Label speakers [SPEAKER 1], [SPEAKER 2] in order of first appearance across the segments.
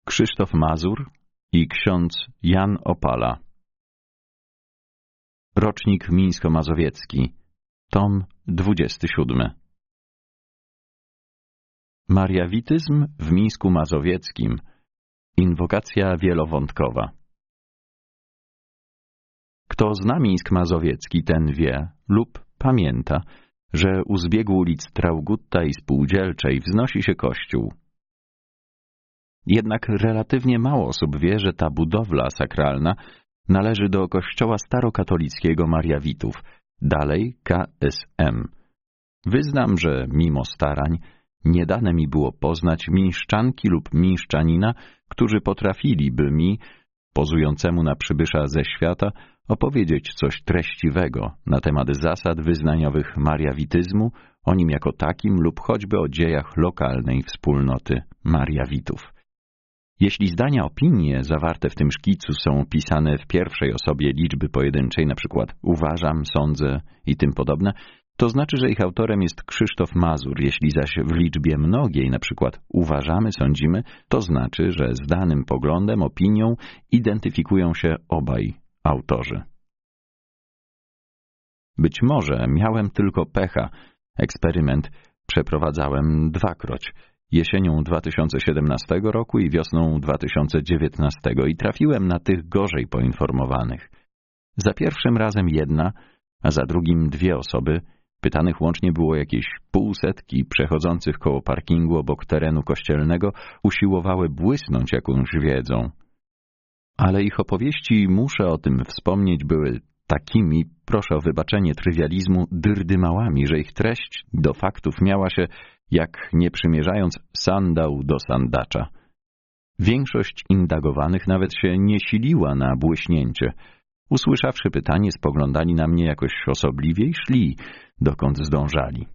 [SPEAKER 1] Krzysztof Mazur i ksiądz Jan Opala. Rocznik Mińsko-Mazowiecki, tom 27. Mariawityzm w Mińsku Mazowieckim. Inwokacja wielowątkowa. Kto zna Mińsk Mazowiecki, ten wie lub pamięta, że u zbiegu ulic Traugutta i Spółdzielczej wznosi się kościół. Jednak relatywnie mało osób wie, że ta budowla sakralna należy do kościoła starokatolickiego Mariawitów, dalej KSM. Wyznam, że mimo starań nie dane mi było poznać mińszczanki lub mińszczanina, którzy potrafiliby mi, pozującemu na przybysza ze świata, opowiedzieć coś treściwego na temat zasad wyznaniowych mariawityzmu, o nim jako takim lub choćby o dziejach lokalnej wspólnoty Mariawitów. Jeśli zdania, opinie zawarte w tym szkicu są pisane w pierwszej osobie liczby pojedynczej, na przykład uważam, sądzę i tym podobne, to znaczy, że ich autorem jest Krzysztof Mazur. Jeśli zaś w liczbie mnogiej, na przykład uważamy, sądzimy, to znaczy, że z danym poglądem, opinią identyfikują się obaj autorzy. Być może miałem tylko pecha. Eksperyment przeprowadzałem dwakroć. Jesienią 2017 roku i wiosną 2019 i trafiłem na tych gorzej poinformowanych. Za pierwszym razem jedna, a za drugim dwie osoby, pytanych łącznie było jakieś 500, przechodzących koło parkingu obok terenu kościelnego, usiłowały błysnąć jakąś wiedzą. Ale ich opowieści, muszę o tym wspomnieć, były takimi, proszę o wybaczenie trywializmu, dyrdymałami, że ich treść do faktów miała się, jak nie przymierzając sandał do sandacza. Większość indagowanych nawet się nie siliła na błyśnięcie. Usłyszawszy pytanie, spoglądali na mnie jakoś osobliwie i szli, dokąd zdążali.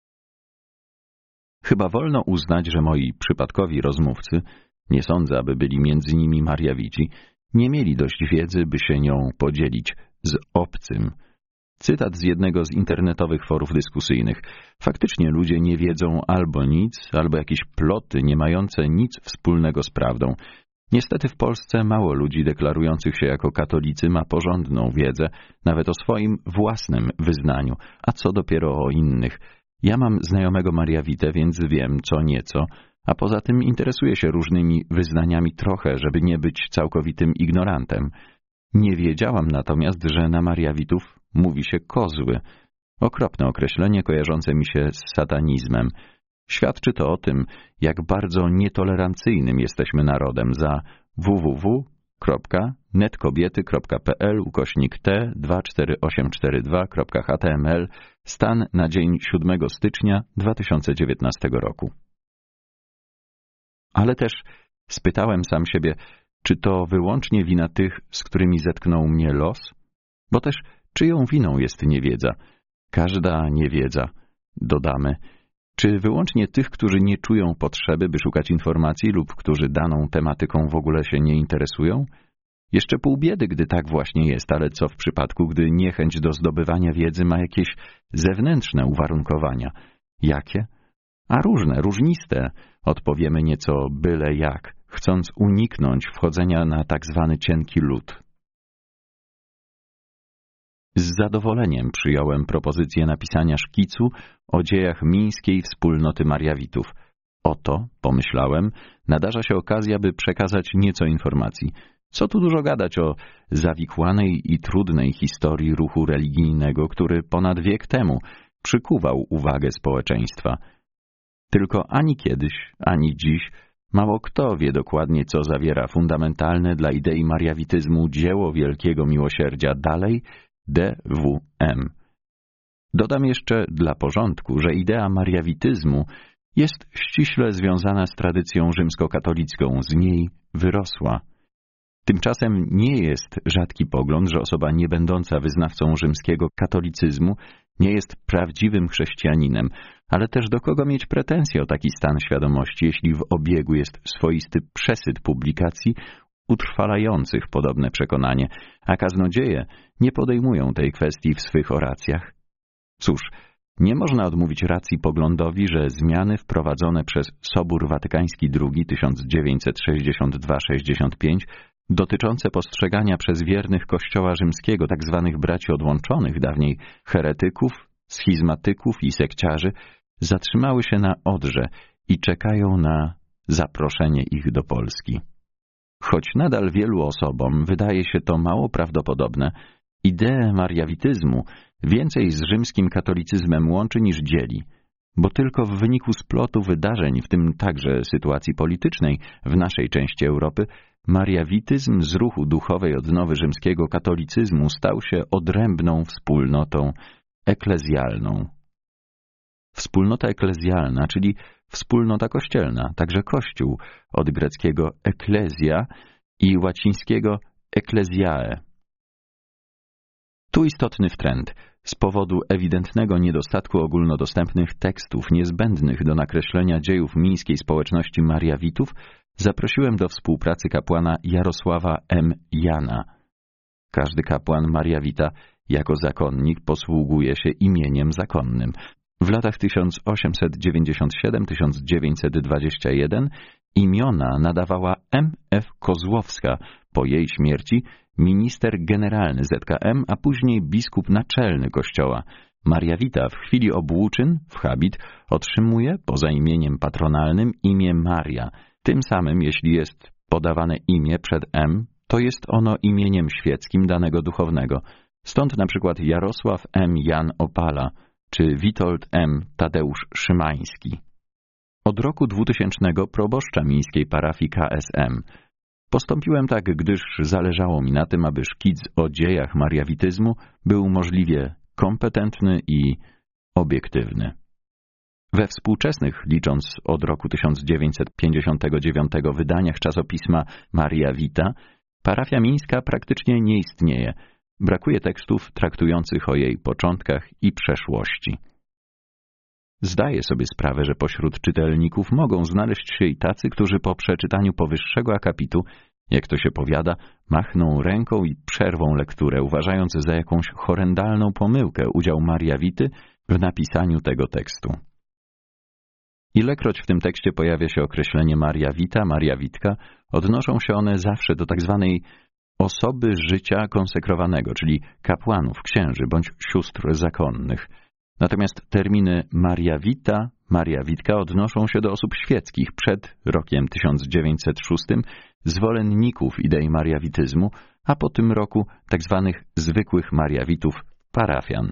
[SPEAKER 1] Chyba wolno uznać, że moi przypadkowi rozmówcy, nie sądzę, aby byli między nimi Mariawici, nie mieli dość wiedzy, by się nią podzielić z obcym. Cytat z jednego z internetowych forów dyskusyjnych. Faktycznie ludzie nie wiedzą albo nic, albo jakieś ploty nie mające nic wspólnego z prawdą. Niestety w Polsce mało ludzi deklarujących się jako katolicy ma porządną wiedzę, nawet o swoim własnym wyznaniu, a co dopiero o innych. Ja mam znajomego Mariawitę, więc wiem co nieco, a poza tym interesuję się różnymi wyznaniami trochę, żeby nie być całkowitym ignorantem. Nie wiedziałam natomiast, że na Mariawitów mówi się kozły. Okropne określenie kojarzące mi się z satanizmem. Świadczy to o tym, jak bardzo nietolerancyjnym jesteśmy narodem. Za www.netkobiety.pl/T24842.html stan na dzień 7 stycznia 2019 roku. Ale też spytałem sam siebie, czy to wyłącznie wina tych, z którymi zetknął mnie los? Bo też czyją winą jest niewiedza? Każda niewiedza, dodamy. Czy wyłącznie tych, którzy nie czują potrzeby, by szukać informacji lub którzy daną tematyką w ogóle się nie interesują? Jeszcze pół biedy, gdy tak właśnie jest, ale co w przypadku, gdy niechęć do zdobywania wiedzy ma jakieś zewnętrzne uwarunkowania? Jakie? A różne, różniste, odpowiemy nieco byle jak, chcąc uniknąć wchodzenia na tak zwany cienki lód. Z zadowoleniem przyjąłem propozycję napisania szkicu o dziejach mińskiej wspólnoty Mariawitów. Oto, pomyślałem, nadarza się okazja, by przekazać nieco informacji. Co tu dużo gadać o zawikłanej i trudnej historii ruchu religijnego, który ponad wiek temu przykuwał uwagę społeczeństwa. Tylko ani kiedyś, ani dziś mało kto wie dokładnie, co zawiera fundamentalne dla idei mariawityzmu dzieło wielkiego miłosierdzia, dalej DWM. Dodam jeszcze dla porządku, że idea mariawityzmu jest ściśle związana z tradycją rzymskokatolicką, z niej wyrosła. Tymczasem nie jest rzadki pogląd, że osoba nie będąca wyznawcą rzymskiego katolicyzmu nie jest prawdziwym chrześcijaninem, ale też do kogo mieć pretensje o taki stan świadomości, jeśli w obiegu jest swoisty przesyt publikacji utrwalających podobne przekonanie, a kaznodzieje nie podejmują tej kwestii w swych oracjach. Cóż, Nie można odmówić racji poglądowi, że zmiany wprowadzone przez Sobór Watykański II 1962-65 dotyczące postrzegania przez wiernych Kościoła rzymskiego tzw. braci odłączonych, dawniej heretyków, schizmatyków i sekciarzy, zatrzymały się na Odrze i czekają na zaproszenie ich do Polski. Choć nadal wielu osobom wydaje się to mało prawdopodobne, ideę mariawityzmu więcej z rzymskim katolicyzmem łączy niż dzieli, bo tylko w wyniku splotu wydarzeń, w tym także sytuacji politycznej w naszej części Europy, mariawityzm z ruchu duchowej odnowy rzymskiego katolicyzmu stał się odrębną wspólnotą eklezjalną. Wspólnota eklezjalna, czyli wspólnota kościelna, także Kościół, od greckiego eklezja i łacińskiego ecclesiae. Tu istotny wtręt. Z powodu ewidentnego niedostatku ogólnodostępnych tekstów niezbędnych do nakreślenia dziejów mińskiej społeczności mariawitów zaprosiłem do współpracy kapłana Jarosława M. Jana. Każdy kapłan mariawita jako zakonnik posługuje się imieniem zakonnym. W latach 1897-1921 imiona nadawała M.F. Kozłowska, po jej śmierci minister generalny ZKM, a później biskup naczelny Kościoła. Mariawita w chwili obłóczyn w habit otrzymuje, poza imieniem patronalnym, imię Maria. Tym samym, jeśli jest podawane imię przed M, to jest ono imieniem świeckim danego duchownego. Stąd na przykład Jarosław M. Jan Opala czy Witold M. Tadeusz Szymański. Od roku 2000 proboszcza mińskiej parafii KSM. Postąpiłem tak, gdyż zależało mi na tym, aby szkic o dziejach mariawityzmu był możliwie kompetentny i obiektywny. We współczesnych, licząc od roku 1959 wydaniach czasopisma Maria Vita, parafia mińska praktycznie nie istnieje. Brakuje tekstów traktujących o jej początkach i przeszłości. Zdaję sobie sprawę, że pośród czytelników mogą znaleźć się i tacy, którzy po przeczytaniu powyższego akapitu, jak to się powiada, machną ręką i przerwą lekturę, uważając za jakąś horrendalną pomyłkę udział Mariawity w napisaniu tego tekstu. Ilekroć w tym tekście pojawia się określenie Mariawita, Mariawitka, odnoszą się one zawsze do tak zwanej osoby życia konsekrowanego, czyli kapłanów, księży bądź sióstr zakonnych. Natomiast terminy Mariawita, Mariawitka odnoszą się do osób świeckich przed rokiem 1906, zwolenników idei mariawityzmu, a po tym roku tak zwanych zwykłych mariawitów, parafian.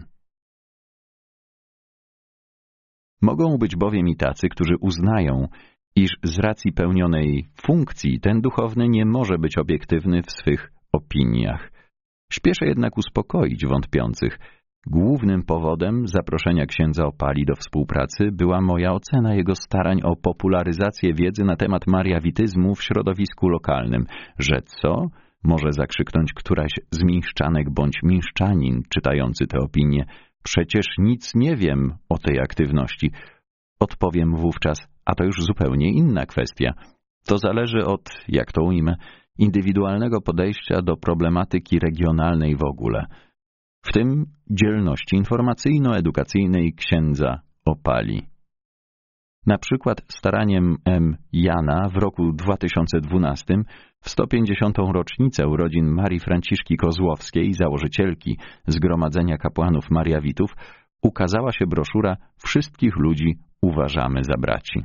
[SPEAKER 1] Mogą być bowiem i tacy, którzy uznają, iż z racji pełnionej funkcji ten duchowny nie może być obiektywny w swych opiniach. Śpieszę jednak uspokoić wątpiących. Głównym powodem zaproszenia księdza Opali do współpracy była moja ocena jego starań o popularyzację wiedzy na temat mariawityzmu w środowisku lokalnym, że co może zakrzyknąć któraś z mińszczanek bądź mińszczanin czytający tę opinię. Przecież nic nie wiem o tej aktywności. Odpowiem wówczas, a to już zupełnie inna kwestia. To zależy od, jak to ujmę, indywidualnego podejścia do problematyki regionalnej w ogóle, w tym dzielności informacyjno-edukacyjnej księdza Opali. Na przykład staraniem M. Jana w roku 2012 w 150. rocznicę urodzin Marii Franciszki Kozłowskiej, założycielki Zgromadzenia Kapłanów Mariawitów, ukazała się broszura Wszystkich ludzi uważamy za braci.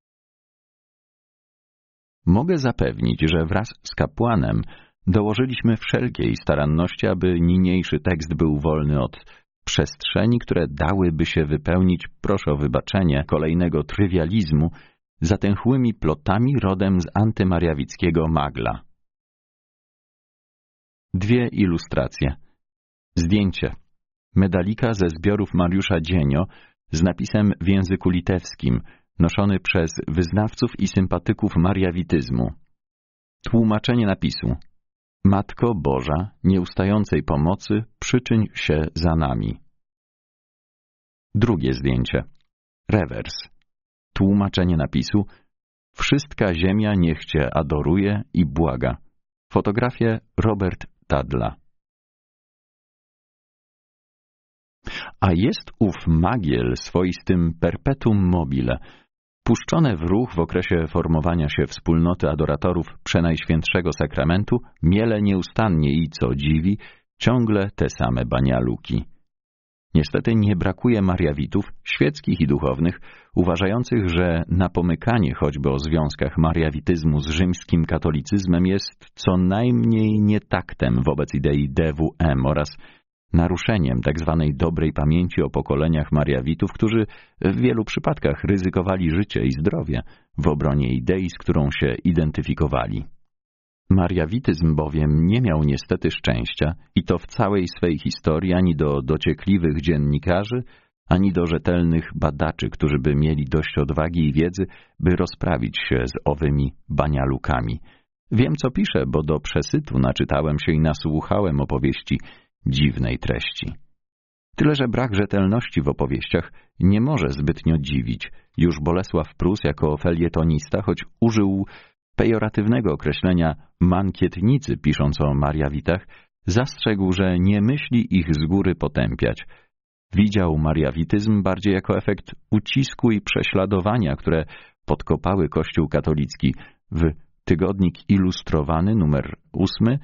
[SPEAKER 1] Mogę zapewnić, że wraz z kapłanem dołożyliśmy wszelkiej staranności, aby niniejszy tekst był wolny od przestrzeni, które dałyby się wypełnić, proszę o wybaczenie, kolejnego trywializmu zatęchłymi plotami rodem z antymariawickiego magla. 2 ilustracje. Zdjęcie. Medalika ze zbiorów Mariusza Dzienio z napisem w języku litewskim, noszony przez wyznawców i sympatyków mariawityzmu. Tłumaczenie napisu. Matko Boża, nieustającej pomocy, przyczyń się za nami. Drugie zdjęcie. Rewers. Tłumaczenie napisu. Wszystka ziemia niech Cię adoruje i błaga. Fotografię Robert Tadla. A jest ów magiel swoistym perpetuum mobile, puszczone w ruch w okresie formowania się wspólnoty adoratorów Przenajświętszego Sakramentu, miele nieustannie i, co dziwi, ciągle te same banialuki. Niestety nie brakuje mariawitów, świeckich i duchownych, uważających, że napomykanie choćby o związkach mariawityzmu z rzymskim katolicyzmem jest co najmniej nietaktem wobec idei DWM oraz naruszeniem tzw. dobrej pamięci o pokoleniach mariawitów, którzy w wielu przypadkach ryzykowali życie i zdrowie w obronie idei, z którą się identyfikowali. Mariawityzm bowiem nie miał niestety szczęścia i to w całej swej historii ani do dociekliwych dziennikarzy, ani do rzetelnych badaczy, którzy by mieli dość odwagi i wiedzy, by rozprawić się z owymi banialukami. Wiem, co piszę, bo do przesytu naczytałem się i nasłuchałem opowieści dziwnej treści. Tyle, że brak rzetelności w opowieściach nie może zbytnio dziwić. Już Bolesław Prus jako felietonista, choć użył pejoratywnego określenia mankietnicy, pisząc o mariawitach, zastrzegł, że nie myśli ich z góry potępiać. Widział mariawityzm bardziej jako efekt ucisku i prześladowania, które podkopały Kościół katolicki. W Tygodnik Ilustrowany, numer 8,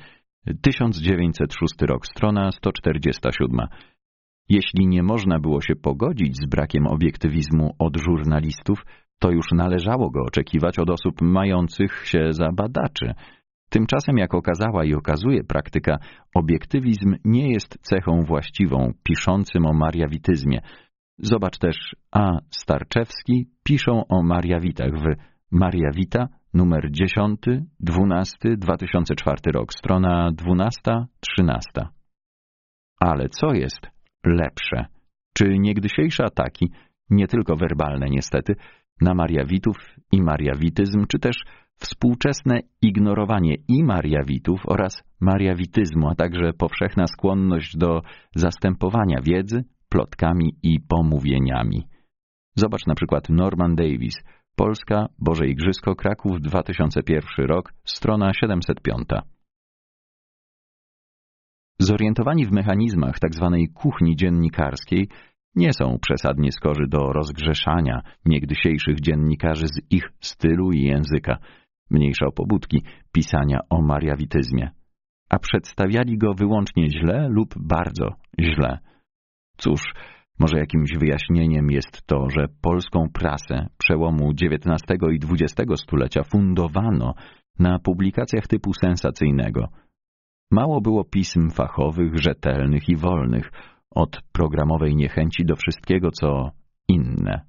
[SPEAKER 1] 1906 rok, strona 147. Jeśli nie można było się pogodzić z brakiem obiektywizmu od żurnalistów, to już należało go oczekiwać od osób mających się za badaczy. Tymczasem, jak okazała i okazuje praktyka, obiektywizm nie jest cechą właściwą piszącym o mariawityzmie. Zobacz też A. Starczewski, piszą o mariawitach w Mariawita, numer 10, 12, 2004 rok, strona 12-13. Ale co jest lepsze? Czy niegdysiejsze ataki, nie tylko werbalne niestety, na mariawitów i mariawityzm, czy też współczesne ignorowanie i mariawitów oraz mariawityzmu, a także powszechna skłonność do zastępowania wiedzy plotkami i pomówieniami. Zobacz na przykład Norman Davis, Polska, Boże Igrzysko, Kraków, 2001 rok, strona 705. Zorientowani w mechanizmach tzw. kuchni dziennikarskiej nie są przesadnie skorzy do rozgrzeszania niegdysiejszych dziennikarzy z ich stylu i języka, mniejsza o pobudki pisania o mariawityzmie, a przedstawiali go wyłącznie źle lub bardzo źle. Cóż, może jakimś wyjaśnieniem jest to, że polską prasę przełomu XIX i XX stulecia fundowano na publikacjach typu sensacyjnego. Mało było pism fachowych, rzetelnych i wolnych, od programowej niechęci do wszystkiego, co inne.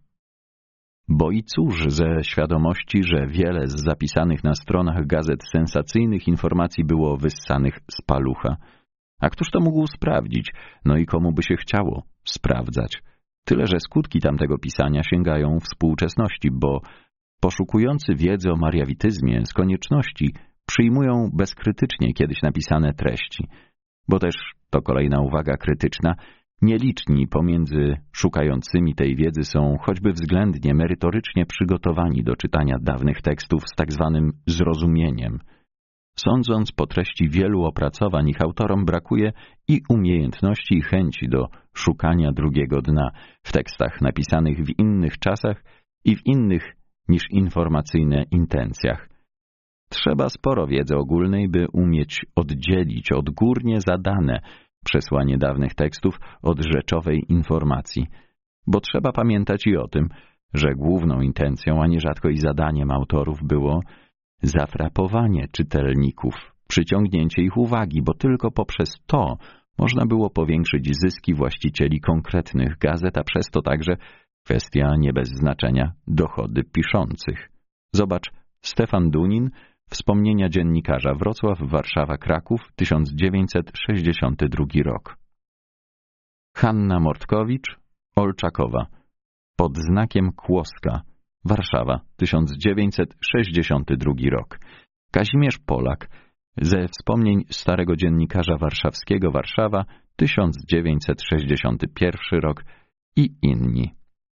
[SPEAKER 1] Bo i cóż ze świadomości, że wiele z zapisanych na stronach gazet sensacyjnych informacji było wyssanych z palucha. A któż to mógł sprawdzić? No i komu by się chciało sprawdzać? Tyle, że skutki tamtego pisania sięgają współczesności, bo poszukujący wiedzy o mariawityzmie z konieczności przyjmują bezkrytycznie kiedyś napisane treści. Bo też, to kolejna uwaga krytyczna, nieliczni pomiędzy szukającymi tej wiedzy są choćby względnie merytorycznie przygotowani do czytania dawnych tekstów z tak zwanym zrozumieniem. Sądząc po treści wielu opracowań, ich autorom brakuje i umiejętności i chęci do szukania drugiego dna w tekstach napisanych w innych czasach i w innych niż informacyjne intencjach. Trzeba sporo wiedzy ogólnej, by umieć oddzielić odgórnie zadane przesłanie dawnych tekstów od rzeczowej informacji, bo trzeba pamiętać i o tym, że główną intencją, a nierzadko i zadaniem autorów było zafrapowanie czytelników, przyciągnięcie ich uwagi, bo tylko poprzez to można było powiększyć zyski właścicieli konkretnych gazet, a przez to także, kwestia nie bez znaczenia, dochody piszących. Zobacz Stefan Dunin, Wspomnienia dziennikarza, Wrocław, Warszawa, Kraków, 1962 rok. Hanna Mortkowicz, Olczakowa, Pod znakiem Kłoska, Warszawa, 1962 rok. Kazimierz Polak, Ze wspomnień starego dziennikarza warszawskiego, Warszawa, 1961 rok i inni.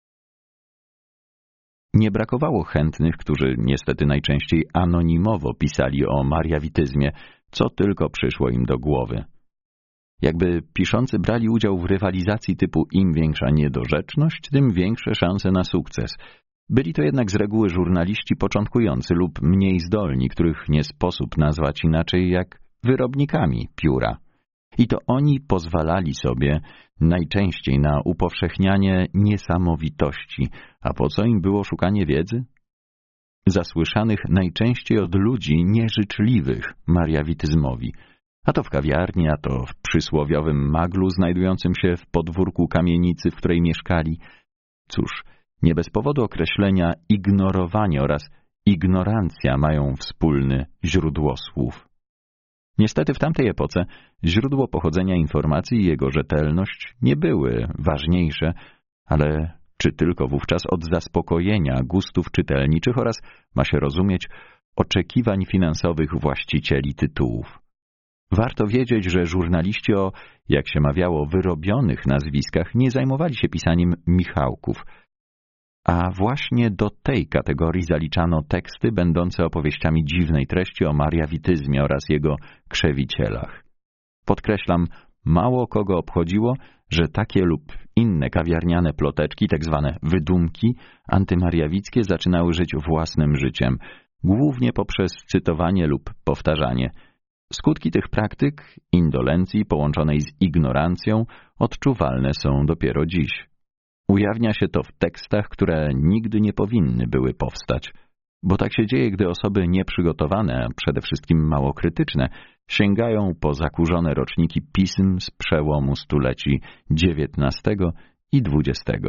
[SPEAKER 1] Nie brakowało chętnych, którzy niestety najczęściej anonimowo pisali o mariawityzmie, co tylko przyszło im do głowy. Jakby piszący brali udział w rywalizacji typu im większa niedorzeczność, tym większe szanse na sukces. Byli to jednak z reguły żurnaliści początkujący lub mniej zdolni, których nie sposób nazwać inaczej jak wyrobnikami pióra. I to oni pozwalali sobie najczęściej na upowszechnianie niesamowitości, a po co im było szukanie wiedzy? Zasłyszanych najczęściej od ludzi nieżyczliwych mariawityzmowi, a to w kawiarni, a to w przysłowiowym maglu znajdującym się w podwórku kamienicy, w której mieszkali. Cóż, nie bez powodu określenia ignorowanie oraz ignorancja mają wspólny źródłosłów. Niestety w tamtej epoce źródło pochodzenia informacji i jego rzetelność nie były ważniejsze, ale czy tylko wówczas od zaspokojenia gustów czytelniczych oraz, ma się rozumieć, oczekiwań finansowych właścicieli tytułów. Warto wiedzieć, że żurnaliści o, jak się mawiało, wyrobionych nazwiskach nie zajmowali się pisaniem Michałków, a właśnie do tej kategorii zaliczano teksty będące opowieściami dziwnej treści o mariawityzmie oraz jego krzewicielach. Podkreślam, mało kogo obchodziło, że takie lub inne kawiarniane ploteczki, tak zwane wydumki antymariawickie zaczynały żyć własnym życiem, głównie poprzez cytowanie lub powtarzanie. Skutki tych praktyk, indolencji połączonej z ignorancją, odczuwalne są dopiero dziś. Ujawnia się to w tekstach, które nigdy nie powinny były powstać, bo tak się dzieje, gdy osoby nieprzygotowane, a przede wszystkim mało krytyczne, sięgają po zakurzone roczniki pism z przełomu stuleci XIX i XX.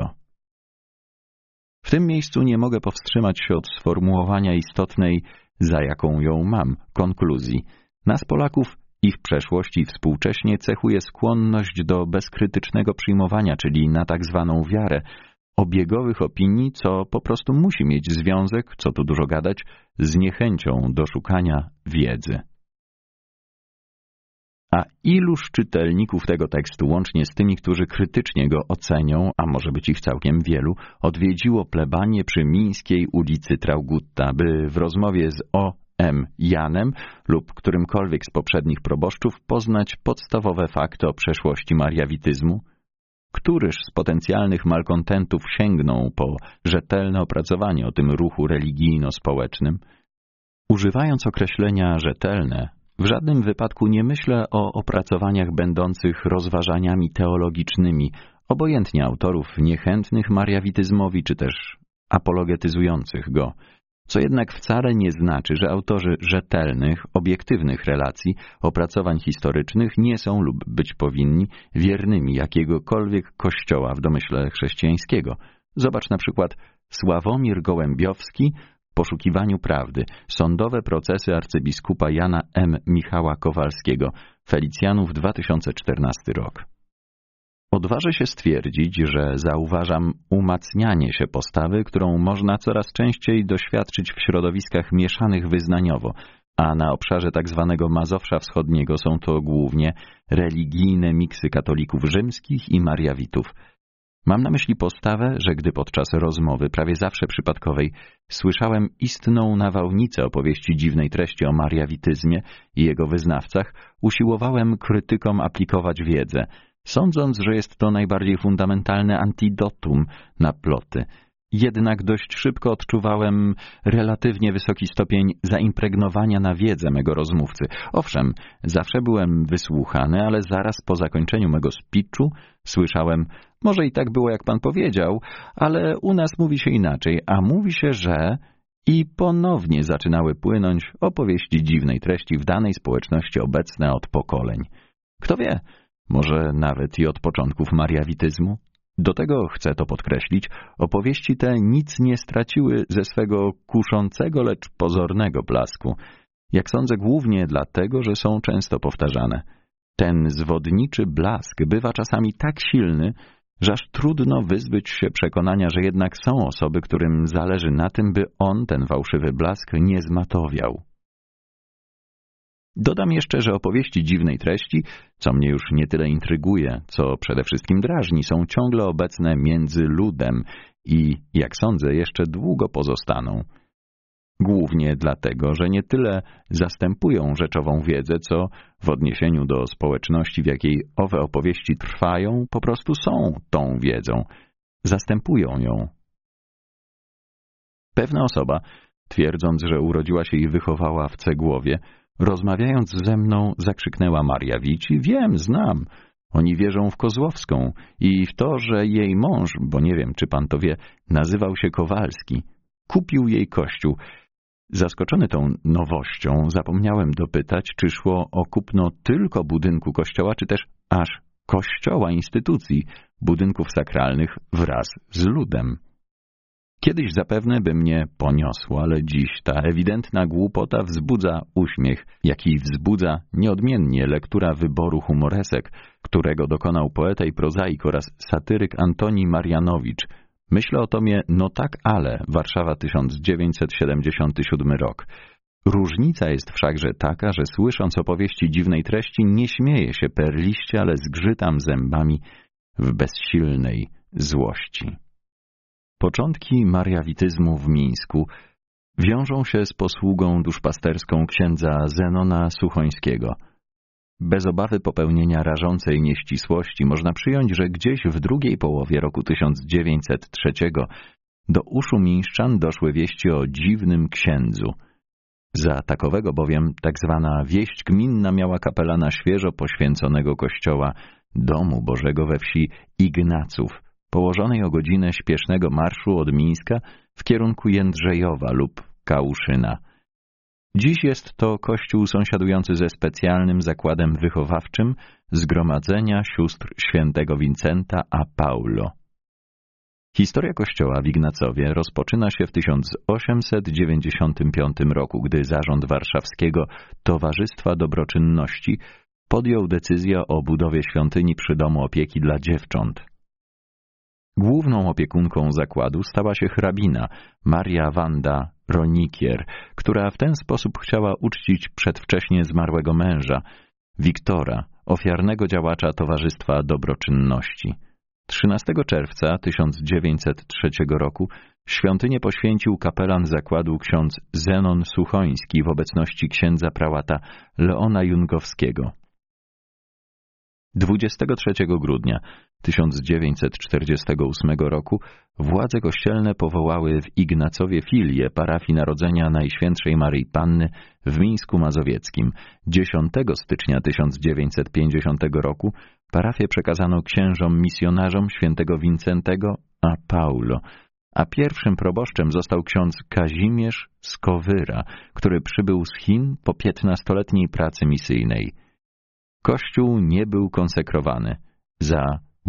[SPEAKER 1] W tym miejscu nie mogę powstrzymać się od sformułowania istotnej, za jaką ją mam, konkluzji. Nas Polaków, ich przeszłość i współcześnie cechuje skłonność do bezkrytycznego przyjmowania, czyli na tak zwaną wiarę, obiegowych opinii, co po prostu musi mieć związek, co tu dużo gadać, z niechęcią do szukania wiedzy. A iluż czytelników tego tekstu, łącznie z tymi, którzy krytycznie go ocenią, a może być ich całkiem wielu, odwiedziło plebanię przy Mińskiej ulicy Traugutta, by w rozmowie z O.M. Janem lub którymkolwiek z poprzednich proboszczów poznać podstawowe fakty o przeszłości mariawityzmu? Któryż z potencjalnych malkontentów sięgnął po rzetelne opracowanie o tym ruchu religijno-społecznym? Używając określenia rzetelne, w żadnym wypadku nie myślę o opracowaniach będących rozważaniami teologicznymi, obojętnie autorów niechętnych mariawityzmowi czy też apologetyzujących go, co jednak wcale nie znaczy, że autorzy rzetelnych, obiektywnych relacji, opracowań historycznych nie są lub być powinni wiernymi jakiegokolwiek kościoła w domyśle chrześcijańskiego. Zobacz na przykład Sławomir Gołębiowski w poszukiwaniu prawdy, sądowe procesy arcybiskupa Jana M. Michała Kowalskiego, Felicjanów 2014 rok. Odważę się stwierdzić, że zauważam umacnianie się postawy, którą można coraz częściej doświadczyć w środowiskach mieszanych wyznaniowo, a na obszarze tzw. Mazowsza Wschodniego są to głównie religijne miksy katolików rzymskich i mariawitów. Mam na myśli postawę, że gdy podczas rozmowy, prawie zawsze przypadkowej, słyszałem istną nawałnicę opowieści dziwnej treści o mariawityzmie i jego wyznawcach, usiłowałem krytykom aplikować wiedzę, sądząc, że jest to najbardziej fundamentalne antidotum na ploty. Jednak dość szybko odczuwałem relatywnie wysoki stopień zaimpregnowania na wiedzę mego rozmówcy. Owszem, zawsze byłem wysłuchany, ale zaraz po zakończeniu mego speechu słyszałem: może i tak było, jak pan powiedział, ale u nas mówi się inaczej, a mówi się, że... I ponownie zaczynały płynąć opowieści dziwnej treści w danej społeczności obecne od pokoleń. Kto wie, może nawet i od początków mariawityzmu? Do tego, chcę to podkreślić, opowieści te nic nie straciły ze swego kuszącego, lecz pozornego blasku. Jak sądzę, głównie dlatego, że są często powtarzane. Ten zwodniczy blask bywa czasami tak silny, że aż trudno wyzbyć się przekonania, że jednak są osoby, którym zależy na tym, by on, ten fałszywy blask, nie zmatowiał. Dodam jeszcze, że opowieści dziwnej treści, co mnie już nie tyle intryguje, co przede wszystkim drażni, są ciągle obecne między ludem i, jak sądzę, jeszcze długo pozostaną. Głównie dlatego, że nie tyle zastępują rzeczową wiedzę, co w odniesieniu do społeczności, w jakiej owe opowieści trwają, po prostu są tą wiedzą. Zastępują ją. Pewna osoba, twierdząc, że urodziła się i wychowała w Cegłowie, rozmawiając ze mną, zakrzyknęła: Mariawici? Wiem, znam. Oni wierzą w Kozłowską i w to, że jej mąż, bo nie wiem, czy pan to wie, nazywał się Kowalski. Kupił jej kościół. Zaskoczony tą nowością, zapomniałem dopytać, czy szło o kupno tylko budynku kościoła, czy też aż kościoła, instytucji, budynków sakralnych wraz z ludem. Kiedyś zapewne by mnie poniosło, ale dziś ta ewidentna głupota wzbudza uśmiech, jaki wzbudza nieodmiennie lektura wyboru humoresek, którego dokonał poeta i prozaik oraz satyryk Antoni Marianowicz. Myślę o tomie No tak, ale Warszawa 1977 rok. Różnica jest wszakże taka, że słysząc opowieści dziwnej treści nie śmieję się perliście, ale zgrzytam zębami w bezsilnej złości. Początki mariawityzmu w Mińsku wiążą się z posługą duszpasterską księdza Zenona Suchońskiego. Bez obawy popełnienia rażącej nieścisłości można przyjąć, że gdzieś w drugiej połowie roku 1903 do uszu mińszczan doszły wieści o dziwnym księdzu. Za takowego bowiem tak zwana wieść gminna miała kapelana świeżo poświęconego kościoła Domu Bożego we wsi Ignaców, położonej o godzinę śpiesznego marszu od Mińska w kierunku Jędrzejowa lub Kałuszyna. Dziś jest to kościół sąsiadujący ze specjalnym zakładem wychowawczym Zgromadzenia Sióstr Świętego Wincenta a Paulo. Historia kościoła w Ignacowie rozpoczyna się w 1895 roku, gdy zarząd warszawskiego Towarzystwa Dobroczynności podjął decyzję o budowie świątyni przy domu opieki dla dziewcząt. Główną opiekunką zakładu stała się hrabina Maria Wanda Ronikier, która w ten sposób chciała uczcić przedwcześnie zmarłego męża, Wiktora, ofiarnego działacza Towarzystwa Dobroczynności. 13 czerwca 1903 roku świątynię poświęcił kapelan zakładu ksiądz Zenon Suchoński w obecności księdza prałata Leona Jungowskiego. 23 grudnia 1948 roku władze kościelne powołały w Ignacowie filię parafii Narodzenia Najświętszej Maryi Panny w Mińsku Mazowieckim. 10 stycznia 1950 roku parafię przekazano księżom misjonarzom świętego Wincentego a Paulo, a pierwszym proboszczem został ksiądz Kazimierz Skowyra, który przybył z Chin po 15-letniej pracy misyjnej. Kościół nie był konsekrowany. Za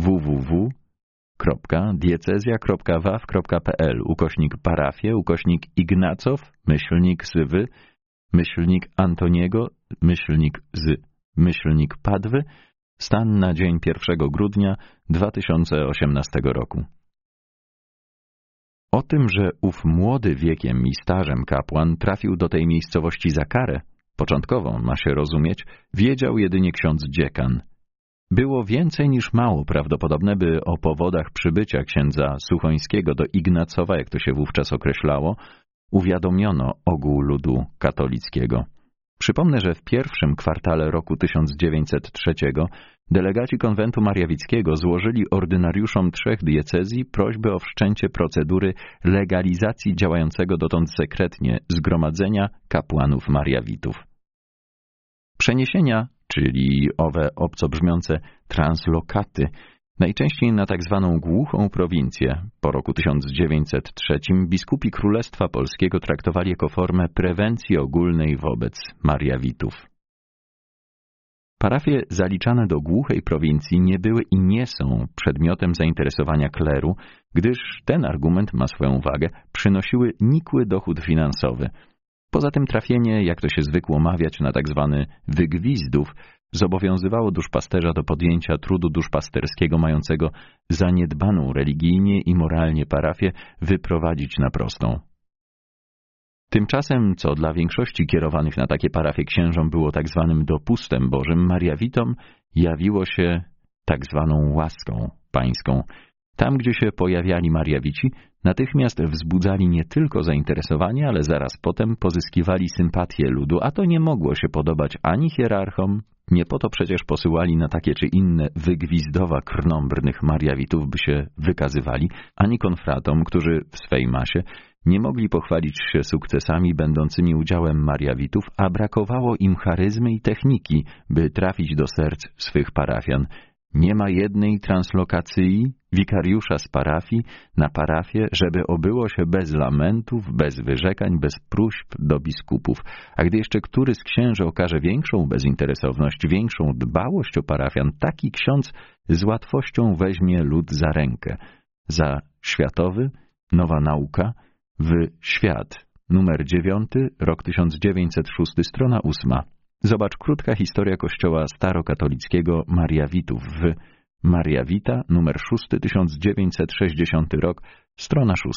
[SPEAKER 1] www.diecezja.waw.pl /parafie /Ignacow /Antoniego /Padwy stan na dzień 1 grudnia 2018 roku. O tym, że ów młody wiekiem i stażem kapłan trafił do tej miejscowości za karę, początkowo ma się rozumieć, wiedział jedynie ksiądz dziekan. Było więcej niż mało prawdopodobne, by o powodach przybycia księdza Suchońskiego do Ignacowa, jak to się wówczas określało, uwiadomiono ogół ludu katolickiego. Przypomnę, że w pierwszym kwartale roku 1903 delegaci konwentu mariawickiego złożyli ordynariuszom 3 diecezji prośbę o wszczęcie procedury legalizacji działającego dotąd sekretnie Zgromadzenia Kapłanów Mariawitów. Przeniesienia, czyli owe obco brzmiące translokaty, najczęściej na tak zwaną głuchą prowincję, po roku 1903 biskupi Królestwa Polskiego traktowali jako formę prewencji ogólnej wobec Mariawitów. Parafie zaliczane do głuchej prowincji nie były i nie są przedmiotem zainteresowania kleru, gdyż ten argument ma swoją wagę, przynosiły nikły dochód finansowy. Poza tym trafienie, jak to się zwykło mawiać, na tak zwany wygwizdów, zobowiązywało duszpasterza do podjęcia trudu duszpasterskiego mającego zaniedbaną religijnie i moralnie parafię wyprowadzić na prostą. Tymczasem, co dla większości kierowanych na takie parafie księżom było tak zwanym dopustem Bożym, Mariawitom jawiło się tak zwaną łaską pańską. Tam, gdzie się pojawiali Mariawici, natychmiast wzbudzali nie tylko zainteresowanie, ale zaraz potem pozyskiwali sympatię ludu, a to nie mogło się podobać ani hierarchom, nie po to przecież posyłali na takie czy inne wygwizdowa krnąbrnych Mariawitów, by się wykazywali, ani konfratom, którzy w swej masie nie mogli pochwalić się sukcesami będącymi udziałem Mariawitów, a brakowało im charyzmy i techniki, by trafić do serc swych parafian. Nie ma jednej translokacji wikariusza z parafii na parafię, żeby obyło się bez lamentów, bez wyrzekań, bez próśb do biskupów. A gdy jeszcze który z księży okaże większą bezinteresowność, większą dbałość o parafian, taki ksiądz z łatwością weźmie lud za rękę. Za światowy, nowa nauka, w Świat, numer 9, rok 1906, strona 8. Zobacz krótka historia kościoła starokatolickiego Mariawitów w Mariawita, numer 6, 1960 rok, strona 6.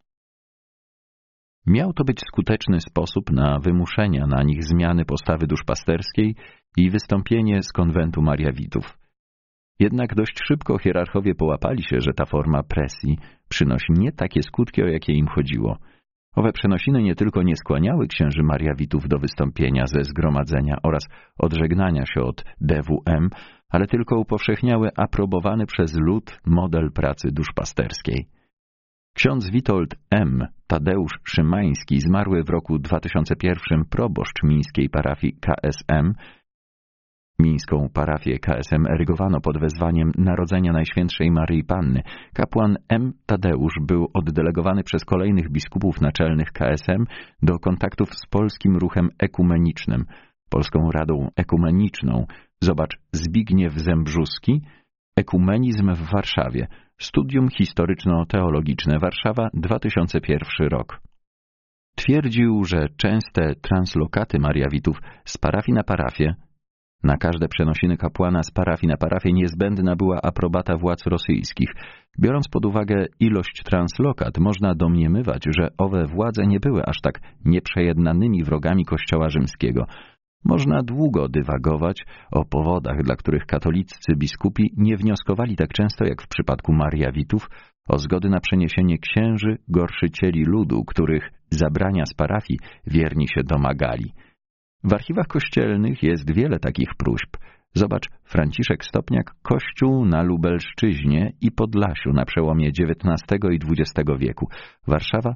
[SPEAKER 1] Miał to być skuteczny sposób na wymuszenia na nich zmiany postawy duszpasterskiej i wystąpienie z konwentu Mariawitów. Jednak dość szybko hierarchowie połapali się, że ta forma presji przynosi nie takie skutki, o jakie im chodziło. Owe przenosiny nie tylko nie skłaniały księży Mariawitów do wystąpienia ze zgromadzenia oraz odżegnania się od DWM, ale tylko upowszechniały aprobowany przez lud model pracy duszpasterskiej. Ksiądz Witold M. Tadeusz Szymański, zmarły w roku 2001 proboszcz mińskiej parafii KSM, mińską parafię KSM erygowano pod wezwaniem Narodzenia Najświętszej Maryi Panny. Kapłan M. Tadeusz był oddelegowany przez kolejnych biskupów naczelnych KSM do kontaktów z polskim ruchem ekumenicznym, Polską Radą Ekumeniczną. Zobacz Zbigniew Zembrzuski, Ekumenizm w Warszawie, Studium Historyczno-Teologiczne, Warszawa, 2001 rok. Twierdził, że częste translokaty Mariawitów z parafii na parafię, na każde przenosiny kapłana z parafii na parafię niezbędna była aprobata władz rosyjskich. Biorąc pod uwagę ilość translokat, można domniemywać, że owe władze nie były aż tak nieprzejednanymi wrogami Kościoła rzymskiego. Można długo dywagować o powodach, dla których katoliccy biskupi nie wnioskowali tak często jak w przypadku Mariawitów o zgody na przeniesienie księży, gorszycieli ludu, których zabrania z parafii wierni się domagali. W archiwach kościelnych jest wiele takich próśb. Zobacz Franciszek Stopniak, Kościół na Lubelszczyźnie i Podlasiu na przełomie XIX i XX wieku. Warszawa,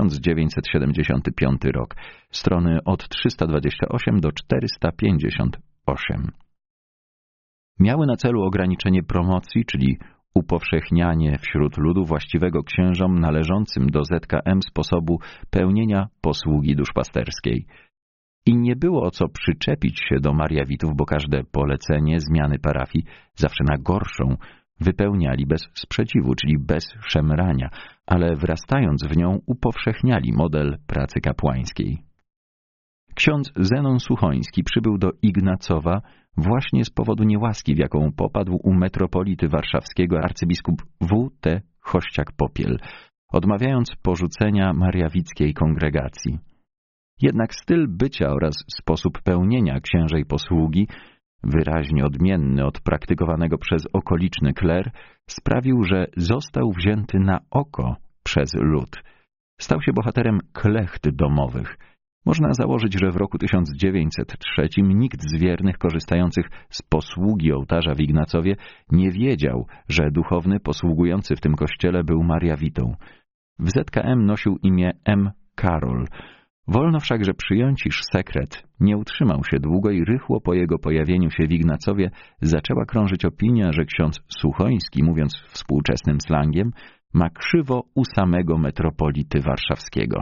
[SPEAKER 1] 1975 rok. Strony od 328 do 458. Miały na celu ograniczenie promocji, czyli upowszechnianie wśród ludu właściwego księżom należącym do ZKM sposobu pełnienia posługi duszpasterskiej. I nie było o co przyczepić się do Mariawitów, bo każde polecenie zmiany parafii, zawsze na gorszą, wypełniali bez sprzeciwu, czyli bez szemrania, ale wrastając w nią upowszechniali model pracy kapłańskiej. Ksiądz Zenon Suchoński przybył do Ignacowa właśnie z powodu niełaski, w jaką popadł u metropolity warszawskiego arcybiskup W.T. Chościak-Popiel, odmawiając porzucenia mariawickiej kongregacji. Jednak styl bycia oraz sposób pełnienia księżej posługi, wyraźnie odmienny od praktykowanego przez okoliczny kler, sprawił, że został wzięty na oko przez lud. Stał się bohaterem klecht domowych. Można założyć, że w roku 1903 nikt z wiernych korzystających z posługi ołtarza w Ignacowie nie wiedział, że duchowny posługujący w tym kościele był Mariawitą. W ZKM nosił imię M. Karol. Wolno wszakże przyjąć, iż sekret nie utrzymał się długo i rychło po jego pojawieniu się w Ignacowie zaczęła krążyć opinia, że ksiądz Suchoński, mówiąc współczesnym slangiem, ma krzywo u samego metropolity warszawskiego.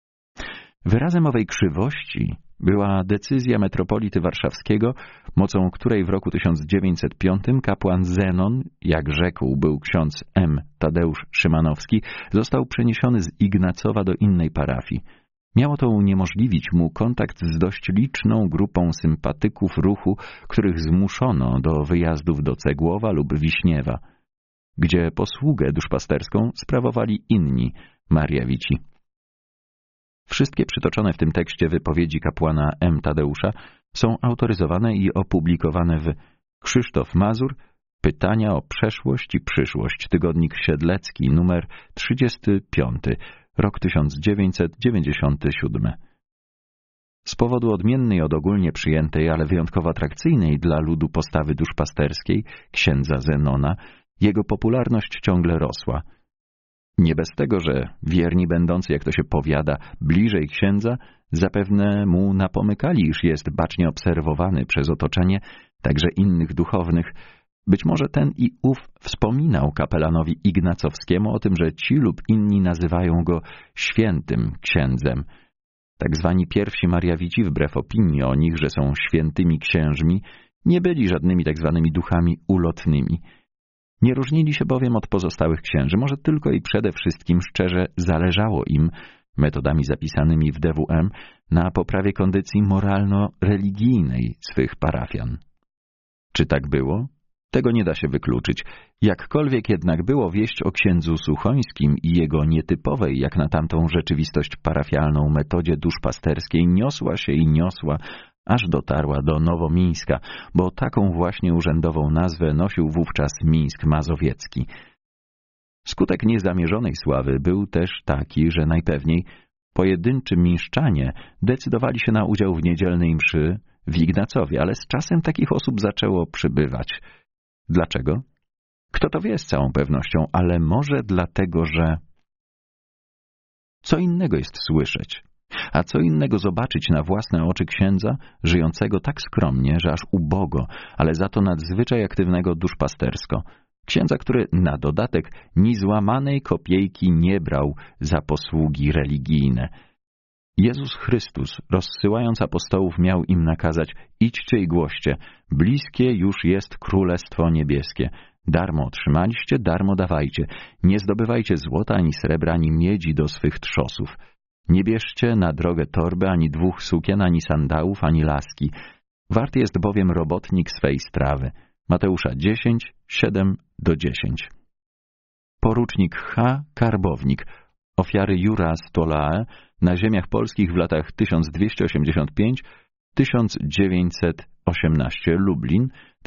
[SPEAKER 1] Wyrazem owej krzywości była decyzja metropolity warszawskiego, mocą której w roku 1905 kapłan Zenon, jak rzekł był ksiądz M. Tadeusz Szymanowski, został przeniesiony z Ignacowa do innej parafii. Miało to uniemożliwić mu kontakt z dość liczną grupą sympatyków ruchu, których zmuszono do wyjazdów do Cegłowa lub Wiśniewa, gdzie posługę duszpasterską sprawowali inni Mariawici. Wszystkie przytoczone w tym tekście wypowiedzi kapłana M. Tadeusza są autoryzowane i opublikowane w Krzysztof Mazur, Pytania o przeszłość i przyszłość. Tygodnik Siedlecki, numer 35, rok 1997. Z powodu odmiennej od ogólnie przyjętej, ale wyjątkowo atrakcyjnej dla ludu postawy duszpasterskiej, księdza Zenona, jego popularność ciągle rosła. Nie bez tego, że wierni będący, jak to się powiada, bliżej księdza, zapewne mu napomykali, iż jest bacznie obserwowany przez otoczenie, także innych duchownych. Być może ten i ów wspominał kapelanowi Ignacowskiemu o tym, że ci lub inni nazywają go świętym księdzem. Tak zwani pierwsi Mariawici, wbrew opinii o nich, że są świętymi księżmi, nie byli żadnymi tak zwanymi duchami ulotnymi. Nie różnili się bowiem od pozostałych księży, może tylko i przede wszystkim szczerze zależało im, metodami zapisanymi w DWM, na poprawie kondycji moralno-religijnej swych parafian. Czy tak było? Tego nie da się wykluczyć. Jakkolwiek jednak było wieść o księdzu Suchońskim i jego nietypowej, jak na tamtą rzeczywistość parafialną metodzie duszpasterskiej niosła się i niosła, aż dotarła do Nowomińska, bo taką właśnie urzędową nazwę nosił wówczas Mińsk Mazowiecki. Skutek niezamierzonej sławy był też taki, że najpewniej pojedynczy mińszczanie decydowali się na udział w niedzielnej mszy w Ignacowie, ale z czasem takich osób zaczęło przybywać. Dlaczego? Kto to wie z całą pewnością, ale może dlatego, że co innego jest słyszeć, a co innego zobaczyć na własne oczy księdza, żyjącego tak skromnie, że aż ubogo, ale za to nadzwyczaj aktywnego duszpastersko. Księdza, który na dodatek ni złamanej kopiejki nie brał za posługi religijne. Jezus Chrystus, rozsyłając apostołów, miał im nakazać: idźcie i głoście, bliskie już jest Królestwo Niebieskie. Darmo otrzymaliście, darmo dawajcie. Nie zdobywajcie złota, ani srebra, ani miedzi do swych trzosów. Nie bierzcie na drogę torby, ani 2 sukien, ani sandałów, ani laski. Wart jest bowiem robotnik swej strawy. Mateusza 10, 7-10. Porucznik H. Karbownik, ofiary Jura Stolae, na ziemiach polskich w latach 1285-1918, Lublin,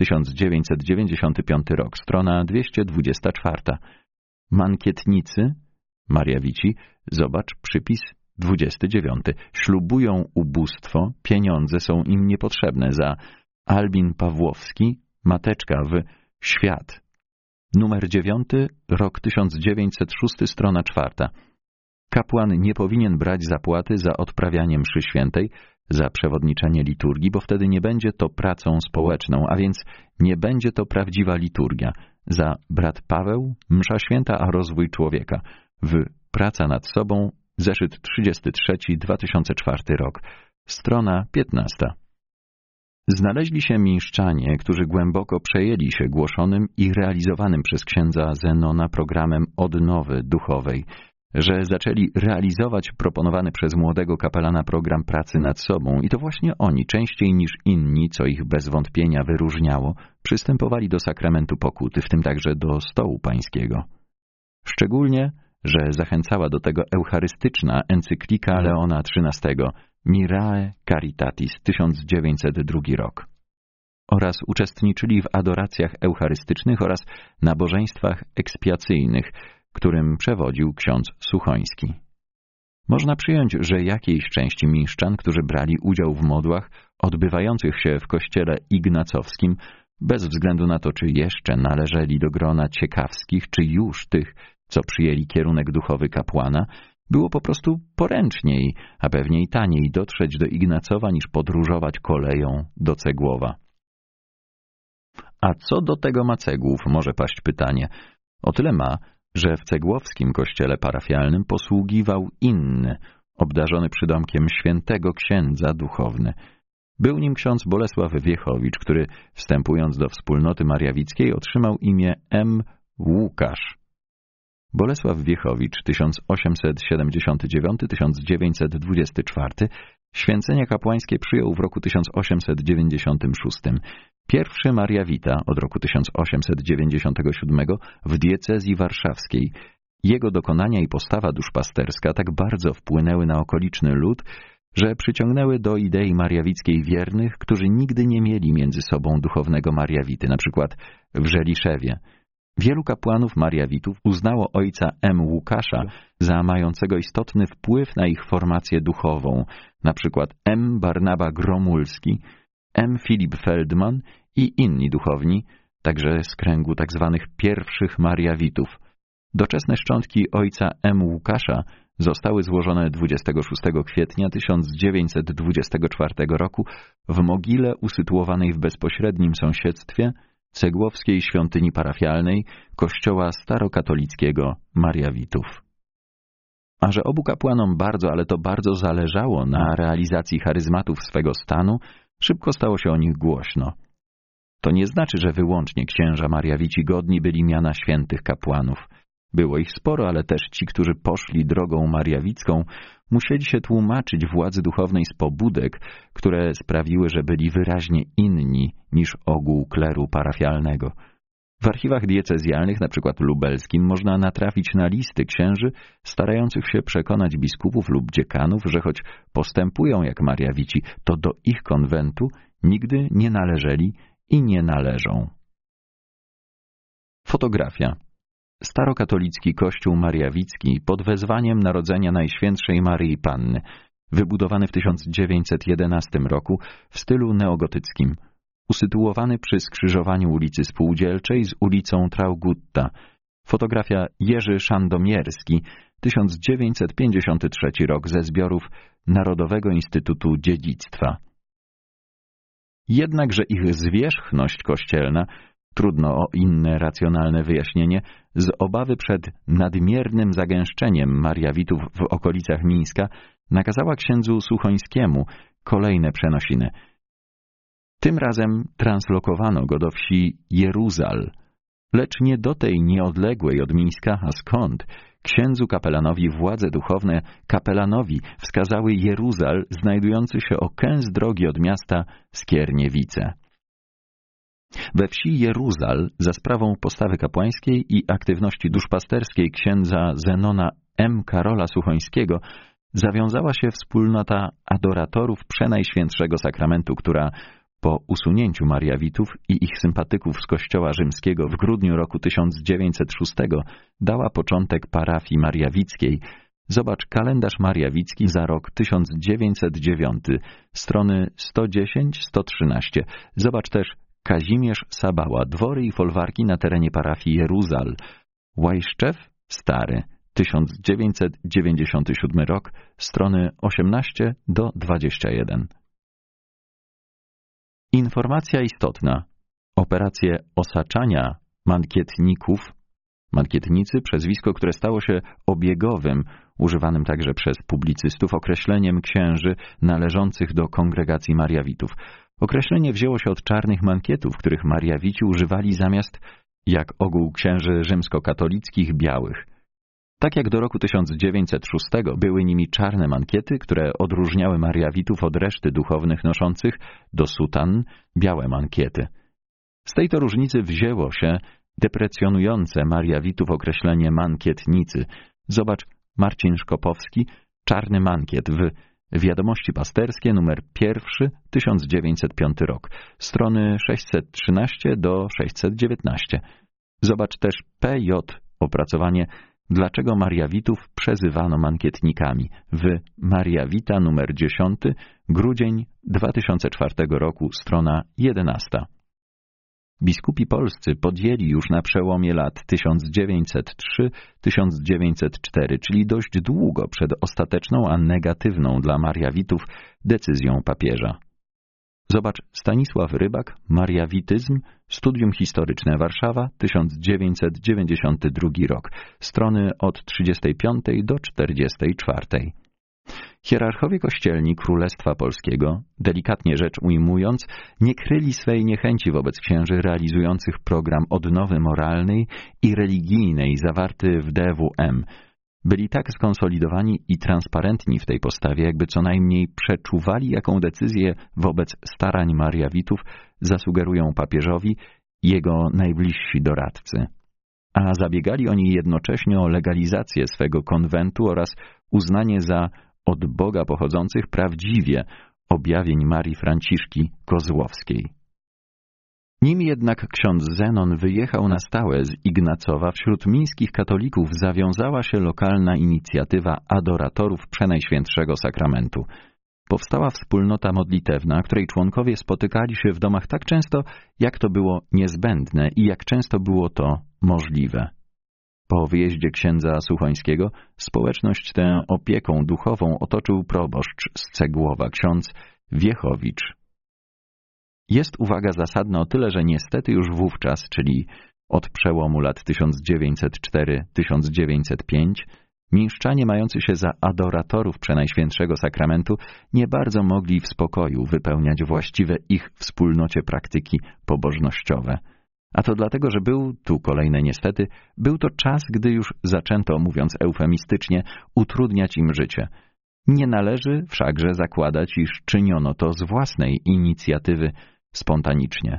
[SPEAKER 1] 1995 rok, strona 224. Mankietnicy, Mariawici, zobacz przypis 29. Ślubują ubóstwo, pieniądze są im niepotrzebne. Za Albin Pawłowski, Mateczka w Świat. Numer 9, rok 1906, strona 4. Kapłan nie powinien brać zapłaty za odprawianie mszy świętej, za przewodniczenie liturgii, bo wtedy nie będzie to pracą społeczną, a więc nie będzie to prawdziwa liturgia. Za brat Paweł, msza święta, a rozwój człowieka. W Praca nad sobą, zeszyt 33, 2004 rok, strona 15. Znaleźli się mińszczanie, którzy głęboko przejęli się głoszonym i realizowanym przez księdza Zenona programem odnowy duchowej, że zaczęli realizować proponowany przez młodego kapelana program pracy nad sobą i to właśnie oni, częściej niż inni, co ich bez wątpienia wyróżniało, przystępowali do sakramentu pokuty, w tym także do stołu pańskiego. Szczególnie, że zachęcała do tego eucharystyczna encyklika Leona XIII Mirae Caritatis, 1902 rok. Oraz uczestniczyli w adoracjach eucharystycznych oraz nabożeństwach ekspiacyjnych, którym przewodził ksiądz Suchoński. Można przyjąć, że jakiejś części mińszczan, którzy brali udział w modłach odbywających się w kościele ignacowskim, bez względu na to, czy jeszcze należeli do grona ciekawskich, czy już tych, co przyjęli kierunek duchowy kapłana, było po prostu poręczniej, a pewnie i taniej dotrzeć do Ignacowa niż podróżować koleją do Cegłowa. A co do tego ma Cegłów, może paść pytanie. O tyle ma, że w cegłowskim kościele parafialnym posługiwał inny, obdarzony przydomkiem świętego księdza duchowny. Był nim ksiądz Bolesław Wiechowicz, który wstępując do wspólnoty mariawickiej otrzymał imię M. Łukasz. Bolesław Wiechowicz, 1879-1924, święcenia kapłańskie przyjął w roku 1896. Pierwszy Mariawita od roku 1897 w diecezji warszawskiej. Jego dokonania i postawa duszpasterska tak bardzo wpłynęły na okoliczny lud, że przyciągnęły do idei mariawickiej wiernych, którzy nigdy nie mieli między sobą duchownego Mariawity, na przykład w Żeliszewie. Wielu kapłanów Mariawitów uznało ojca M. Łukasza za mającego istotny wpływ na ich formację duchową, na przykład M. Barnaba Gromulski, M. Filip Feldman i inni duchowni, także z kręgu tzw. pierwszych Mariawitów. Doczesne szczątki ojca M. Łukasza zostały złożone 26 kwietnia 1924 roku w mogile usytuowanej w bezpośrednim sąsiedztwie Cegłowskiej Świątyni Parafialnej Kościoła Starokatolickiego Mariawitów. A że obu kapłanom bardzo, ale to bardzo zależało na realizacji charyzmatów swego stanu, szybko stało się o nich głośno. To nie znaczy, że wyłącznie księża Mariawici godni byli miana świętych kapłanów. Było ich sporo, ale też ci, którzy poszli drogą mariawicką, musieli się tłumaczyć władzy duchownej z pobudek, które sprawiły, że byli wyraźnie inni niż ogół kleru parafialnego. W archiwach diecezjalnych, na przykład lubelskim, można natrafić na listy księży starających się przekonać biskupów lub dziekanów, że choć postępują jak Mariawici, to do ich konwentu nigdy nie należeli i nie należą. Fotografia. Starokatolicki kościół mariawicki pod wezwaniem Narodzenia Najświętszej Maryi Panny, wybudowany w 1911 roku w stylu neogotyckim, usytuowany przy skrzyżowaniu ulicy Spółdzielczej z ulicą Traugutta. Fotografia Jerzy Szandomierski, 1953 rok, ze zbiorów Narodowego Instytutu Dziedzictwa. Jednakże ich zwierzchność kościelna, trudno o inne racjonalne wyjaśnienie, z obawy przed nadmiernym zagęszczeniem Mariawitów w okolicach Mińska, nakazała księdzu Suchońskiemu kolejne przenosiny. Tym razem translokowano go do wsi Jeruzal, lecz nie do tej nieodległej od Mińska, a skąd? Księdzu kapelanowi władze duchowne kapelanowi wskazały Jeruzal, znajdujący się o kęs drogi od miasta Skierniewice. We wsi Jeruzal za sprawą postawy kapłańskiej i aktywności duszpasterskiej księdza Zenona M. Karola Suchońskiego zawiązała się wspólnota adoratorów Przenajświętszego Sakramentu, która po usunięciu Mariawitów i ich sympatyków z Kościoła Rzymskiego w grudniu roku 1906 dała początek parafii mariawickiej. Zobacz kalendarz mariawicki za rok 1909, strony 110-113. Zobacz też Kazimierz Sabała, dwory i folwarki na terenie parafii Jeruzal. Łajszczew Stary, 1997 rok, strony 18-21. Informacja istotna. Operacje osaczania mankietników, mankietnicy, przezwisko, które stało się obiegowym, używanym także przez publicystów, określeniem księży należących do kongregacji Mariawitów. Określenie wzięło się od czarnych mankietów, których Mariawici używali zamiast, jak ogół księży rzymskokatolickich, białych. Tak jak do roku 1906 były nimi czarne mankiety, które odróżniały Mariawitów od reszty duchownych noszących do sutan białe mankiety. Z tej to różnicy wzięło się deprecjonujące Mariawitów określenie mankietnicy. Zobacz Marcin Szkopowski, Czarny mankiet w Wiadomości pasterskie nr 1, 1905 rok, strony 613-619. Zobacz też PJ, opracowanie Dlaczego Mariawitów przezywano mankietnikami w Mariawita nr 10, grudzień 2004 roku, strona 11. Biskupi polscy podjęli już na przełomie lat 1903-1904, czyli dość długo przed ostateczną, a negatywną dla Mariawitów decyzją papieża. Zobacz Stanisław Rybak, Mariawityzm, Studium Historyczne Warszawa, 1992 rok, strony od 35 do 44. Hierarchowie kościelni Królestwa Polskiego, delikatnie rzecz ujmując, nie kryli swej niechęci wobec księży realizujących program odnowy moralnej i religijnej zawarty w DWM. Byli tak skonsolidowani i transparentni w tej postawie, jakby co najmniej przeczuwali, jaką decyzję wobec starań Mariawitów zasugerują papieżowi jego najbliżsi doradcy. A zabiegali oni jednocześnie o legalizację swego konwentu oraz uznanie za od Boga pochodzących prawdziwie objawień Marii Franciszki Kozłowskiej. Nim jednak ksiądz Zenon wyjechał na stałe z Ignacowa, wśród mińskich katolików zawiązała się lokalna inicjatywa adoratorów Przenajświętszego Sakramentu. Powstała wspólnota modlitewna, której członkowie spotykali się w domach tak często, jak to było niezbędne i jak często było to możliwe. Po wyjeździe księdza Suchońskiego społeczność tę opieką duchową otoczył proboszcz z Cegłowa, ksiądz Wiechowicz. Jest uwaga zasadna o tyle, że niestety już wówczas, czyli od przełomu lat 1904-1905, mińszczanie mający się za adoratorów Przenajświętszego Sakramentu nie bardzo mogli w spokoju wypełniać właściwe ich wspólnocie praktyki pobożnościowe. A to dlatego, że tu kolejne niestety, był to czas, gdy już zaczęto, mówiąc eufemistycznie, utrudniać im życie. Nie należy wszakże zakładać, iż czyniono to z własnej inicjatywy spontanicznie.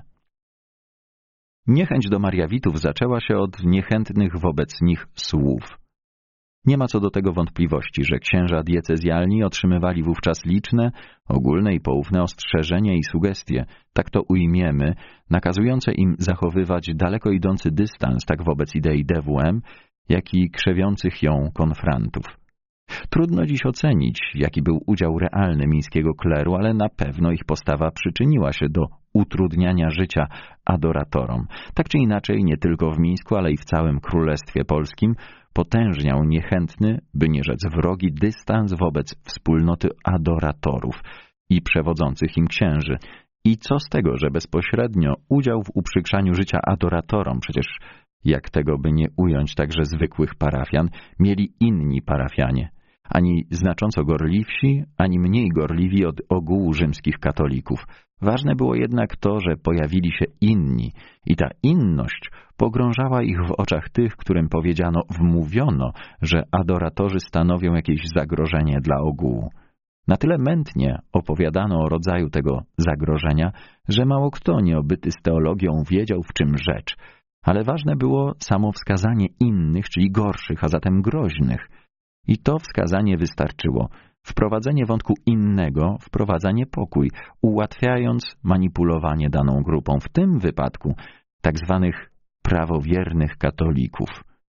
[SPEAKER 1] Niechęć do Mariawitów zaczęła się od niechętnych wobec nich słów. Nie ma co do tego wątpliwości, że księża diecezjalni otrzymywali wówczas liczne, ogólne i poufne ostrzeżenia i sugestie, tak to ujmiemy, nakazujące im zachowywać daleko idący dystans tak wobec idei DWM, jak i krzewiących ją konfrantów. Trudno dziś ocenić, jaki był udział realny mińskiego kleru, ale na pewno ich postawa przyczyniła się do utrudniania życia adoratorom. Tak czy inaczej, nie tylko w Mińsku, ale i w całym Królestwie Polskim potężniał niechętny, by nie rzec wrogi, dystans wobec wspólnoty adoratorów i przewodzących im księży. I co z tego, że bezpośrednio udział w uprzykrzaniu życia adoratorom, przecież jak tego by nie ująć także zwykłych parafian, mieli inni parafianie, ani znacząco gorliwsi, ani mniej gorliwi od ogółu rzymskich katolików. Ważne było jednak to, że pojawili się inni i ta inność pogrążała ich w oczach tych, którym wmówiono, że adoratorzy stanowią jakieś zagrożenie dla ogółu. Na tyle mętnie opowiadano o rodzaju tego zagrożenia, że mało kto nieobyty z teologią wiedział, w czym rzecz, ale ważne było samo wskazanie innych, czyli gorszych, a zatem groźnych. I to wskazanie wystarczyło. Wprowadzenie wątku innego wprowadza niepokój, ułatwiając manipulowanie daną grupą, w tym wypadku tak zwanych prawowiernych katolików.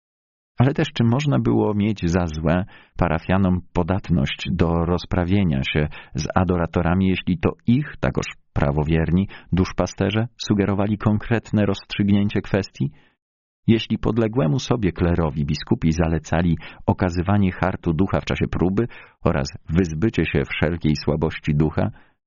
[SPEAKER 1] Ale też czy można było mieć za złe parafianom podatność do rozprawienia się z adoratorami, jeśli to ich, takoż prawowierni, duszpasterze sugerowali konkretne rozstrzygnięcie kwestii? Jeśli podległemu sobie klerowi biskupi zalecali okazywanie hartu ducha w czasie próby oraz wyzbycie się wszelkiej słabości ducha,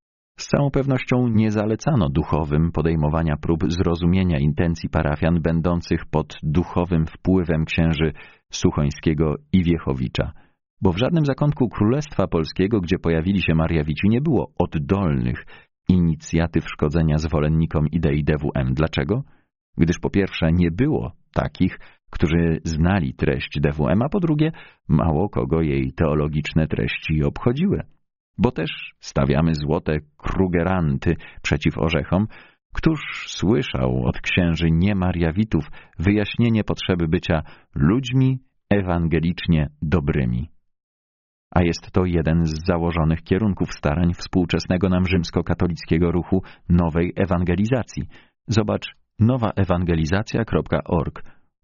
[SPEAKER 1] z całą pewnością nie zalecano duchowym podejmowania prób zrozumienia intencji parafian będących pod duchowym wpływem księży Suchońskiego i Wiechowicza, bo w żadnym zakątku Królestwa Polskiego, gdzie pojawili się Mariawici, nie było oddolnych inicjatyw szkodzenia zwolennikom idei DWM. Dlaczego? Gdyż po pierwsze nie było takich, którzy znali treść DWM, a po drugie mało kogo jej teologiczne treści obchodziły. Bo też stawiamy złote krugeranty przeciw orzechom. Któż słyszał od księży niemariawitów wyjaśnienie potrzeby bycia ludźmi ewangelicznie dobrymi? A jest to jeden z założonych kierunków starań współczesnego nam rzymskokatolickiego ruchu nowej ewangelizacji. Zobacz nowaewangelizacja.org,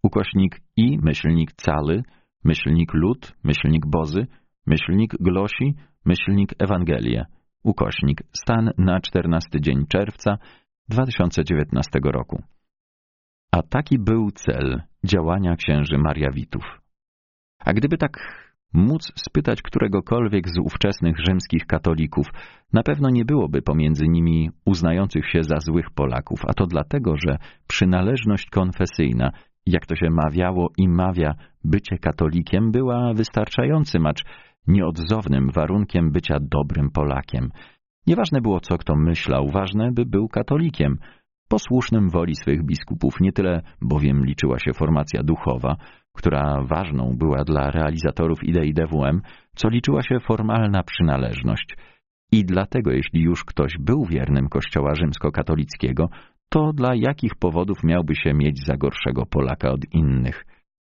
[SPEAKER 1] /i/cały, /lud, /bozy, /głosi, /Ewangelie, stan na 14 dzień czerwca 2019 roku. A taki był cel działania księży Mariawitów. A gdyby tak móc spytać któregokolwiek z ówczesnych rzymskich katolików, na pewno nie byłoby pomiędzy nimi uznających się za złych Polaków, a to dlatego, że przynależność konfesyjna, jak to się mawiało i mawia, bycie katolikiem, była wystarczającym, acz nieodzownym warunkiem bycia dobrym Polakiem. Nieważne było, co kto myślał, ważne, by był katolikiem, posłusznym woli swych biskupów, nie tyle bowiem liczyła się formacja duchowa, która ważną była dla realizatorów idei DWM, co liczyła się formalna przynależność. I dlatego, jeśli już ktoś był wiernym Kościoła rzymskokatolickiego, to dla jakich powodów miałby się mieć za gorszego Polaka od innych?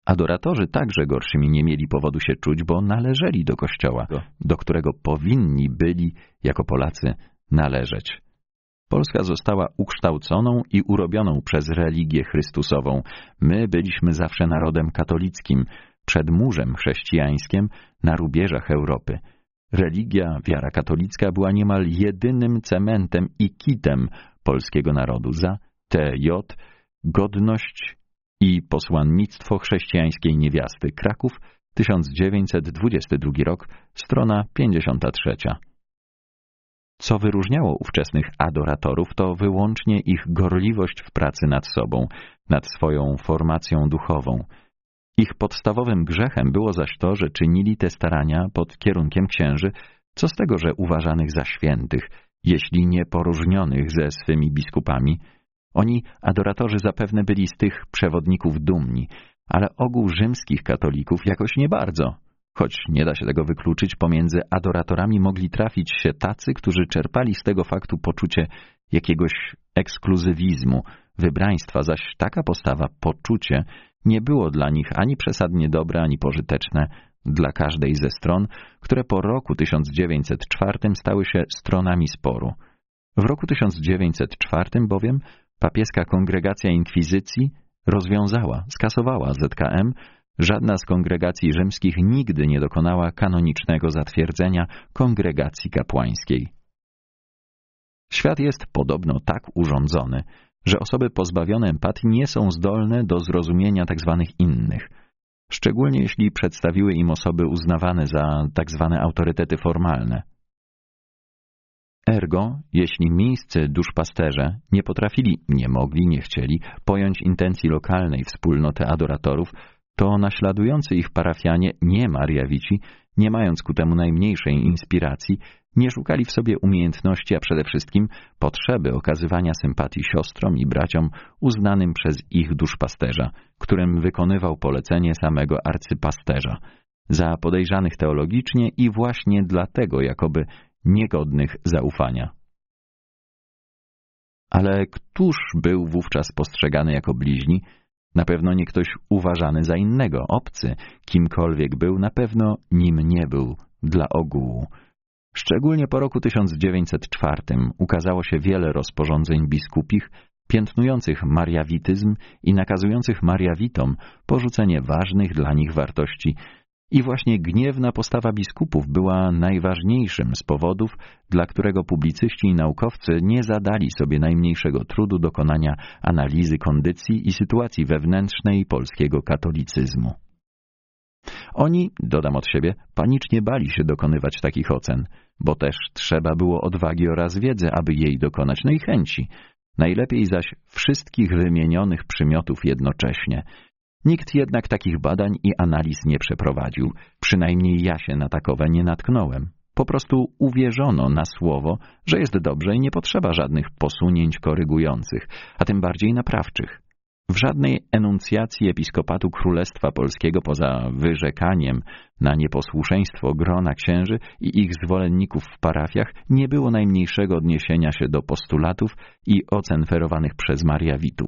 [SPEAKER 1] Adoratorzy także gorszymi nie mieli powodu się czuć, bo należeli do Kościoła, do którego powinni byli, jako Polacy, należeć. Polska została ukształconą i urobioną przez religię chrystusową. My byliśmy zawsze narodem katolickim, przed murzem chrześcijańskim na rubieżach Europy. Religia, wiara katolicka była niemal jedynym cementem i kitem polskiego narodu. Za TJ, godność i posłannictwo chrześcijańskiej niewiasty. Kraków, 1922 rok, strona 53. Co wyróżniało ówczesnych adoratorów, to wyłącznie ich gorliwość w pracy nad sobą, nad swoją formacją duchową. Ich podstawowym grzechem było zaś to, że czynili te starania pod kierunkiem księży, co z tego, że uważanych za świętych, jeśli nie poróżnionych ze swymi biskupami. Oni, adoratorzy, zapewne byli z tych przewodników dumni, ale ogół rzymskich katolików jakoś nie bardzo. Choć nie da się tego wykluczyć, pomiędzy adoratorami mogli trafić się tacy, którzy czerpali z tego faktu poczucie jakiegoś ekskluzywizmu, wybraństwa, zaś taka postawa, poczucie, nie było dla nich ani przesadnie dobre, ani pożyteczne dla każdej ze stron, które po roku 1904 stały się stronami sporu. W roku 1904 bowiem papieska kongregacja inkwizycji skasowała ZKM. Żadna z kongregacji rzymskich nigdy nie dokonała kanonicznego zatwierdzenia kongregacji kapłańskiej. Świat jest podobno tak urządzony, że osoby pozbawione empatii nie są zdolne do zrozumienia tzw. innych, szczególnie jeśli przedstawiły im osoby uznawane za tzw. autorytety formalne. Ergo, jeśli miejscy duszpasterze nie potrafili, nie mogli, nie chcieli pojąć intencji lokalnej wspólnoty adoratorów, to naśladujący ich parafianie, nie Mariawici, nie mając ku temu najmniejszej inspiracji, nie szukali w sobie umiejętności, a przede wszystkim potrzeby okazywania sympatii siostrom i braciom uznanym przez ich duszpasterza, którym wykonywał polecenie samego arcypasterza, za podejrzanych teologicznie i właśnie dlatego jakoby niegodnych zaufania. Ale któż był wówczas postrzegany jako bliźni? Na pewno nie ktoś uważany za innego, obcy, kimkolwiek był, na pewno nim nie był dla ogółu. Szczególnie po roku 1904 ukazało się wiele rozporządzeń biskupich piętnujących mariawityzm i nakazujących mariawitom porzucenie ważnych dla nich wartości. I właśnie gniewna postawa biskupów była najważniejszym z powodów, dla którego publicyści i naukowcy nie zadali sobie najmniejszego trudu dokonania analizy kondycji i sytuacji wewnętrznej polskiego katolicyzmu. Oni, dodam od siebie, panicznie bali się dokonywać takich ocen, bo też trzeba było odwagi oraz wiedzy, aby jej dokonać, no i chęci. Najlepiej zaś wszystkich wymienionych przymiotów jednocześnie. Nikt jednak takich badań i analiz nie przeprowadził, przynajmniej ja się na takowe nie natknąłem. Po prostu uwierzono na słowo, że jest dobrze i nie potrzeba żadnych posunięć korygujących, a tym bardziej naprawczych. W żadnej enuncjacji episkopatu Królestwa Polskiego poza wyrzekaniem na nieposłuszeństwo grona księży i ich zwolenników w parafiach nie było najmniejszego odniesienia się do postulatów i ocen ferowanych przez Mariawitów.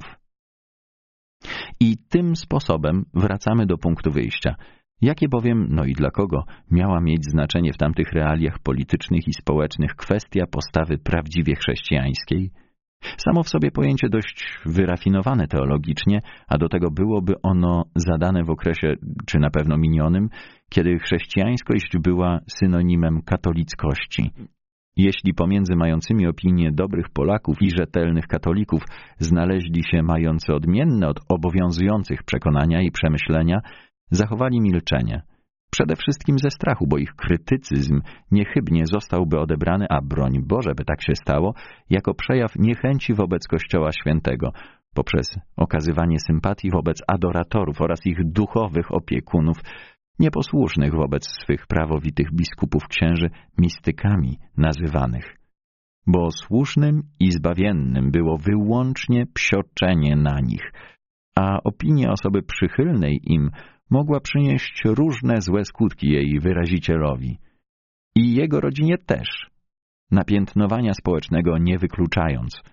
[SPEAKER 1] I tym sposobem wracamy do punktu wyjścia. Jakie bowiem, no i dla kogo, miała mieć znaczenie w tamtych realiach politycznych i społecznych kwestia postawy prawdziwie chrześcijańskiej? Samo w sobie pojęcie dość wyrafinowane teologicznie, a do tego byłoby ono zadane w okresie, czy na pewno minionym, kiedy chrześcijańskość była synonimem katolickości. Jeśli pomiędzy mającymi opinię dobrych Polaków i rzetelnych katolików znaleźli się mający odmienne od obowiązujących przekonania i przemyślenia, zachowali milczenie. Przede wszystkim ze strachu, bo ich krytycyzm niechybnie zostałby odebrany, a broń Boże, by tak się stało, jako przejaw niechęci wobec Kościoła Świętego, poprzez okazywanie sympatii wobec adoratorów oraz ich duchowych opiekunów, nieposłusznych wobec swych prawowitych biskupów księży, mistykami nazywanych. Bo słusznym i zbawiennym było wyłącznie psioczenie na nich, a opinia osoby przychylnej im mogła przynieść różne złe skutki jej wyrazicielowi. I jego rodzinie też, napiętnowania społecznego nie wykluczając.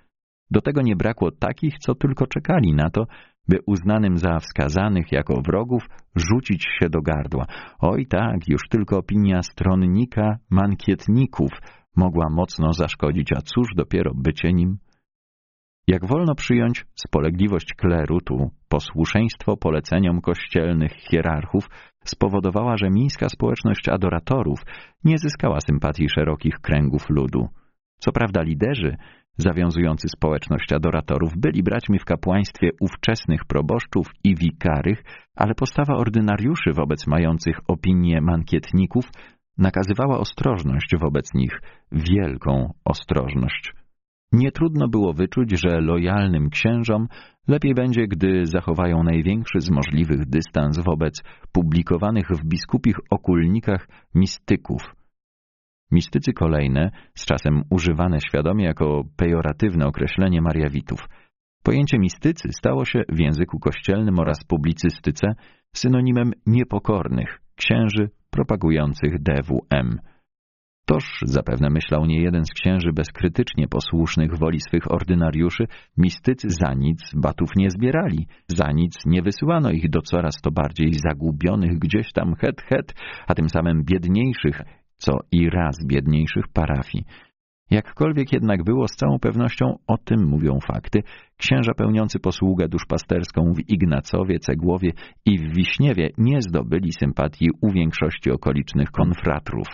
[SPEAKER 1] Do tego nie brakło takich, co tylko czekali na to, by uznanym za wskazanych jako wrogów rzucić się do gardła. Oj tak, już tylko opinia stronnika mankietników mogła mocno zaszkodzić, a cóż dopiero bycie nim? Jak wolno przyjąć, spolegliwość kleru, tu posłuszeństwo poleceniom kościelnych hierarchów spowodowała, że mińska społeczność adoratorów nie zyskała sympatii szerokich kręgów ludu. Co prawda liderzy zawiązujący społeczność adoratorów byli braćmi w kapłaństwie ówczesnych proboszczów i wikarych, ale postawa ordynariuszy wobec mających opinię mankietników nakazywała ostrożność wobec nich, wielką ostrożność. Nie trudno było wyczuć, że lojalnym księżom lepiej będzie, gdy zachowają największy z możliwych dystans wobec publikowanych w biskupich okulnikach mistyków. Mistycy kolejne, z czasem używane świadomie jako pejoratywne określenie Mariawitów. Pojęcie mistycy stało się w języku kościelnym oraz publicystyce synonimem niepokornych księży propagujących DWM. Toż, zapewne myślał niejeden z księży bezkrytycznie posłusznych woli swych ordynariuszy, mistycy za nic batów nie zbierali, za nic nie wysyłano ich do coraz to bardziej zagubionych gdzieś tam a tym samym biedniejszych, co i raz biedniejszych parafii. Jakkolwiek jednak było, z całą pewnością o tym mówią fakty, księża pełniący posługę duszpasterską w Ignacowie, Cegłowie i w Wiśniewie nie zdobyli sympatii u większości okolicznych konfratrów.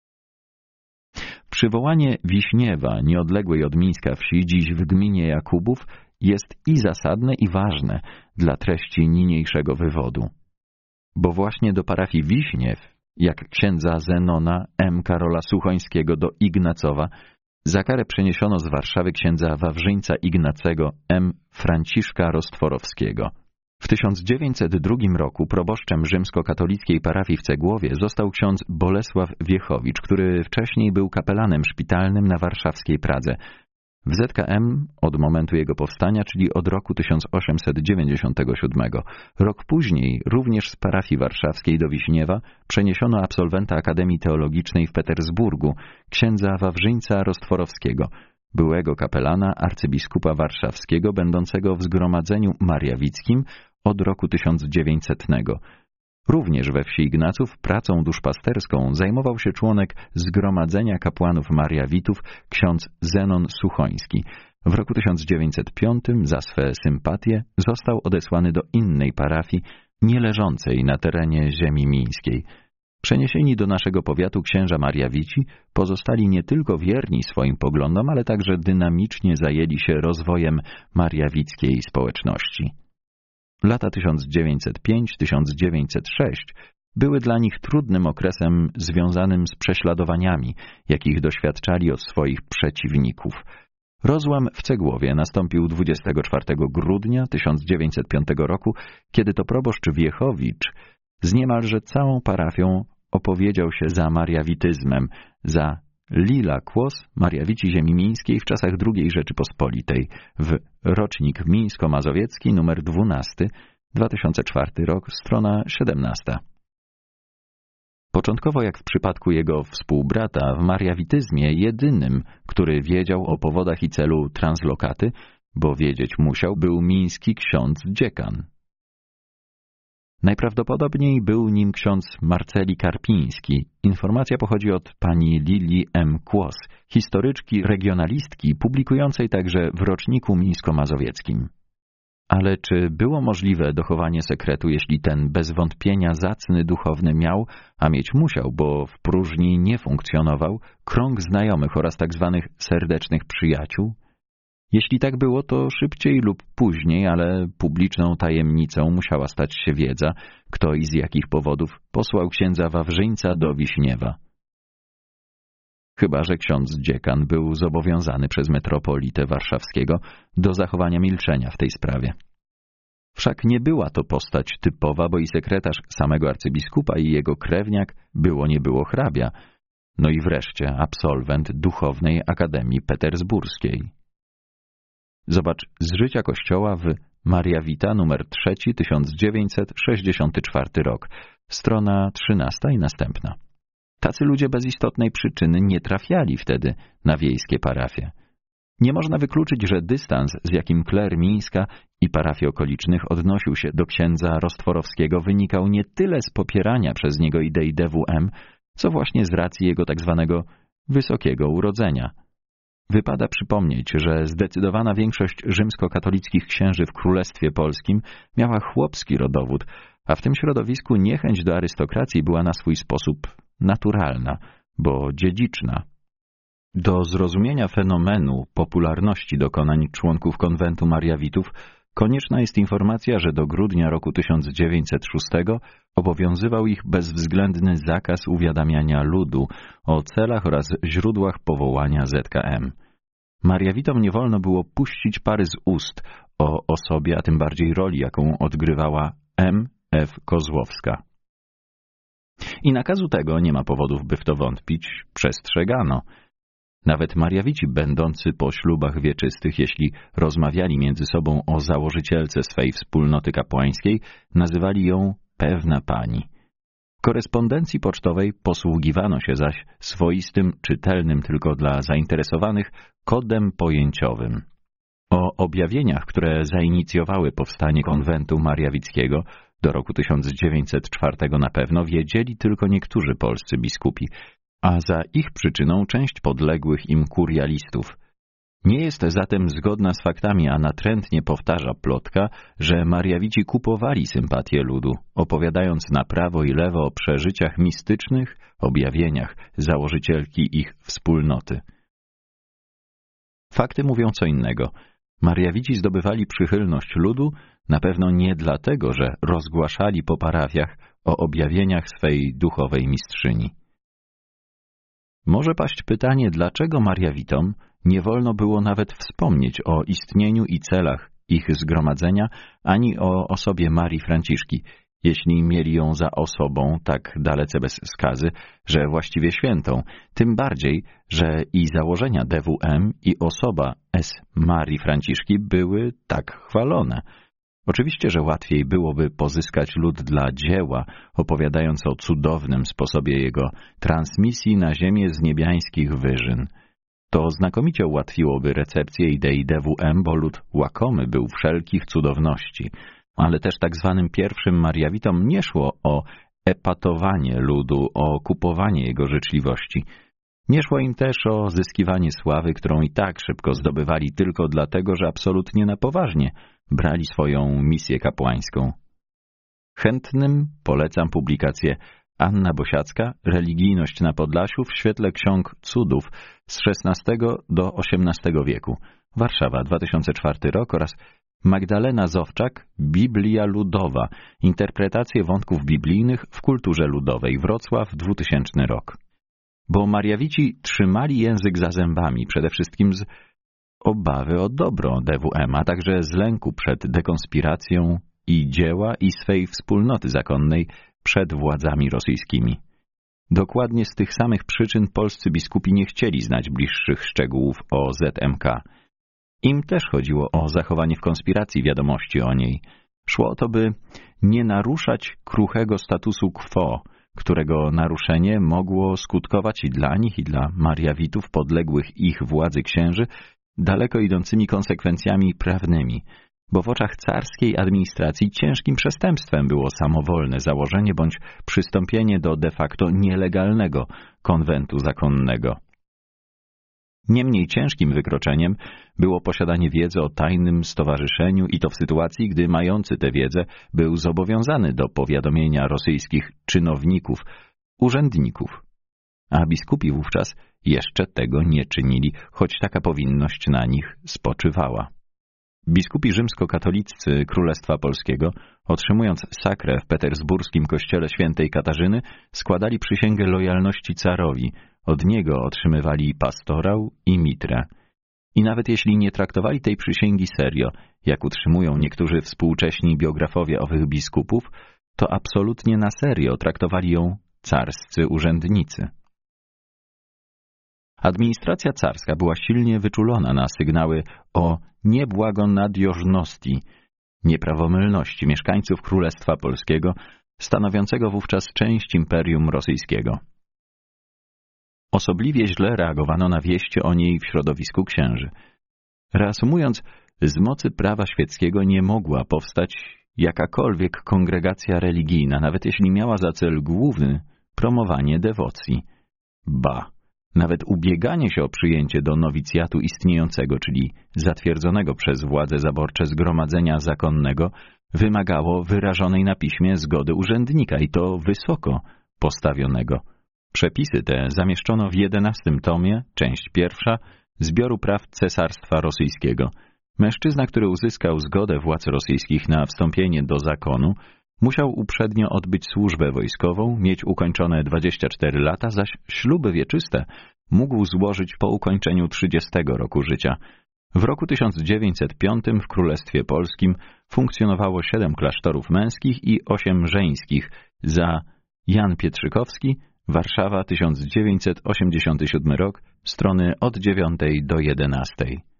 [SPEAKER 1] Przywołanie Wiśniewa, nieodległej od Mińska wsi, dziś w gminie Jakubów, jest i zasadne, i ważne dla treści niniejszego wywodu. Bo właśnie do parafii Wiśniew, jak księdza Zenona M. Karola Suchońskiego do Ignacowa, za karę przeniesiono z Warszawy księdza Wawrzyńca Ignacego M. Franciszka Rostworowskiego. W 1902 roku proboszczem rzymskokatolickiej parafii w Cegłowie został ksiądz Bolesław Wiechowicz, który wcześniej był kapelanem szpitalnym na warszawskiej Pradze. W ZKM od momentu jego powstania, czyli od roku 1897. Rok później również z parafii warszawskiej do Wiśniewa przeniesiono absolwenta Akademii Teologicznej w Petersburgu, księdza Wawrzyńca Rostworowskiego, byłego kapelana arcybiskupa warszawskiego będącego w Zgromadzeniu Mariawickim od roku 1900. Również we wsi Ignaców pracą duszpasterską zajmował się członek Zgromadzenia Kapłanów Mariawitów ksiądz Zenon Suchoński. W roku 1905 za swe sympatie został odesłany do innej parafii, nie leżącej na terenie ziemi mińskiej. Przeniesieni do naszego powiatu księża Mariawici pozostali nie tylko wierni swoim poglądom, ale także dynamicznie zajęli się rozwojem mariawickiej społeczności. Lata 1905-1906 były dla nich trudnym okresem związanym z prześladowaniami, jakich doświadczali od swoich przeciwników. Rozłam w Cegłowie nastąpił 24 grudnia 1905 roku, kiedy to proboszcz Wiechowicz z niemalże całą parafią opowiedział się za mariawityzmem, za Lila Kłos Mariawici ziemi mińskiej w czasach II Rzeczypospolitej w Rocznik Mińsko-Mazowiecki nr 12, 2004 rok, strona 17. Początkowo, jak w przypadku jego współbrata, w mariawityzmie jedynym, który wiedział o powodach i celu translokaty, bo wiedzieć musiał, był miński ksiądz dziekan. Najprawdopodobniej był nim ksiądz Marceli Karpiński. Informacja pochodzi od pani Lili M. Kłos, historyczki, regionalistki, publikującej także w Roczniku Mińsko-Mazowieckim. Ale czy było możliwe dochowanie sekretu, jeśli ten bez wątpienia zacny duchowny miał, a mieć musiał, bo w próżni nie funkcjonował, krąg znajomych oraz tzw. serdecznych przyjaciół? Jeśli tak było, to szybciej lub później, ale publiczną tajemnicą musiała stać się wiedza, kto i z jakich powodów posłał księdza Wawrzyńca do Wiśniewa. Chyba że ksiądz dziekan był zobowiązany przez metropolitę warszawskiego do zachowania milczenia w tej sprawie. Wszak nie była to postać typowa, bo i sekretarz samego arcybiskupa i jego krewniak było nie było hrabia, no i wreszcie absolwent Duchownej Akademii Petersburskiej. Zobacz z życia Kościoła w Mariawita nr 3, 1964 rok, strona 13 i następna. Tacy ludzie bez istotnej przyczyny nie trafiali wtedy na wiejskie parafie. Nie można wykluczyć, że dystans, z jakim kler Mińska i parafii okolicznych odnosił się do księdza Rostworowskiego, wynikał nie tyle z popierania przez niego idei DWM, co właśnie z racji jego tak zwanego wysokiego urodzenia. Wypada przypomnieć, że zdecydowana większość rzymskokatolickich księży w Królestwie Polskim miała chłopski rodowód, a w tym środowisku niechęć do arystokracji była na swój sposób naturalna, bo dziedziczna. Do zrozumienia fenomenu popularności dokonań członków konwentu Mariawitów konieczna jest informacja, że do grudnia roku 1906 obowiązywał ich bezwzględny zakaz uwiadamiania ludu o celach oraz źródłach powołania ZKM. Mariawitom nie wolno było puścić pary z ust o osobie, a tym bardziej roli, jaką odgrywała M.F. Kozłowska. I nakazu tego, nie ma powodów, by w to wątpić, przestrzegano. Nawet Mariawici, będący po ślubach wieczystych, jeśli rozmawiali między sobą o założycielce swej wspólnoty kapłańskiej, nazywali ją pewna pani. W korespondencji pocztowej posługiwano się zaś swoistym, czytelnym tylko dla zainteresowanych, kodem pojęciowym. O objawieniach, które zainicjowały powstanie konwentu mariawickiego do roku 1904 na pewno wiedzieli tylko niektórzy polscy biskupi, a za ich przyczyną część podległych im kurialistów. Nie jest zatem zgodna z faktami, a natrętnie powtarza plotka, że Mariawici kupowali sympatię ludu, opowiadając na prawo i lewo o przeżyciach mistycznych, objawieniach założycielki ich wspólnoty. Fakty mówią co innego. Mariawici zdobywali przychylność ludu na pewno nie dlatego, że rozgłaszali po parafiach o objawieniach swej duchowej mistrzyni. Może paść pytanie, dlaczego Mariawitom nie wolno było nawet wspomnieć o istnieniu i celach ich zgromadzenia, ani o osobie Marii Franciszki, jeśli mieli ją za osobą tak dalece bez skazy, że właściwie świętą, tym bardziej, że i założenia DWM i osoba S. Marii Franciszki były tak chwalone. Oczywiście, że łatwiej byłoby pozyskać lud dla dzieła, opowiadając o cudownym sposobie jego transmisji na ziemię z niebiańskich wyżyn. To znakomicie ułatwiłoby recepcję idei DWM, bo lud łakomy był wszelkich cudowności, ale też tak zwanym pierwszym Mariawitom nie szło o epatowanie ludu, o kupowanie jego życzliwości. Nie szło im też o zyskiwanie sławy, którą i tak szybko zdobywali tylko dlatego, że absolutnie na poważnie brali swoją misję kapłańską. Chętnym polecam publikację Anna Bosiacka, Religijność na Podlasiu w świetle ksiąg cudów z XVI do XVIII wieku, Warszawa, 2004 rok oraz Magdalena Zowczak, Biblia Ludowa, interpretacje wątków biblijnych w kulturze ludowej, Wrocław, 2000 rok. Bo Mariawici trzymali język za zębami, przede wszystkim z obawy o dobro DWM, a także z lęku przed dekonspiracją i dzieła i swej wspólnoty zakonnej przed władzami rosyjskimi. Dokładnie z tych samych przyczyn polscy biskupi nie chcieli znać bliższych szczegółów o ZMK. Im też chodziło o zachowanie w konspiracji wiadomości o niej. Szło o to, by nie naruszać kruchego statusu quo, którego naruszenie mogło skutkować i dla nich, i dla Mariawitów podległych ich władzy księży daleko idącymi konsekwencjami prawnymi, bo w oczach carskiej administracji ciężkim przestępstwem było samowolne założenie bądź przystąpienie do de facto nielegalnego konwentu zakonnego. Niemniej ciężkim wykroczeniem było posiadanie wiedzy o tajnym stowarzyszeniu i to w sytuacji, gdy mający tę wiedzę był zobowiązany do powiadomienia rosyjskich czynowników, urzędników. A biskupi wówczas jeszcze tego nie czynili, choć taka powinność na nich spoczywała. Biskupi rzymskokatoliccy Królestwa Polskiego, otrzymując sakrę w petersburskim kościele świętej Katarzyny, składali przysięgę lojalności carowi, od niego otrzymywali pastorał i mitrę. I nawet jeśli nie traktowali tej przysięgi serio, jak utrzymują niektórzy współcześni biografowie owych biskupów, to absolutnie na serio traktowali ją carscy urzędnicy. Administracja carska była silnie wyczulona na sygnały o niebłagonadjożności, nieprawomylności mieszkańców Królestwa Polskiego, stanowiącego wówczas część Imperium Rosyjskiego. Osobliwie źle reagowano na wieści o niej w środowisku księży. Reasumując, z mocy prawa świeckiego nie mogła powstać jakakolwiek kongregacja religijna, nawet jeśli miała za cel główny promowanie dewocji. Ba, nawet ubieganie się o przyjęcie do nowicjatu istniejącego, czyli zatwierdzonego przez władze zaborcze zgromadzenia zakonnego, wymagało wyrażonej na piśmie zgody urzędnika i to wysoko postawionego. Przepisy te zamieszczono w 11 tomie, część 1, Zbioru praw Cesarstwa Rosyjskiego. Mężczyzna, który uzyskał zgodę władz rosyjskich na wstąpienie do zakonu, musiał uprzednio odbyć służbę wojskową, mieć ukończone 24 lata, zaś śluby wieczyste mógł złożyć po ukończeniu 30 roku życia. W roku 1905 w Królestwie Polskim funkcjonowało 7 klasztorów męskich i 8 żeńskich. Za Jan Pietrzykowski, Warszawa, 1987 rok, strony od 9 do 11.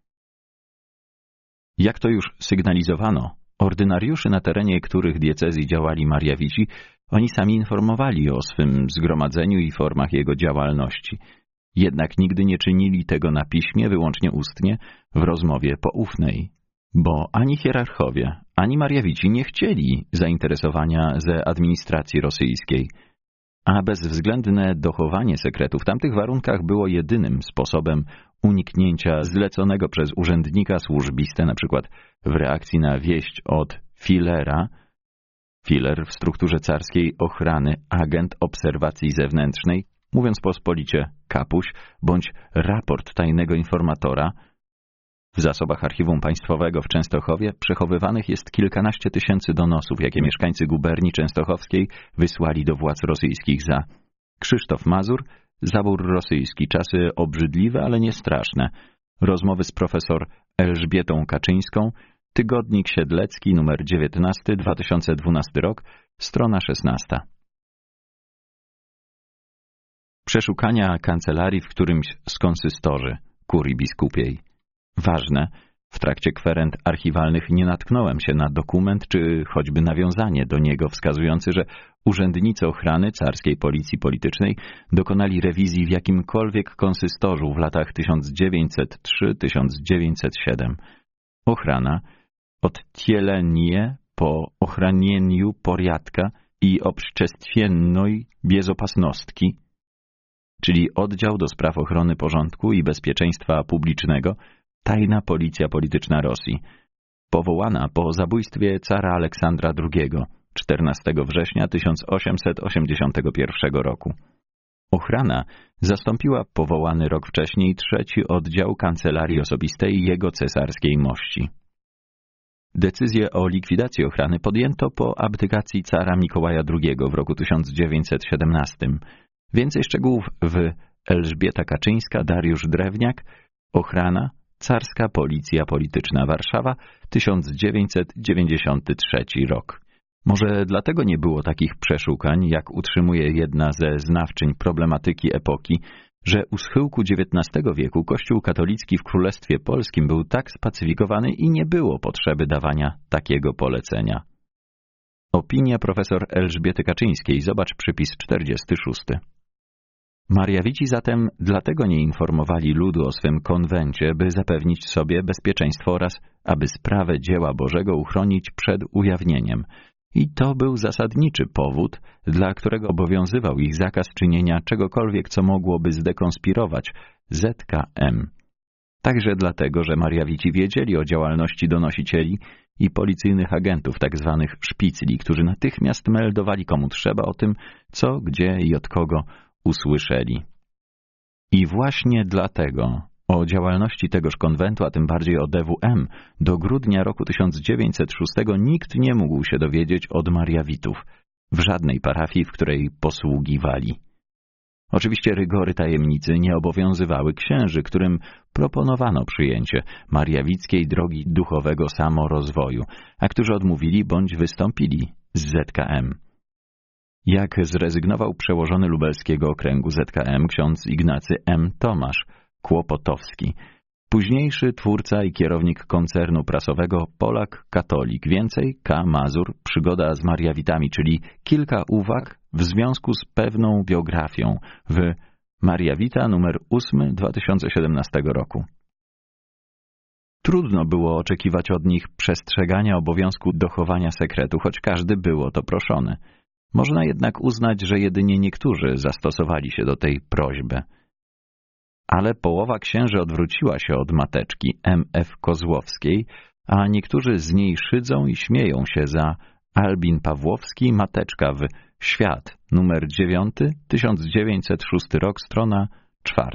[SPEAKER 1] Jak to już sygnalizowano, ordynariuszy, na terenie których diecezji działali Mariawici, oni sami informowali o swym zgromadzeniu i formach jego działalności. Jednak nigdy nie czynili tego na piśmie, wyłącznie ustnie, w rozmowie poufnej. Bo ani hierarchowie, ani Mariawici nie chcieli zainteresowania ze administracji rosyjskiej, a bezwzględne dochowanie sekretu w tamtych warunkach było jedynym sposobem uniknięcia zleconego przez urzędnika służbistę, na przykład w reakcji na wieść od Filera, Filer w strukturze carskiej ochrany, agent obserwacji zewnętrznej, mówiąc pospolicie kapuś, bądź raport tajnego informatora. W zasobach Archiwum Państwowego w Częstochowie przechowywanych jest kilkanaście tysięcy donosów, jakie mieszkańcy guberni częstochowskiej wysłali do władz rosyjskich za Krzysztof Mazur, Zabór rosyjski, czasy obrzydliwe, ale nie straszne, rozmowy z profesor Elżbietą Kaczyńską, Tygodnik Siedlecki, numer 19, 2012 rok, strona 16. Przeszukania kancelarii w którymś z konsystorzy, kurii biskupiej. Ważne, w trakcie kwerent archiwalnych nie natknąłem się na dokument, czy choćby nawiązanie do niego wskazujący, że urzędnicy ochrany carskiej policji politycznej dokonali rewizji w jakimkolwiek konsystorzu w latach 1903-1907. Ochrana oddzielenie po ochranieniu porядka i общественной безопасности, czyli oddział do spraw ochrony porządku i bezpieczeństwa publicznego, Tajna Policja Polityczna Rosji, powołana po zabójstwie cara Aleksandra II 14 września 1881 roku. Ochrana zastąpiła powołany rok wcześniej 3. oddział Kancelarii Osobistej Jego Cesarskiej Mości. Decyzję o likwidacji ochrany podjęto po abdykacji cara Mikołaja II w roku 1917. Więcej szczegółów w Elżbieta Kaczyńska, Dariusz Drewniak, Ochrana, Carska Policja Polityczna Warszawa, 1993 rok. Może dlatego nie było takich przeszukań, jak utrzymuje jedna ze znawczyń problematyki epoki, że u schyłku XIX wieku Kościół katolicki w Królestwie Polskim był tak spacyfikowany i nie było potrzeby dawania takiego polecenia. Opinia profesor Elżbiety Kaczyńskiej, zobacz przypis 46. Mariawici zatem dlatego nie informowali ludu o swym konwencie, by zapewnić sobie bezpieczeństwo oraz aby sprawę dzieła Bożego uchronić przed ujawnieniem. I to był zasadniczy powód, dla którego obowiązywał ich zakaz czynienia czegokolwiek, co mogłoby zdekonspirować ZKM. Także dlatego, że Mariawici wiedzieli o działalności donosicieli i policyjnych agentów, tzw. szpicli, którzy natychmiast meldowali komu trzeba o tym, co, gdzie i od kogo usłyszeli. I właśnie dlatego o działalności tegoż konwentu, a tym bardziej o DWM, do grudnia roku 1906 nikt nie mógł się dowiedzieć od Mariawitów, w żadnej parafii, w której posługiwali. Oczywiście rygory tajemnicy nie obowiązywały księży, którym proponowano przyjęcie mariawickiej drogi duchowego samorozwoju, a którzy odmówili bądź wystąpili z ZKM. Jak zrezygnował przełożony lubelskiego okręgu ZKM ksiądz Ignacy M. Tomasz Kłopotowski, późniejszy twórca i kierownik koncernu prasowego Polak Katolik. Więcej K. Mazur, Przygoda z Mariawitami, czyli kilka uwag w związku z pewną biografią w Mariawita numer 8 2017 roku. Trudno było oczekiwać od nich przestrzegania obowiązku dochowania sekretu, choć każdy był o to proszony. Można jednak uznać, że jedynie niektórzy zastosowali się do tej prośby. Ale połowa księży odwróciła się od mateczki M.F. Kozłowskiej, a niektórzy z niej szydzą i śmieją się za Albin Pawłowski, mateczka w Świat, numer 9, 1906 rok, strona 4.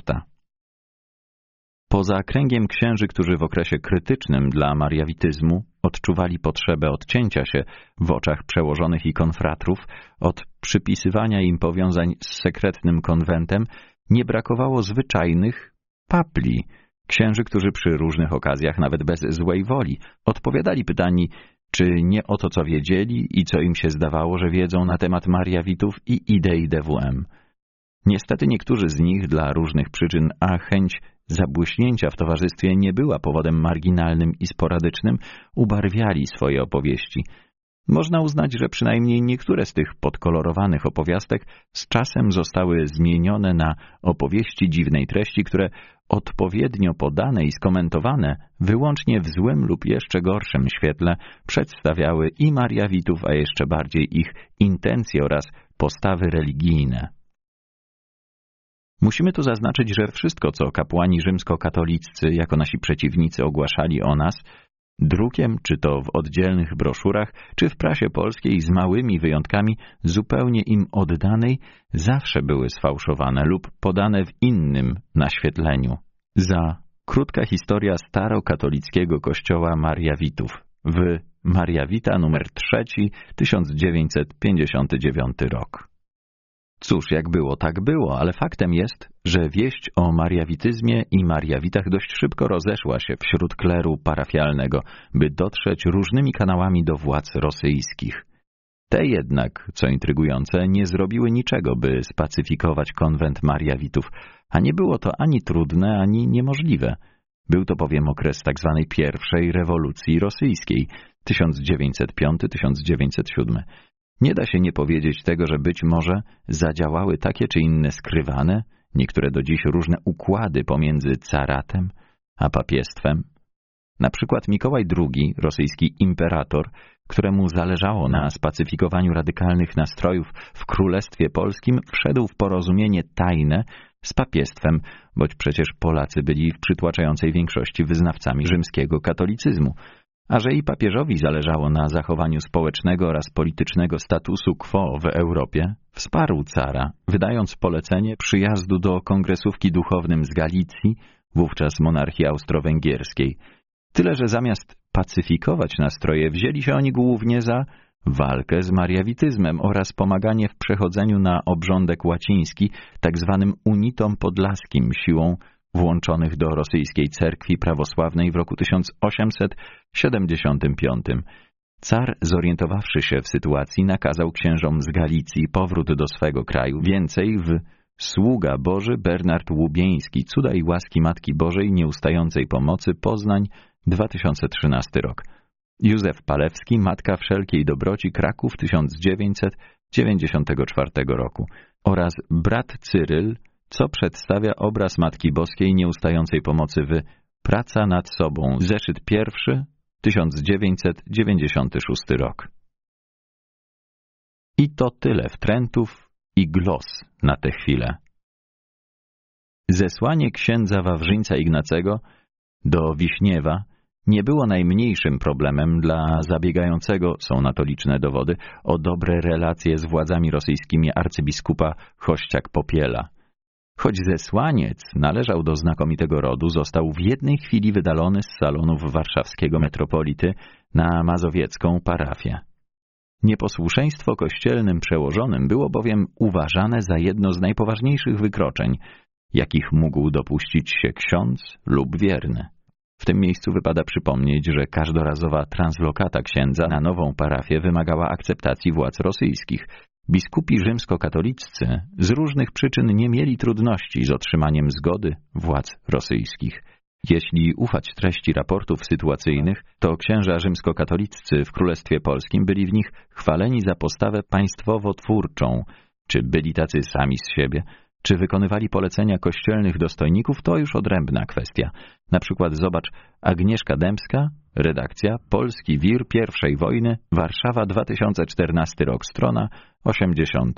[SPEAKER 1] Poza kręgiem księży, którzy w okresie krytycznym dla mariawityzmu odczuwali potrzebę odcięcia się w oczach przełożonych i konfratrów od przypisywania im powiązań z sekretnym konwentem, nie brakowało zwyczajnych papli, księży, którzy przy różnych okazjach, nawet bez złej woli, odpowiadali pytani, czy nie o to, co wiedzieli i co im się zdawało, że wiedzą na temat mariawitów i idei DWM. Niestety niektórzy z nich dla różnych przyczyn, a chęć zabłyśnięcia w towarzystwie nie była powodem marginalnym i sporadycznym, ubarwiali swoje opowieści. Można uznać, że przynajmniej niektóre z tych podkolorowanych opowiastek z czasem zostały zmienione na opowieści dziwnej treści, które odpowiednio podane i skomentowane wyłącznie w złym lub jeszcze gorszym świetle przedstawiały i mariawitów, a jeszcze bardziej ich intencje oraz postawy religijne. Musimy tu zaznaczyć, że wszystko, co kapłani rzymskokatoliccy jako nasi przeciwnicy ogłaszali o nas, drukiem, czy to w oddzielnych broszurach, czy w prasie polskiej z małymi wyjątkami zupełnie im oddanej, zawsze były sfałszowane lub podane w innym naświetleniu. Krótka historia starokatolickiego kościoła Mariawitów w Mariawita numer 3, 1959 rok. Cóż, jak było, tak było, ale faktem jest, że wieść o mariawityzmie i mariawitach dość szybko rozeszła się wśród kleru parafialnego, by dotrzeć różnymi kanałami do władz rosyjskich. Te jednak, co intrygujące, nie zrobiły niczego, by spacyfikować konwent mariawitów, a nie było to ani trudne, ani niemożliwe. Był to bowiem okres tzw. pierwszej rewolucji rosyjskiej, 1905-1907. Nie da się nie powiedzieć tego, że być może zadziałały takie czy inne skrywane, niektóre do dziś różne układy pomiędzy caratem a papiestwem. Na przykład Mikołaj II, rosyjski imperator, któremu zależało na spacyfikowaniu radykalnych nastrojów w Królestwie Polskim, wszedł w porozumienie tajne z papiestwem, boć przecież Polacy byli w przytłaczającej większości wyznawcami rzymskiego katolicyzmu. A że i papieżowi zależało na zachowaniu społecznego oraz politycznego statusu quo w Europie, wsparł cara, wydając polecenie przyjazdu do kongresówki duchownym z Galicji, wówczas monarchii austro-węgierskiej. Tyle, że zamiast pacyfikować nastroje, wzięli się oni głównie za walkę z mariawityzmem oraz pomaganie w przechodzeniu na obrządek łaciński, tzw. unitom podlaskim siłą włączonych do rosyjskiej cerkwi prawosławnej w roku 1875. Car, zorientowawszy się w sytuacji, nakazał księżom z Galicji powrót do swego kraju. Więcej w Sługa Boży Bernard Łubieński, Cuda i łaski Matki Bożej Nieustającej Pomocy, Poznań, 2013 rok. Józef Palewski, Matka Wszelkiej Dobroci, Kraków, 1994 roku. Oraz brat Cyryl, co przedstawia obraz Matki Boskiej Nieustającej Pomocy w Praca nad sobą, zeszyt 1, 1996 rok. I to tyle wtrętów i glos na tę chwilę. Zesłanie księdza Wawrzyńca Ignacego do Wiśniewa nie było najmniejszym problemem dla zabiegającego, są na to liczne dowody, o dobre relacje z władzami rosyjskimi arcybiskupa Chościak-Popiela. Choć zesłaniec należał do znakomitego rodu, został w jednej chwili wydalony z salonów warszawskiego metropolity na mazowiecką parafię. Nieposłuszeństwo kościelnym przełożonym było bowiem uważane za jedno z najpoważniejszych wykroczeń, jakich mógł dopuścić się ksiądz lub wierny. W tym miejscu wypada przypomnieć, że każdorazowa translokata księdza na nową parafię wymagała akceptacji władz rosyjskich. Biskupi rzymskokatoliccy z różnych przyczyn nie mieli trudności z otrzymaniem zgody władz rosyjskich. Jeśli ufać treści raportów sytuacyjnych, to księża rzymskokatoliccy w Królestwie Polskim byli w nich chwaleni za postawę państwowo-twórczą, czy byli tacy sami z siebie, Czy wykonywali polecenia kościelnych dostojników, to już odrębna kwestia. Na przykład zobacz Agnieszka Dębska, redakcja Polski Wir I wojny, Warszawa 2014 rok, strona 80.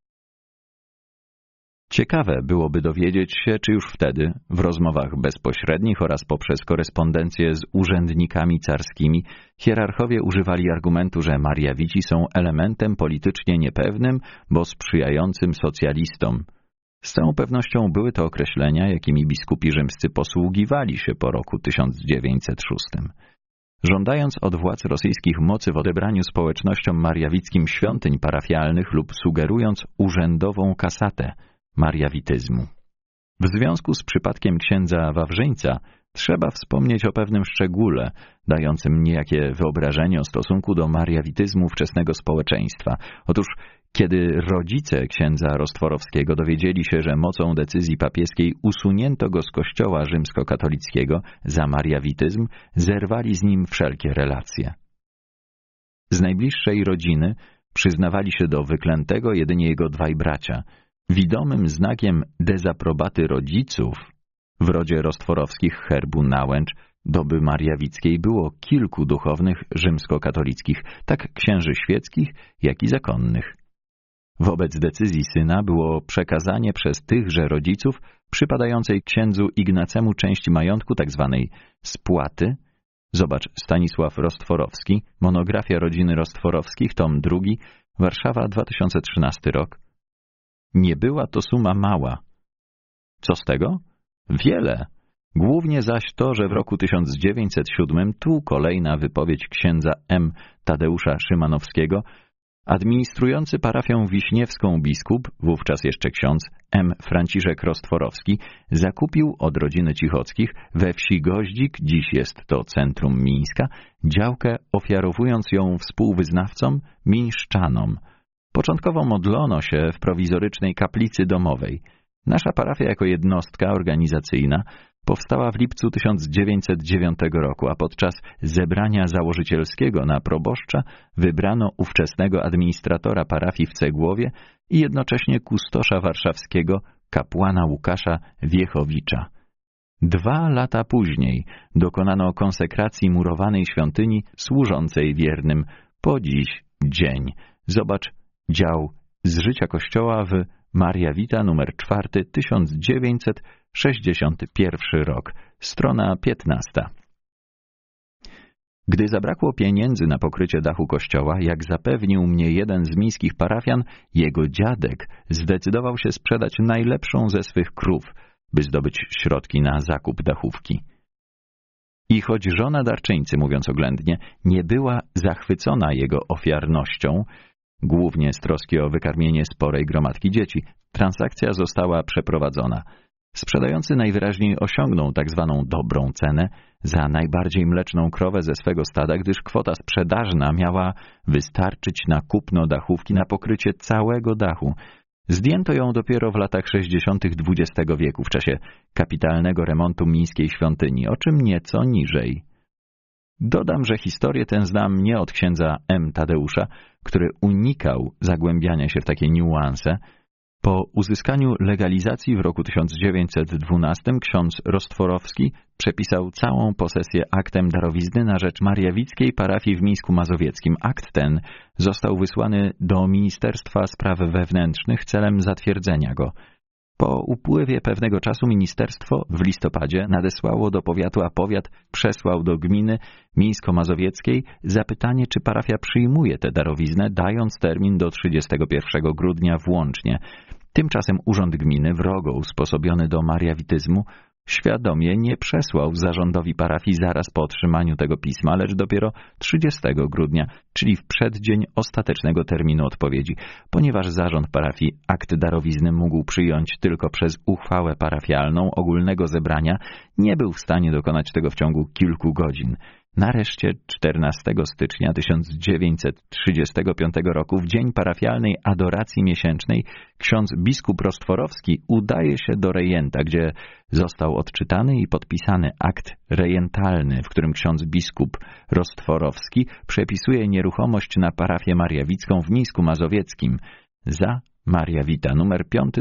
[SPEAKER 1] Ciekawe byłoby dowiedzieć się, czy już wtedy, w rozmowach bezpośrednich oraz poprzez korespondencję z urzędnikami carskimi, hierarchowie używali argumentu, że Mariawici są elementem politycznie niepewnym, bo sprzyjającym socjalistom. Z całą pewnością były to określenia, jakimi biskupi rzymscy posługiwali się po roku 1906. Żądając od władz rosyjskich mocy w odebraniu społecznościom mariawickim świątyń parafialnych lub sugerując urzędową kasatę mariawityzmu. W związku z przypadkiem księdza Wawrzyńca trzeba wspomnieć o pewnym szczególe, dającym niejakie wyobrażenie o stosunku do mariawityzmu wczesnego społeczeństwa. Otóż kiedy rodzice księdza Rostworowskiego dowiedzieli się, że mocą decyzji papieskiej usunięto go z kościoła rzymskokatolickiego za mariawityzm, zerwali z nim wszelkie relacje. Z najbliższej rodziny przyznawali się do wyklętego jedynie jego dwaj bracia. Widomym znakiem dezaprobaty rodziców w rodzie Rostworowskich herbu Nałęcz doby mariawickiej było kilku duchownych rzymskokatolickich, tak księży świeckich, jak i zakonnych. Wobec decyzji syna było przekazanie przez tychże rodziców przypadającej księdzu Ignacemu części majątku tzw. spłaty. Zobacz Stanisław Rostworowski, monografia rodziny Rostworowskich, tom 2, Warszawa 2013 rok. Nie była to suma mała. Co z tego? Wiele. Głównie zaś to, że w roku 1907 tu kolejna wypowiedź księdza M. Tadeusza Szymanowskiego, administrujący parafią wiśniewską biskup, wówczas jeszcze ksiądz M. Franciszek Rostworowski, zakupił od rodziny Cichockich we wsi Goździk, dziś jest to centrum Mińska, działkę, ofiarowując ją współwyznawcom mińszczanom. Początkowo modlono się w prowizorycznej kaplicy domowej. Nasza parafia jako jednostka organizacyjna powstała w lipcu 1909 roku, a podczas zebrania założycielskiego na proboszcza wybrano ówczesnego administratora parafii w Cegłowie i jednocześnie kustosza warszawskiego kapłana Łukasza Wiechowicza. 2 lata później dokonano konsekracji murowanej świątyni służącej wiernym po dziś dzień. Zobacz dział z życia Kościoła w Maria Vita nr 4, 1961 rok, strona 15. Gdy zabrakło pieniędzy na pokrycie dachu kościoła, jak zapewnił mnie jeden z miejskich parafian, jego dziadek zdecydował się sprzedać najlepszą ze swych krów, by zdobyć środki na zakup dachówki. I choć żona darczyńcy, mówiąc oględnie, nie była zachwycona jego ofiarnością, głównie z troski o wykarmienie sporej gromadki dzieci, transakcja została przeprowadzona. Sprzedający najwyraźniej osiągnął tak zwaną dobrą cenę za najbardziej mleczną krowę ze swego stada, gdyż kwota sprzedażna miała wystarczyć na kupno dachówki na pokrycie całego dachu. Zdjęto ją dopiero w latach 60. XX wieku, w czasie kapitalnego remontu mińskiej świątyni, o czym nieco niżej. Dodam, że historię tę znam nie od księdza M. Tadeusza, który unikał zagłębiania się w takie niuanse. Po uzyskaniu legalizacji w roku 1912 ksiądz Rostworowski przepisał całą posesję aktem darowizny na rzecz mariawickiej parafii w Mińsku Mazowieckim. Akt ten został wysłany do Ministerstwa Spraw Wewnętrznych celem zatwierdzenia go. Po upływie pewnego czasu ministerstwo w listopadzie nadesłało do powiatu, a powiat przesłał do gminy mińsko-mazowieckiej zapytanie, czy parafia przyjmuje tę darowiznę, dając termin do 31 grudnia włącznie. Tymczasem urząd gminy, wrogo usposobiony do mariawityzmu, świadomie nie przesłał zarządowi parafii zaraz po otrzymaniu tego pisma, lecz dopiero 30 grudnia, czyli w przeddzień ostatecznego terminu odpowiedzi, ponieważ zarząd parafii akt darowizny mógł przyjąć tylko przez uchwałę parafialną ogólnego zebrania, nie był w stanie dokonać tego w ciągu kilku godzin. Nareszcie 14 stycznia 1935 roku, w dzień parafialnej adoracji miesięcznej, ksiądz biskup Rostworowski udaje się do rejenta, gdzie został odczytany i podpisany akt rejentalny, w którym ksiądz biskup Rostworowski przepisuje nieruchomość na parafię mariawicką w Mińsku Mazowieckim za Maria Wita, numer 5,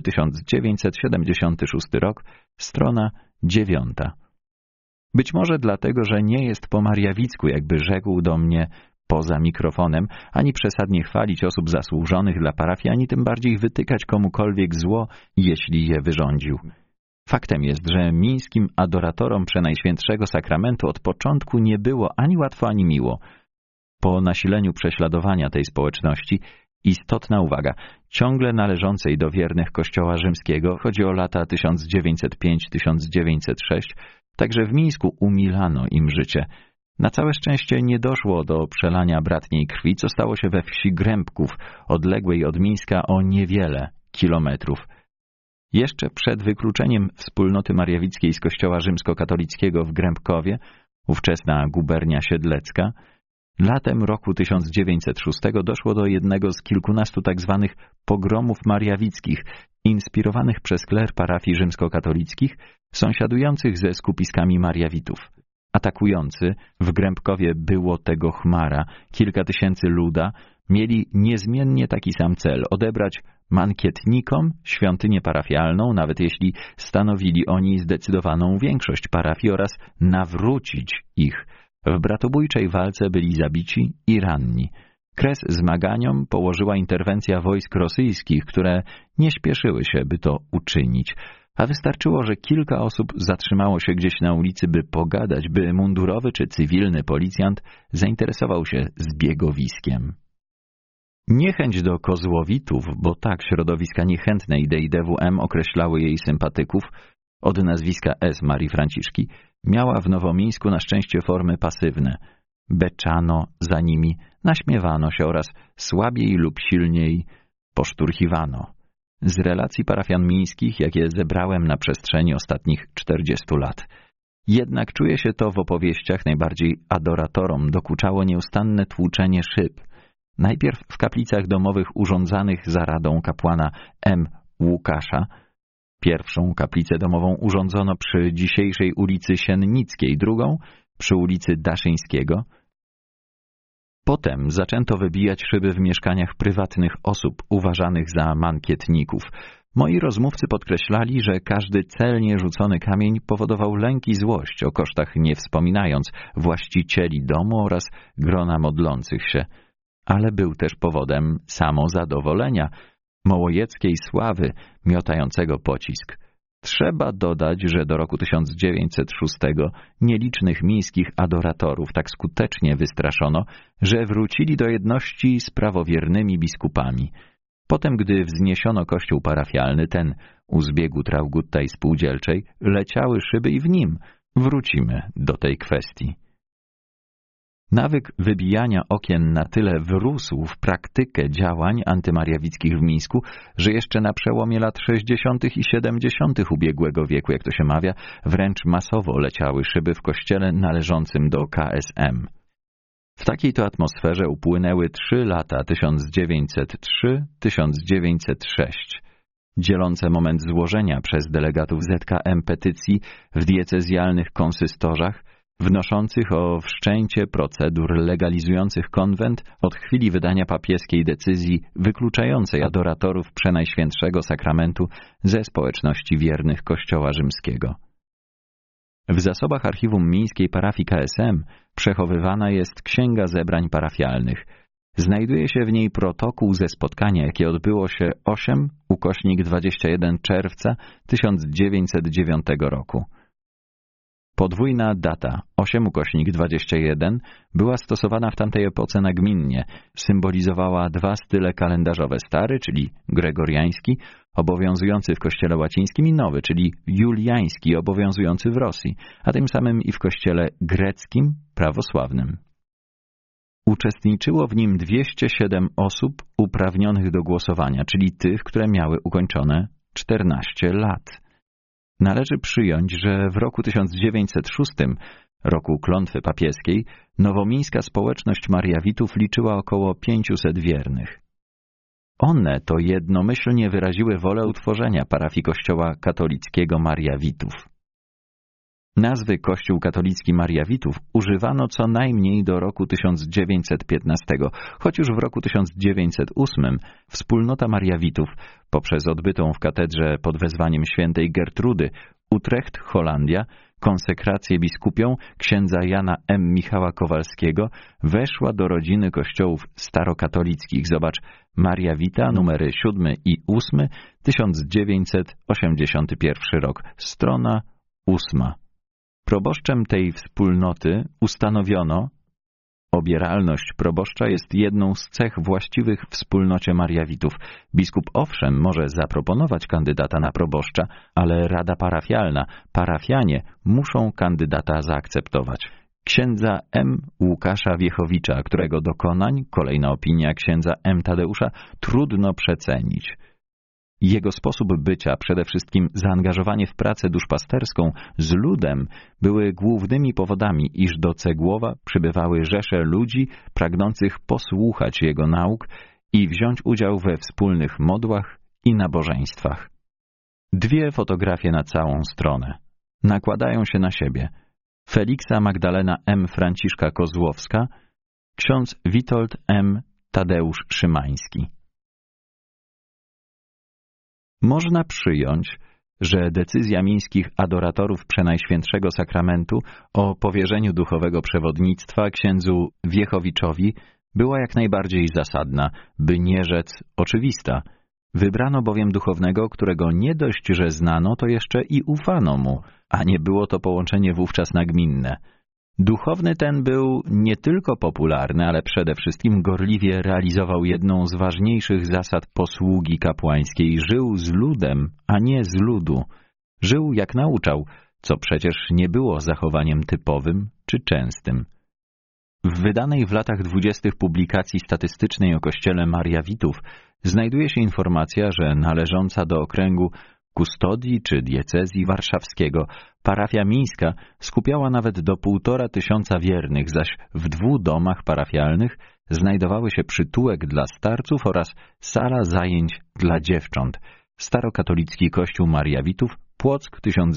[SPEAKER 1] 1976 rok, strona 9. Być może dlatego, że nie jest po mariawicku, jakby rzekł do mnie poza mikrofonem, ani przesadnie chwalić osób zasłużonych dla parafii, ani tym bardziej wytykać komukolwiek zło, jeśli je wyrządził. Faktem jest, że mińskim adoratorom Przenajświętszego Sakramentu od początku nie było ani łatwo, ani miło. Po nasileniu prześladowania tej społeczności, istotna uwaga, ciągle należącej do wiernych Kościoła rzymskiego, chodzi o lata 1905-1906, także w Mińsku umilano im życie. Na całe szczęście nie doszło do przelania bratniej krwi, co stało się we wsi Grębków, odległej od Mińska o niewiele kilometrów. Jeszcze przed wykluczeniem wspólnoty mariawickiej z Kościoła rzymskokatolickiego w Grębkowie, ówczesna gubernia siedlecka, latem roku 1906 doszło do jednego z kilkunastu tzw. pogromów mariawickich, inspirowanych przez kler parafii rzymskokatolickich, sąsiadujących ze skupiskami mariawitów. Atakujący, w Grębkowie było tego chmara, kilka tysięcy luda, mieli niezmiennie taki sam cel – odebrać mankietnikom świątynię parafialną, nawet jeśli stanowili oni zdecydowaną większość parafii, oraz nawrócić ich. W bratobójczej walce byli zabici i ranni. Kres zmaganiom położyła interwencja wojsk rosyjskich, które nie śpieszyły się, by to uczynić. A wystarczyło, że kilka osób zatrzymało się gdzieś na ulicy, by pogadać, by mundurowy czy cywilny policjant zainteresował się zbiegowiskiem. Niechęć do kozłowitów, bo tak środowiska niechętne idei DWM określały jej sympatyków, od nazwiska S. Marii Franciszki, miała w Nowomińsku na szczęście formy pasywne. Beczano za nimi, naśmiewano się oraz słabiej lub silniej poszturchiwano. Z relacji parafian mińskich, jakie zebrałem na przestrzeni ostatnich 40 lat. Jednak czuje się to w opowieściach, najbardziej adoratorom dokuczało nieustanne tłuczenie szyb. Najpierw w kaplicach domowych urządzanych za radą kapłana M. Łukasza. Pierwszą kaplicę domową urządzono przy dzisiejszej ulicy Siennickiej, drugą przy ulicy Daszyńskiego. Potem zaczęto wybijać szyby w mieszkaniach prywatnych osób uważanych za mankietników. Moi rozmówcy podkreślali, że każdy celnie rzucony kamień powodował lęk i złość, o kosztach nie wspominając, właścicieli domu oraz grona modlących się. Ale był też powodem samozadowolenia, mołojeckiej sławy miotającego pocisk. Trzeba dodać, że do roku 1906 nielicznych mińskich adoratorów tak skutecznie wystraszono, że wrócili do jedności z prawowiernymi biskupami. Potem, gdy wzniesiono kościół parafialny, ten u zbiegu Trauguttaj Spółdzielczej, leciały szyby i w nim wrócimy do tej kwestii. Nawyk wybijania okien na tyle wrósł w praktykę działań antymariawickich w Mińsku, że jeszcze na przełomie lat 60. i 70. ubiegłego wieku, jak to się mawia, wręcz masowo leciały szyby w kościele należącym do KSM. W takiej to atmosferze upłynęły 3 lata 1903-1906, dzielące moment złożenia przez delegatów ZKM petycji w diecezjalnych konsystorzach, wnoszących o wszczęcie procedur legalizujących konwent od chwili wydania papieskiej decyzji wykluczającej adoratorów Przenajświętszego Sakramentu ze społeczności wiernych Kościoła rzymskiego. W zasobach archiwum mińskiej parafii KSM przechowywana jest Księga Zebrań Parafialnych. Znajduje się w niej protokół ze spotkania, jakie odbyło się 8/21 czerwca 1909 roku. Podwójna data 8/21 była stosowana w tamtej epoce nagminnie. Symbolizowała 2 style kalendarzowe: stary, czyli gregoriański, obowiązujący w kościele łacińskim, i nowy, czyli juliański, obowiązujący w Rosji, a tym samym i w kościele greckim, prawosławnym. Uczestniczyło w nim 207 osób uprawnionych do głosowania, czyli tych, które miały ukończone 14 lat. Należy przyjąć, że w roku 1906, roku klątwy papieskiej, nowomińska społeczność mariawitów liczyła około 500 wiernych. One to jednomyślnie wyraziły wolę utworzenia parafii Kościoła katolickiego mariawitów. Nazwy Kościół katolicki Mariawitów używano co najmniej do roku 1915, choć już w roku 1908 wspólnota Mariawitów poprzez odbytą w katedrze pod wezwaniem świętej Gertrudy Utrecht, Holandia, konsekrację biskupią księdza Jana M. Michała Kowalskiego weszła do rodziny kościołów starokatolickich. Zobacz, Mariawita, numery 7 i 8, 1981 rok, strona 8. Proboszczem tej wspólnoty ustanowiono, obieralność proboszcza jest jedną z cech właściwych wspólnocie Mariawitów. Biskup owszem może zaproponować kandydata na proboszcza, ale rada parafialna, parafianie muszą kandydata zaakceptować. Księdza M. Łukasza Wiechowicza, którego dokonań, kolejna opinia księdza M. Tadeusza, trudno przecenić. Jego sposób bycia, przede wszystkim zaangażowanie w pracę duszpasterską z ludem, były głównymi powodami, iż do Cegłowa przybywały rzesze ludzi pragnących posłuchać jego nauk i wziąć udział we wspólnych modłach i nabożeństwach. Dwie fotografie na całą stronę. Nakładają się na siebie. Feliksa Magdalena M. Franciszka Kozłowska, ksiądz Witold M. Tadeusz Szymański. Można przyjąć, że decyzja mińskich adoratorów Przenajświętszego Sakramentu o powierzeniu duchowego przewodnictwa księdzu Wiechowiczowi była jak najbardziej zasadna, by nie rzec oczywista. Wybrano bowiem duchownego, którego nie dość, że znano, to jeszcze i ufano mu, a nie było to połączenie wówczas nagminne. Duchowny ten był nie tylko popularny, ale przede wszystkim gorliwie realizował jedną z ważniejszych zasad posługi kapłańskiej. Żył z ludem, a nie z ludu. Żył jak nauczał, co przecież nie było zachowaniem typowym czy częstym. W wydanej w latach 20. publikacji statystycznej o kościele Mariawitów znajduje się informacja, że należąca do okręgu kustodii czy diecezji warszawskiego parafia mińska skupiała nawet do 1500 wiernych, zaś w 2 domach parafialnych znajdowały się przytułek dla starców oraz sala zajęć dla dziewcząt. Starokatolicki Kościół Mariawitów, Płock,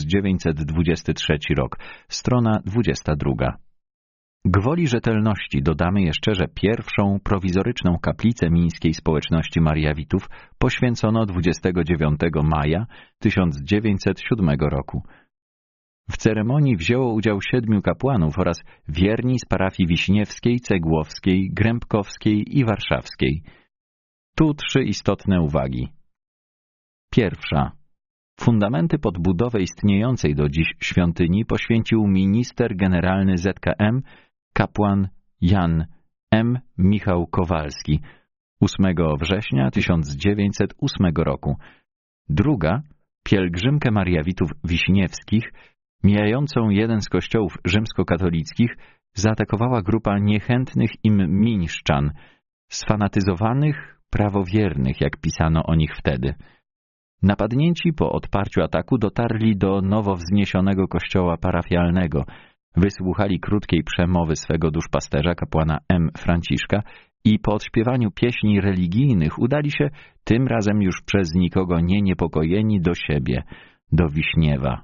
[SPEAKER 1] 1923 rok, strona 22. Gwoli rzetelności dodamy jeszcze, że pierwszą prowizoryczną kaplicę mińskiej społeczności Mariawitów poświęcono 29 maja 1907 roku. W ceremonii wzięło udział 7 kapłanów oraz wierni z parafii wiśniewskiej, cegłowskiej, grębkowskiej i warszawskiej. Tu 3 istotne uwagi. Pierwsza. Fundamenty podbudowę istniejącej do dziś świątyni poświęcił minister generalny ZKM, kapłan Jan M. Michał Kowalski 8 września 1908 roku. Druga, pielgrzymkę Mariawitów Wiśniewskich, mijającą jeden z kościołów rzymskokatolickich, zaatakowała grupa niechętnych im mińszczan, sfanatyzowanych, prawowiernych, jak pisano o nich wtedy. Napadnięci po odparciu ataku dotarli do nowo wzniesionego kościoła parafialnego, wysłuchali krótkiej przemowy swego duszpasterza, kapłana M. Franciszka i po odśpiewaniu pieśni religijnych udali się, tym razem już przez nikogo nie niepokojeni, do siebie, do Wiśniewa.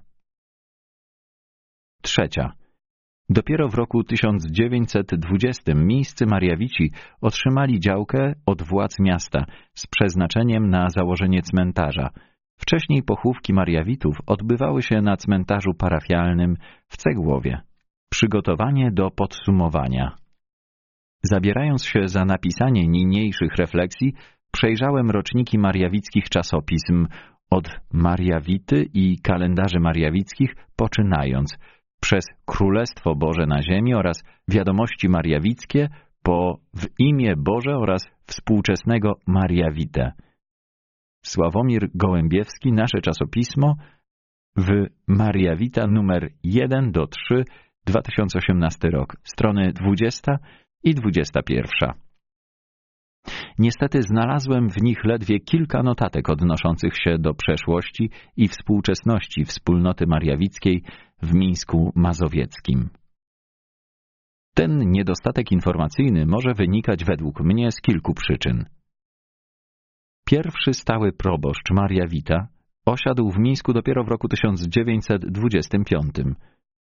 [SPEAKER 1] Trzecia. Dopiero w roku 1920 mińscy Mariawici otrzymali działkę od władz miasta z przeznaczeniem na założenie cmentarza. Wcześniej pochówki Mariawitów odbywały się na cmentarzu parafialnym w Cegłowie. Przygotowanie do podsumowania. Zabierając się za napisanie niniejszych refleksji, przejrzałem roczniki mariawickich czasopism od Mariawity i kalendarzy mariawickich, poczynając przez Królestwo Boże na ziemi oraz Wiadomości Mariawickie po W imię Boże oraz współczesnego Mariawite. Sławomir Gołębiewski, Nasze czasopismo, w Mariawita numer 1-3, 2018 rok, strony 20 i 21. Niestety znalazłem w nich ledwie kilka notatek odnoszących się do przeszłości i współczesności wspólnoty mariawickiej w Mińsku Mazowieckim. Ten niedostatek informacyjny może wynikać według mnie z kilku przyczyn. Pierwszy stały proboszcz Mariawita osiadł w Mińsku dopiero w roku 1925.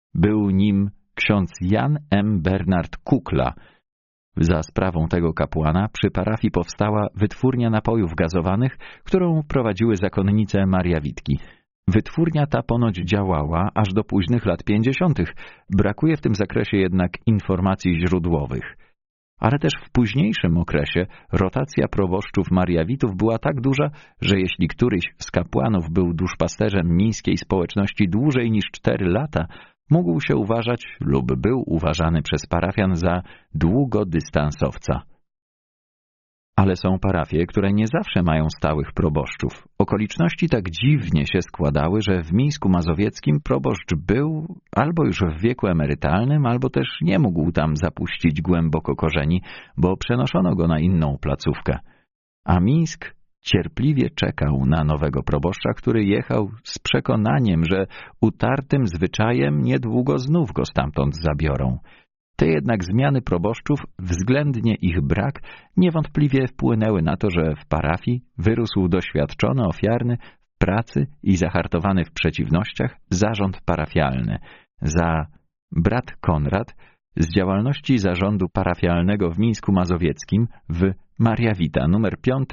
[SPEAKER 1] Był nim ksiądz Jan M. Bernard Kukla. Za sprawą tego kapłana przy parafii powstała wytwórnia napojów gazowanych, którą prowadziły zakonnice Mariawitki. Wytwórnia ta ponoć działała aż do późnych lat 50. Brakuje w tym zakresie jednak informacji źródłowych. Ale też w późniejszym okresie rotacja proboszczów Mariawitów była tak duża, że jeśli któryś z kapłanów był duszpasterzem miejskiej społeczności dłużej niż 4 lata, mógł się uważać lub był uważany przez parafian za długodystansowca. Ale są parafie, które nie zawsze mają stałych proboszczów. Okoliczności tak dziwnie się składały, że w Mińsku Mazowieckim proboszcz był albo już w wieku emerytalnym, albo też nie mógł tam zapuścić głęboko korzeni, bo przenoszono go na inną placówkę. A Mińsk cierpliwie czekał na nowego proboszcza, który jechał z przekonaniem, że utartym zwyczajem niedługo znów go stamtąd zabiorą. Te jednak zmiany proboszczów, względnie ich brak, niewątpliwie wpłynęły na to, że w parafii wyrósł doświadczony, ofiarny w pracy i zahartowany w przeciwnościach zarząd parafialny. Za brat Konrad z działalności zarządu parafialnego w Mińsku Mazowieckim w Mariawita, numer 5,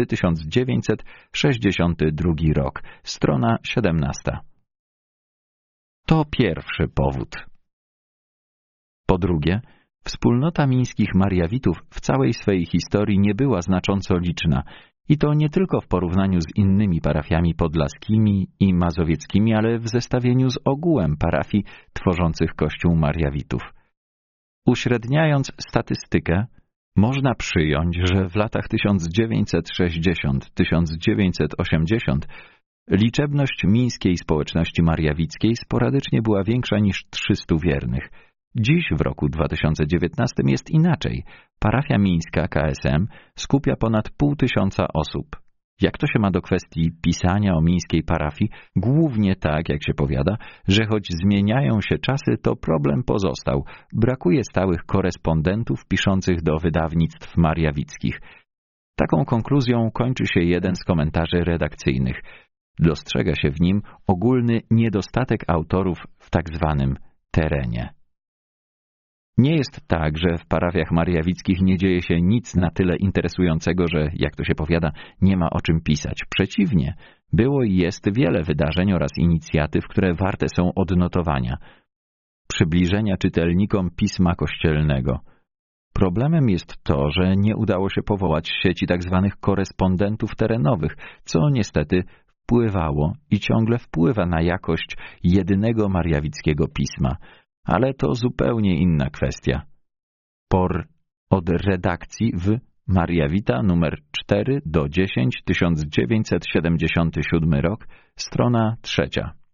[SPEAKER 1] 1962 rok, strona 17. To pierwszy powód. Po drugie, wspólnota mińskich Mariawitów w całej swej historii nie była znacząco liczna i to nie tylko w porównaniu z innymi parafiami podlaskimi i mazowieckimi, ale w zestawieniu z ogółem parafii tworzących Kościół Mariawitów. Uśredniając statystykę, można przyjąć, że w latach 1960–1980 liczebność mińskiej społeczności mariawickiej sporadycznie była większa niż 300 wiernych. Dziś, w roku 2019, jest inaczej. Parafia mińska KSM skupia ponad 500 osób. Jak to się ma do kwestii pisania o mińskiej parafii? Głównie tak, jak się powiada, że choć zmieniają się czasy, to problem pozostał. Brakuje stałych korespondentów piszących do wydawnictw mariawickich. Taką konkluzją kończy się jeden z komentarzy redakcyjnych. Dostrzega się w nim ogólny niedostatek autorów w tak zwanym terenie. Nie jest tak, że w parafiach mariawickich nie dzieje się nic na tyle interesującego, że, jak to się powiada, nie ma o czym pisać. Przeciwnie, było i jest wiele wydarzeń oraz inicjatyw, które warte są odnotowania. Przybliżenia czytelnikom Pisma Kościelnego. Problemem jest to, że nie udało się powołać sieci tzw. korespondentów terenowych, co niestety wpływało i ciągle wpływa na jakość jedynego mariawickiego pisma. Ale to zupełnie inna kwestia. POR od redakcji w Mariawita numer 4 do 10, 1977 rok, strona 3.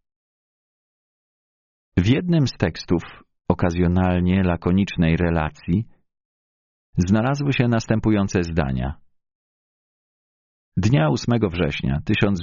[SPEAKER 1] W jednym z tekstów okazjonalnie lakonicznej relacji znalazły się następujące zdania. Dnia 8 września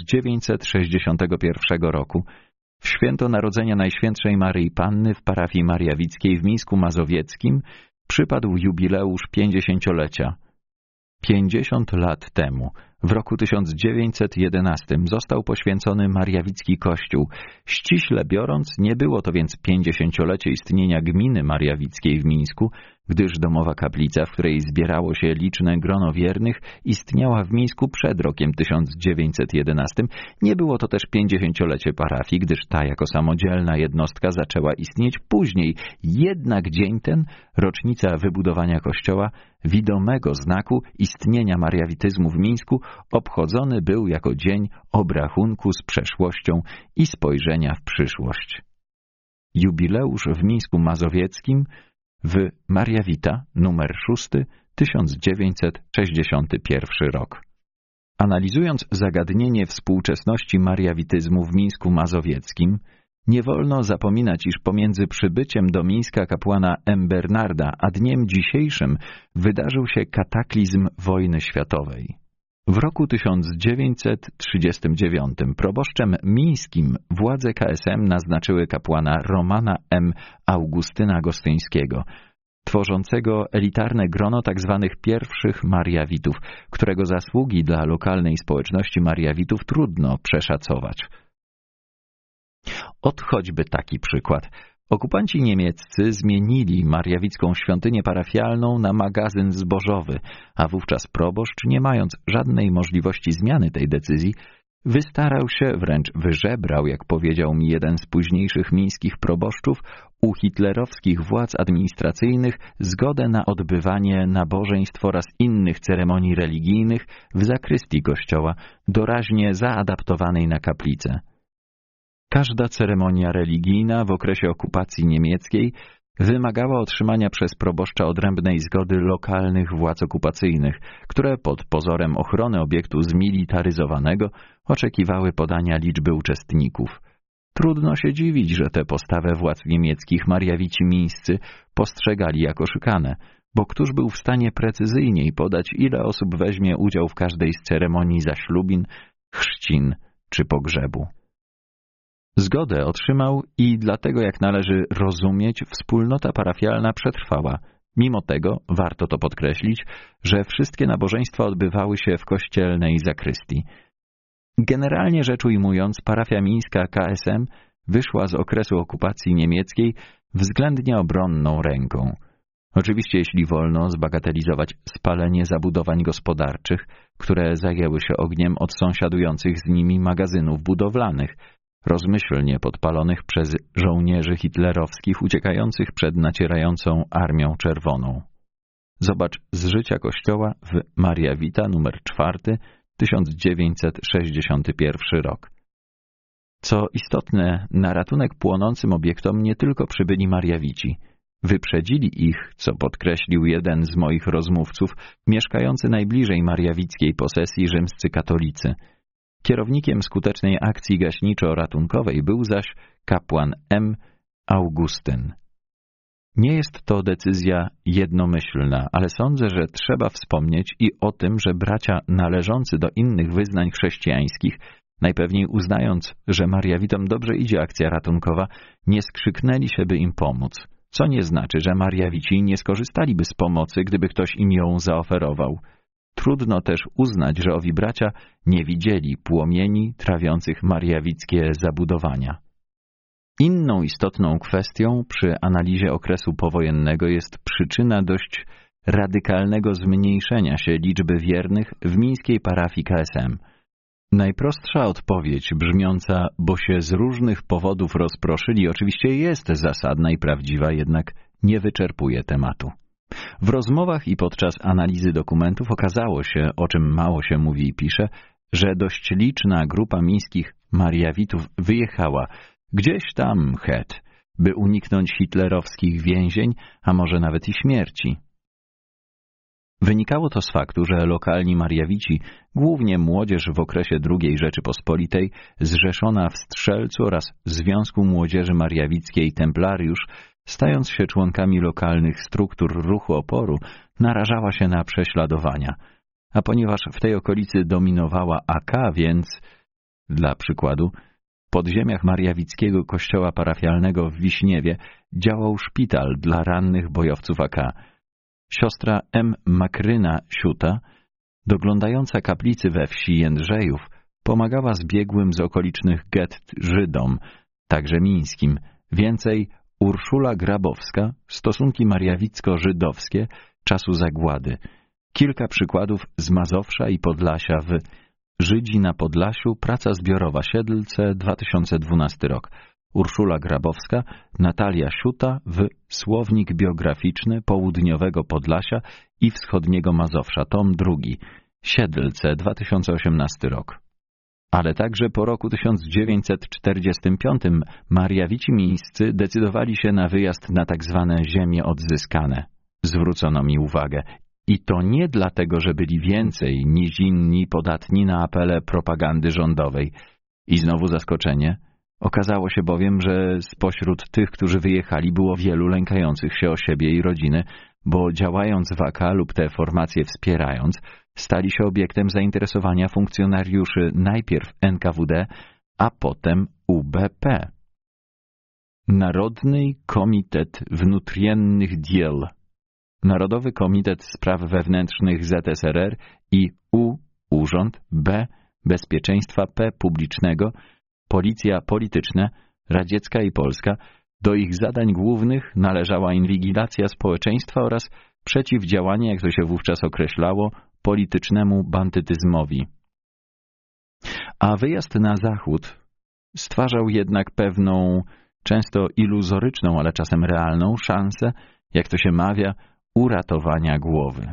[SPEAKER 1] 1961 roku w święto Narodzenia Najświętszej Maryi Panny w parafii mariawickiej w Mińsku Mazowieckim przypadł jubileusz 50-lecia. 50 lat temu, w roku 1911, został poświęcony Mariawicki Kościół. Ściśle biorąc, nie było to więc 50-lecie istnienia gminy mariawickiej w Mińsku, gdyż domowa kaplica, w której zbierało się liczne grono wiernych, istniała w Mińsku przed rokiem 1911. Nie było to też 50-lecie parafii, gdyż ta jako samodzielna jednostka zaczęła istnieć później. Jednak dzień ten, rocznica wybudowania kościoła, widomego znaku istnienia mariawityzmu w Mińsku, obchodzony był jako dzień obrachunku z przeszłością i spojrzenia w przyszłość. Jubileusz w Mińsku Mazowieckim w Mariawita, numer 6, 1961 rok. Analizując zagadnienie współczesności mariawityzmu w Mińsku Mazowieckim, nie wolno zapominać, iż pomiędzy przybyciem do Mińska kapłana M. Bernarda a dniem dzisiejszym wydarzył się kataklizm wojny światowej. W roku 1939 proboszczem mińskim władze KSM naznaczyły kapłana Romana M. Augustyna Gostyńskiego, tworzącego elitarne grono tzw. pierwszych Mariawitów, którego zasługi dla lokalnej społeczności Mariawitów trudno przeszacować. Ot choćby taki przykład. Okupanci niemieccy zmienili mariawicką świątynię parafialną na magazyn zbożowy, a wówczas proboszcz, nie mając żadnej możliwości zmiany tej decyzji, wystarał się, wręcz wyżebrał, jak powiedział mi jeden z późniejszych mińskich proboszczów, u hitlerowskich władz administracyjnych zgodę na odbywanie nabożeństw oraz innych ceremonii religijnych w zakrystii kościoła, doraźnie zaadaptowanej na kaplicę. Każda ceremonia religijna w okresie okupacji niemieckiej wymagała otrzymania przez proboszcza odrębnej zgody lokalnych władz okupacyjnych, które pod pozorem ochrony obiektu zmilitaryzowanego oczekiwały podania liczby uczestników. Trudno się dziwić, że tę postawę władz niemieckich Mariawici mińscy postrzegali jako szykanę, bo któż był w stanie precyzyjniej podać, ile osób weźmie udział w każdej z ceremonii zaślubin, chrzcin czy pogrzebu. Zgodę otrzymał i dlatego, jak należy rozumieć, wspólnota parafialna przetrwała. Mimo tego, warto to podkreślić, że wszystkie nabożeństwa odbywały się w kościelnej zakrystii. Generalnie rzecz ujmując, parafia mińska KSM wyszła z okresu okupacji niemieckiej względnie obronną ręką. Oczywiście, jeśli wolno zbagatelizować spalenie zabudowań gospodarczych, które zajęły się ogniem od sąsiadujących z nimi magazynów budowlanych, rozmyślnie podpalonych przez żołnierzy hitlerowskich uciekających przed nacierającą Armią Czerwoną. Zobacz z życia kościoła w Mariawita nr 4, 1961 rok. Co istotne, na ratunek płonącym obiektom nie tylko przybyli Mariawici. Wyprzedzili ich, co podkreślił jeden z moich rozmówców, mieszkający najbliżej mariawickiej posesji rzymscy katolicy. Kierownikiem skutecznej akcji gaśniczo-ratunkowej był zaś kapłan M. Augustyn. Nie jest to decyzja jednomyślna, ale sądzę, że trzeba wspomnieć i o tym, że bracia należący do innych wyznań chrześcijańskich, najpewniej uznając, że Mariawitom dobrze idzie akcja ratunkowa, nie skrzyknęli się, by im pomóc, co nie znaczy, że Mariawici nie skorzystaliby z pomocy, gdyby ktoś im ją zaoferował. Trudno też uznać, że owi bracia nie widzieli płomieni trawiących mariawickie zabudowania. Inną istotną kwestią przy analizie okresu powojennego jest przyczyna dość radykalnego zmniejszenia się liczby wiernych w mińskiej parafii KSM. Najprostsza odpowiedź brzmiąca, bo się z różnych powodów rozproszyli, oczywiście jest zasadna i prawdziwa, jednak nie wyczerpuje tematu. W rozmowach i podczas analizy dokumentów okazało się, o czym mało się mówi i pisze, że dość liczna grupa mińskich Mariawitów wyjechała gdzieś tam by uniknąć hitlerowskich więzień, a może nawet i śmierci. Wynikało to z faktu, że lokalni Mariawici, głównie młodzież w okresie II Rzeczypospolitej, zrzeszona w Strzelcu oraz Związku Młodzieży Mariawickiej Templariusz, stając się członkami lokalnych struktur ruchu oporu, narażała się na prześladowania. A ponieważ w tej okolicy dominowała AK, więc, dla przykładu, w podziemiach mariawickiego kościoła parafialnego w Wiśniewie działał szpital dla rannych bojowców AK. Siostra M. Makryna Siuta, doglądająca kaplicy we wsi Jędrzejów, pomagała zbiegłym z okolicznych gett Żydom, także mińskim. Więcej, Urszula Grabowska, stosunki mariawicko-żydowskie czasu zagłady. Kilka przykładów z Mazowsza i Podlasia w Żydzi na Podlasiu, praca zbiorowa Siedlce, 2012 rok. Urszula Grabowska, Natalia Siuta w Słownik biograficzny Południowego Podlasia i Wschodniego Mazowsza, tom 2, Siedlce, 2018 rok. Ale także po roku 1945 Mariawici mińscy decydowali się na wyjazd na tak zwane ziemie odzyskane. Zwrócono mi uwagę. I to nie dlatego, że byli więcej niż inni podatni na apele propagandy rządowej. I znowu zaskoczenie. Okazało się bowiem, że spośród tych, którzy wyjechali, było wielu lękających się o siebie i rodziny, bo działając w AK lub te formacje wspierając, stali się obiektem zainteresowania funkcjonariuszy najpierw NKWD, a potem UBP. Narodny Komitet Wnutriennych Dziel, Narodowy Komitet Spraw Wewnętrznych ZSRR i Urząd, B. Bezpieczeństwa P. Publicznego, Policja Polityczna, Radziecka i Polska, Do ich zadań głównych należała inwigilacja społeczeństwa oraz przeciwdziałanie, jak to się wówczas określało, politycznemu bandytyzmowi. A wyjazd na zachód stwarzał jednak pewną, często iluzoryczną, ale czasem realną szansę, jak to się mawia, uratowania głowy.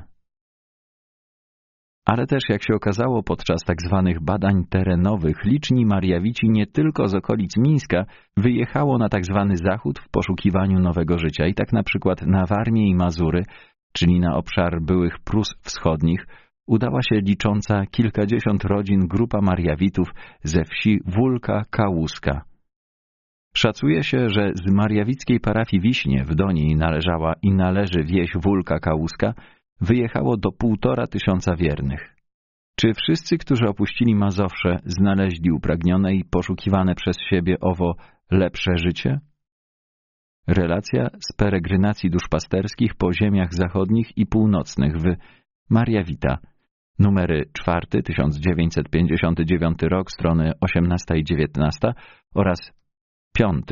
[SPEAKER 1] Ale też, jak się okazało podczas tak zwanych badań terenowych, liczni Mariawici nie tylko z okolic Mińska wyjechało na tak zwany zachód w poszukiwaniu nowego życia. I tak na przykład na Warmię i Mazury, czyli na obszar byłych Prus Wschodnich, udała się licząca kilkadziesiąt rodzin grupa Mariawitów ze wsi Wólka Kałuska. Szacuje się, że z mariawickiej parafii Wiśnie w Doniej należała i należy wieś Wólka Kałuska, wyjechało do 1500 wiernych. Czy wszyscy, którzy opuścili Mazowsze, znaleźli upragnione i poszukiwane przez siebie owo lepsze życie? Relacja z peregrynacji duszpasterskich po ziemiach zachodnich i północnych w Mariawita, numery 4, 1959 rok, strony 18 i 19 oraz 5,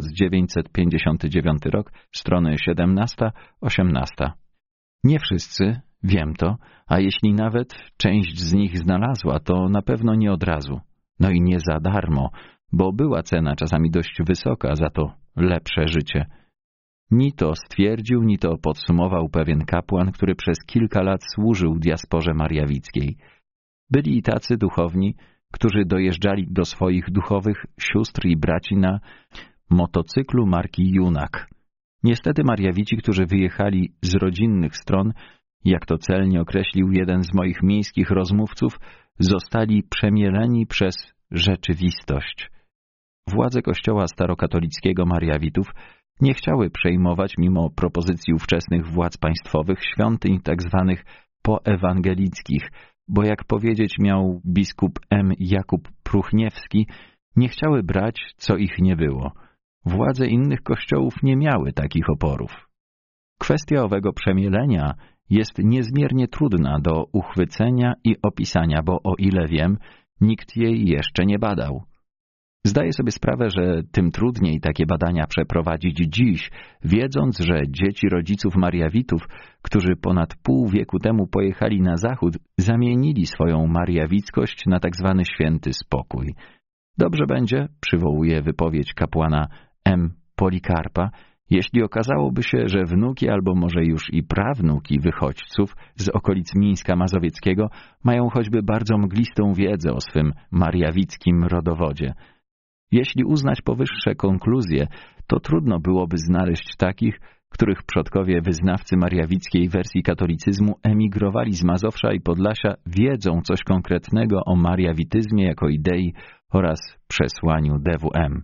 [SPEAKER 1] 1959 rok, strony 17, 18. Nie wszyscy, wiem to, a jeśli nawet część z nich znalazła, to na pewno nie od razu. No i nie za darmo, bo była cena czasami dość wysoka za to lepsze życie. Ni to stwierdził, ni to podsumował pewien kapłan, który przez kilka lat służył diasporze mariawickiej. Byli i tacy duchowni, którzy dojeżdżali do swoich duchowych sióstr i braci na motocyklu marki Junak. Niestety Mariawici, którzy wyjechali z rodzinnych stron, jak to celnie określił jeden z moich miejskich rozmówców, zostali przemieleni przez rzeczywistość. Władze kościoła starokatolickiego Mariawitów nie chciały przejmować, mimo propozycji ówczesnych władz państwowych, świątyń tzw. poewangelickich, bo jak powiedzieć miał biskup M. Jakub Pruchniewski, nie chciały brać, co ich nie było. Władze innych kościołów nie miały takich oporów. Kwestia owego przemielenia jest niezmiernie trudna do uchwycenia i opisania, bo o ile wiem, nikt jej jeszcze nie badał. Zdaję sobie sprawę, że tym trudniej takie badania przeprowadzić dziś, wiedząc, że dzieci rodziców Mariawitów, którzy ponad pół wieku temu pojechali na zachód, zamienili swoją mariawickość na tak zwany święty spokój. Dobrze będzie, przywołuje wypowiedź kapłana M. Polikarpa, jeśli okazałoby się, że wnuki albo może już i prawnuki wychodźców z okolic Mińska Mazowieckiego mają choćby bardzo mglistą wiedzę o swym mariawickim rodowodzie. Jeśli uznać powyższe konkluzje, to trudno byłoby znaleźć takich, których przodkowie wyznawcy mariawickiej wersji katolicyzmu emigrowali z Mazowsza i Podlasia, wiedzą coś konkretnego o mariawityzmie jako idei oraz przesłaniu DWM.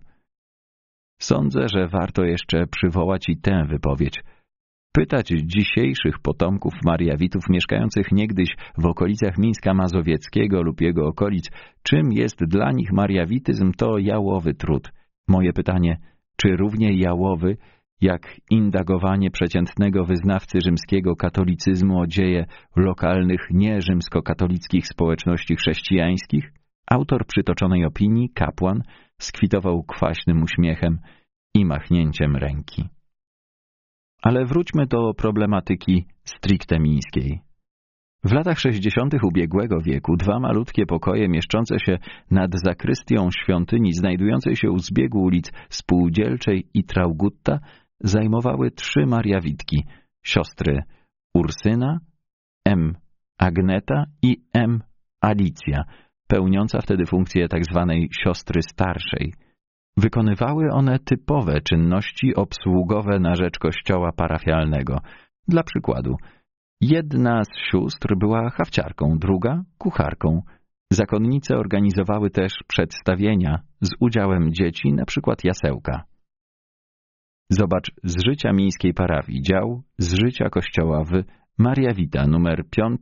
[SPEAKER 1] Sądzę, że warto jeszcze przywołać i tę wypowiedź. Pytać dzisiejszych potomków Mariawitów mieszkających niegdyś w okolicach Mińska Mazowieckiego lub jego okolic, czym jest dla nich mariawityzm, to jałowy trud. Moje pytanie, czy równie jałowy, jak indagowanie przeciętnego wyznawcy rzymskiego katolicyzmu o dzieje lokalnych nierzymskokatolickich społeczności chrześcijańskich? Autor przytoczonej opinii, kapłan, skwitował kwaśnym uśmiechem i machnięciem ręki. Ale wróćmy do problematyki stricte mińskiej. W latach 60. ubiegłego wieku 2 malutkie pokoje mieszczące się nad zakrystią świątyni znajdującej się u zbiegu ulic Spółdzielczej i Traugutta zajmowały 3 Mariawitki, siostry Ursyna, M. Agneta i M. Alicja, pełniąca wtedy funkcję tzw. siostry starszej. Wykonywały one typowe czynności obsługowe na rzecz kościoła parafialnego. Dla przykładu, jedna z sióstr była hafciarką, druga kucharką. Zakonnice organizowały też przedstawienia z udziałem dzieci, na przykład jasełka. Zobacz z życia miejskiej parafii, dział z życia kościoła w Mariawita, numer 5,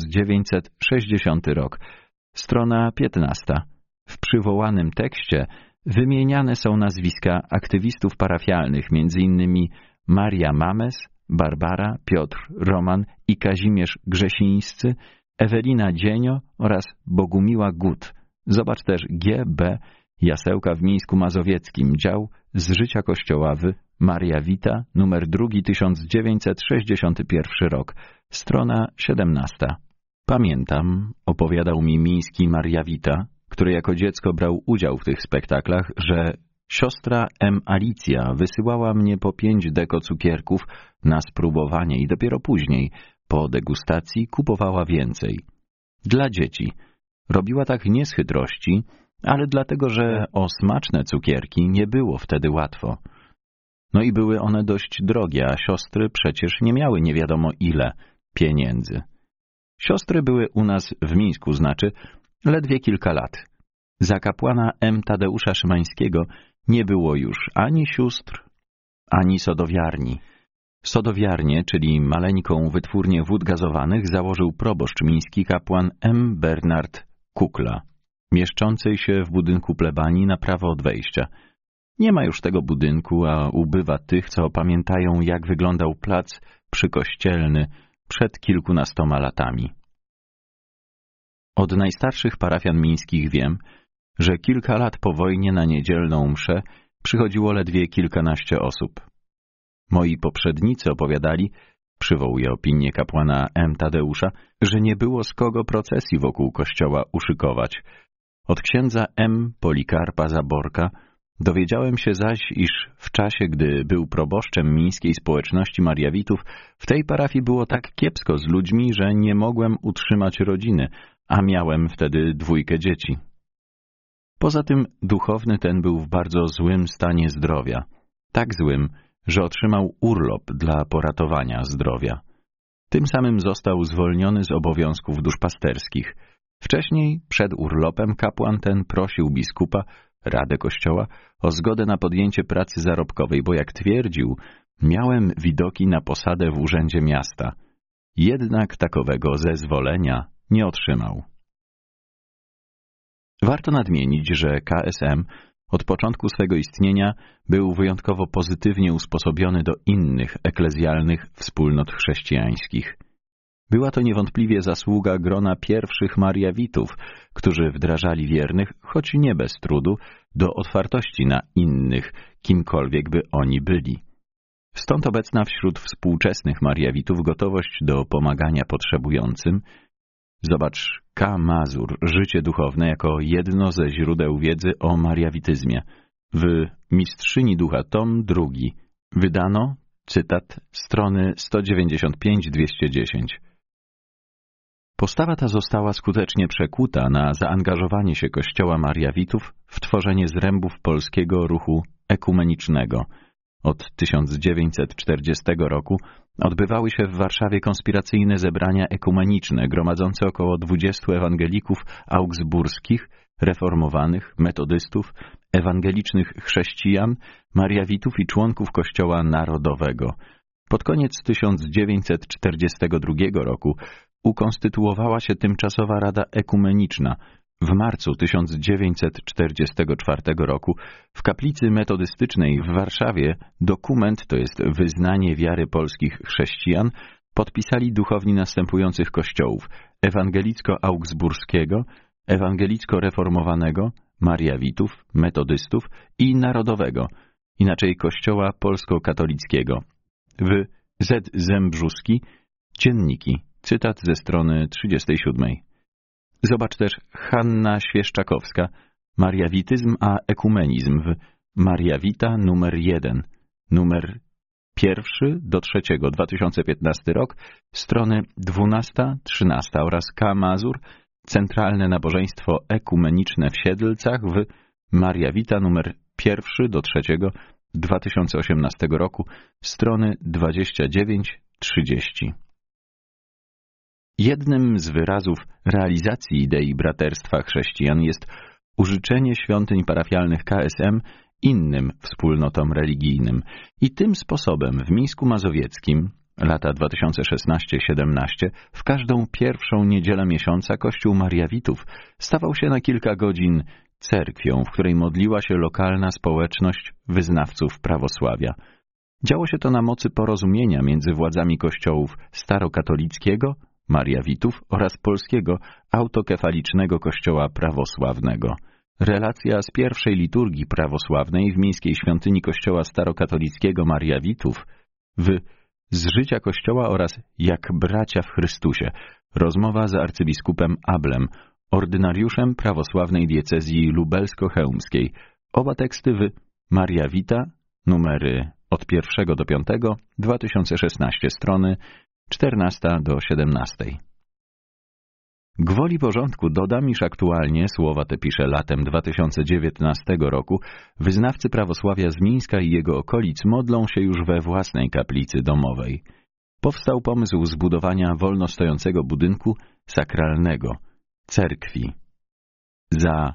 [SPEAKER 1] 1960 rok, strona 15. W przywołanym tekście wymieniane są nazwiska aktywistów parafialnych, m.in. Maria Mames, Barbara, Piotr, Roman i Kazimierz Grzesińscy, Ewelina Dzienio oraz Bogumiła Gut. Zobacz też G.B. Jasełka w Mińsku Mazowieckim, dział z życia Kościoła w Mariawita, numer 2, 1961 rok, strona 17. Pamiętam, opowiadał mi miński Mariawita, który jako dziecko brał udział w tych spektaklach, że siostra M. Alicja wysyłała mnie po 5 deko cukierków na spróbowanie i dopiero później, po degustacji, kupowała więcej. Dla dzieci. Robiła tak nie z chytrości, ale dlatego, że o smaczne cukierki nie było wtedy łatwo. No i były one dość drogie, a siostry przecież nie miały nie wiadomo ile pieniędzy. Siostry były u nas w Mińsku, znaczy, ledwie kilka lat. Za kapłana M. Tadeusza Szymańskiego nie było już ani sióstr, ani sodowiarni. Sodowiarnię, czyli maleńką wytwórnię wód gazowanych, założył proboszcz miński kapłan M. Bernard Kukla, mieszczącej się w budynku plebanii na prawo od wejścia. Nie ma już tego budynku, a ubywa tych, co pamiętają, jak wyglądał plac przykościelny przed kilkunastoma latami. Od najstarszych parafian mińskich wiem, że kilka lat po wojnie na niedzielną mszę przychodziło ledwie kilkanaście osób. Moi poprzednicy opowiadali, przywołuję opinię kapłana M. Tadeusza, że nie było z kogo procesji wokół kościoła uszykować. Od księdza M. Polikarpa Zaborka dowiedziałem się zaś, iż w czasie, gdy był proboszczem mińskiej społeczności Mariawitów, w tej parafii było tak kiepsko z ludźmi, że nie mogłem utrzymać rodziny, a miałem wtedy 2 dzieci. Poza tym duchowny ten był w bardzo złym stanie zdrowia. Tak złym, że otrzymał urlop dla poratowania zdrowia. Tym samym został zwolniony z obowiązków duszpasterskich. Wcześniej, przed urlopem, kapłan ten prosił biskupa, Radę Kościoła, o zgodę na podjęcie pracy zarobkowej, bo jak twierdził, miałem widoki na posadę w urzędzie miasta. Jednak takowego zezwolenia nie otrzymał. Warto nadmienić, że KSM od początku swego istnienia był wyjątkowo pozytywnie usposobiony do innych eklezjalnych wspólnot chrześcijańskich. Była to niewątpliwie zasługa grona pierwszych Mariawitów, którzy wdrażali wiernych, choć nie bez trudu, do otwartości na innych, kimkolwiek by oni byli. Stąd obecna wśród współczesnych Mariawitów gotowość do pomagania potrzebującym. Zobacz K. Mazur, Życie duchowne jako jedno ze źródeł wiedzy o mariawityzmie. W Mistrzyni Ducha, tom 2. Wydano, cytat, strony 195-210. Postawa ta została skutecznie przekuta na zaangażowanie się Kościoła Mariawitów w tworzenie zrębów polskiego ruchu ekumenicznego. Od 1940 roku odbywały się w Warszawie konspiracyjne zebrania ekumeniczne, gromadzące około 20 ewangelików augsburskich, reformowanych, metodystów, ewangelicznych chrześcijan, mariawitów i członków Kościoła Narodowego. Pod koniec 1942 roku ukonstytuowała się tymczasowa Rada Ekumeniczna. W marcu 1944 roku w kaplicy metodystycznej w Warszawie dokument, to jest wyznanie wiary polskich chrześcijan, podpisali duchowni następujących kościołów: ewangelicko-augsburskiego, ewangelicko-reformowanego, mariawitów, metodystów i narodowego, inaczej Kościoła polsko-katolickiego. W Z. Zembrzuski, Dzienniki, cytat ze strony 37. Zobacz też Hanna Świeszczakowska, Mariawityzm a ekumenizm w Mariawita numer 1, numer 1 do 3, 2015 rok, strony 12-13 oraz K. Mazur, Centralne Nabożeństwo Ekumeniczne w Siedlcach w Mariawita numer 1 do 3, 2018 roku, strony 29-30. Jednym z wyrazów realizacji idei braterstwa chrześcijan jest użyczenie świątyń parafialnych KSM innym wspólnotom religijnym. I tym sposobem w Mińsku Mazowieckim, lata 2016-17, w każdą pierwszą niedzielę miesiąca Kościół Mariawitów stawał się na kilka godzin cerkwią, w której modliła się lokalna społeczność wyznawców prawosławia. Działo się to na mocy porozumienia między władzami kościołów starokatolickiego, Mariawitów oraz polskiego autokefalicznego kościoła prawosławnego. relacja z pierwszej liturgii prawosławnej w miejskiej świątyni kościoła starokatolickiego Mariawitów, z życia kościoła oraz jak bracia w Chrystusie, rozmowa z arcybiskupem Ablem, ordynariuszem prawosławnej diecezji lubelsko-chełmskiej. Oba teksty w Mariawita, numery od 1 do 5, 2016 strony, 14 do 17. Gwoli porządku dodam, iż aktualnie, słowa te pisze latem 2019 roku, wyznawcy prawosławia z Mińska i jego okolic modlą się już we własnej kaplicy domowej. Powstał pomysł zbudowania wolno stojącego budynku sakralnego, cerkwi. Za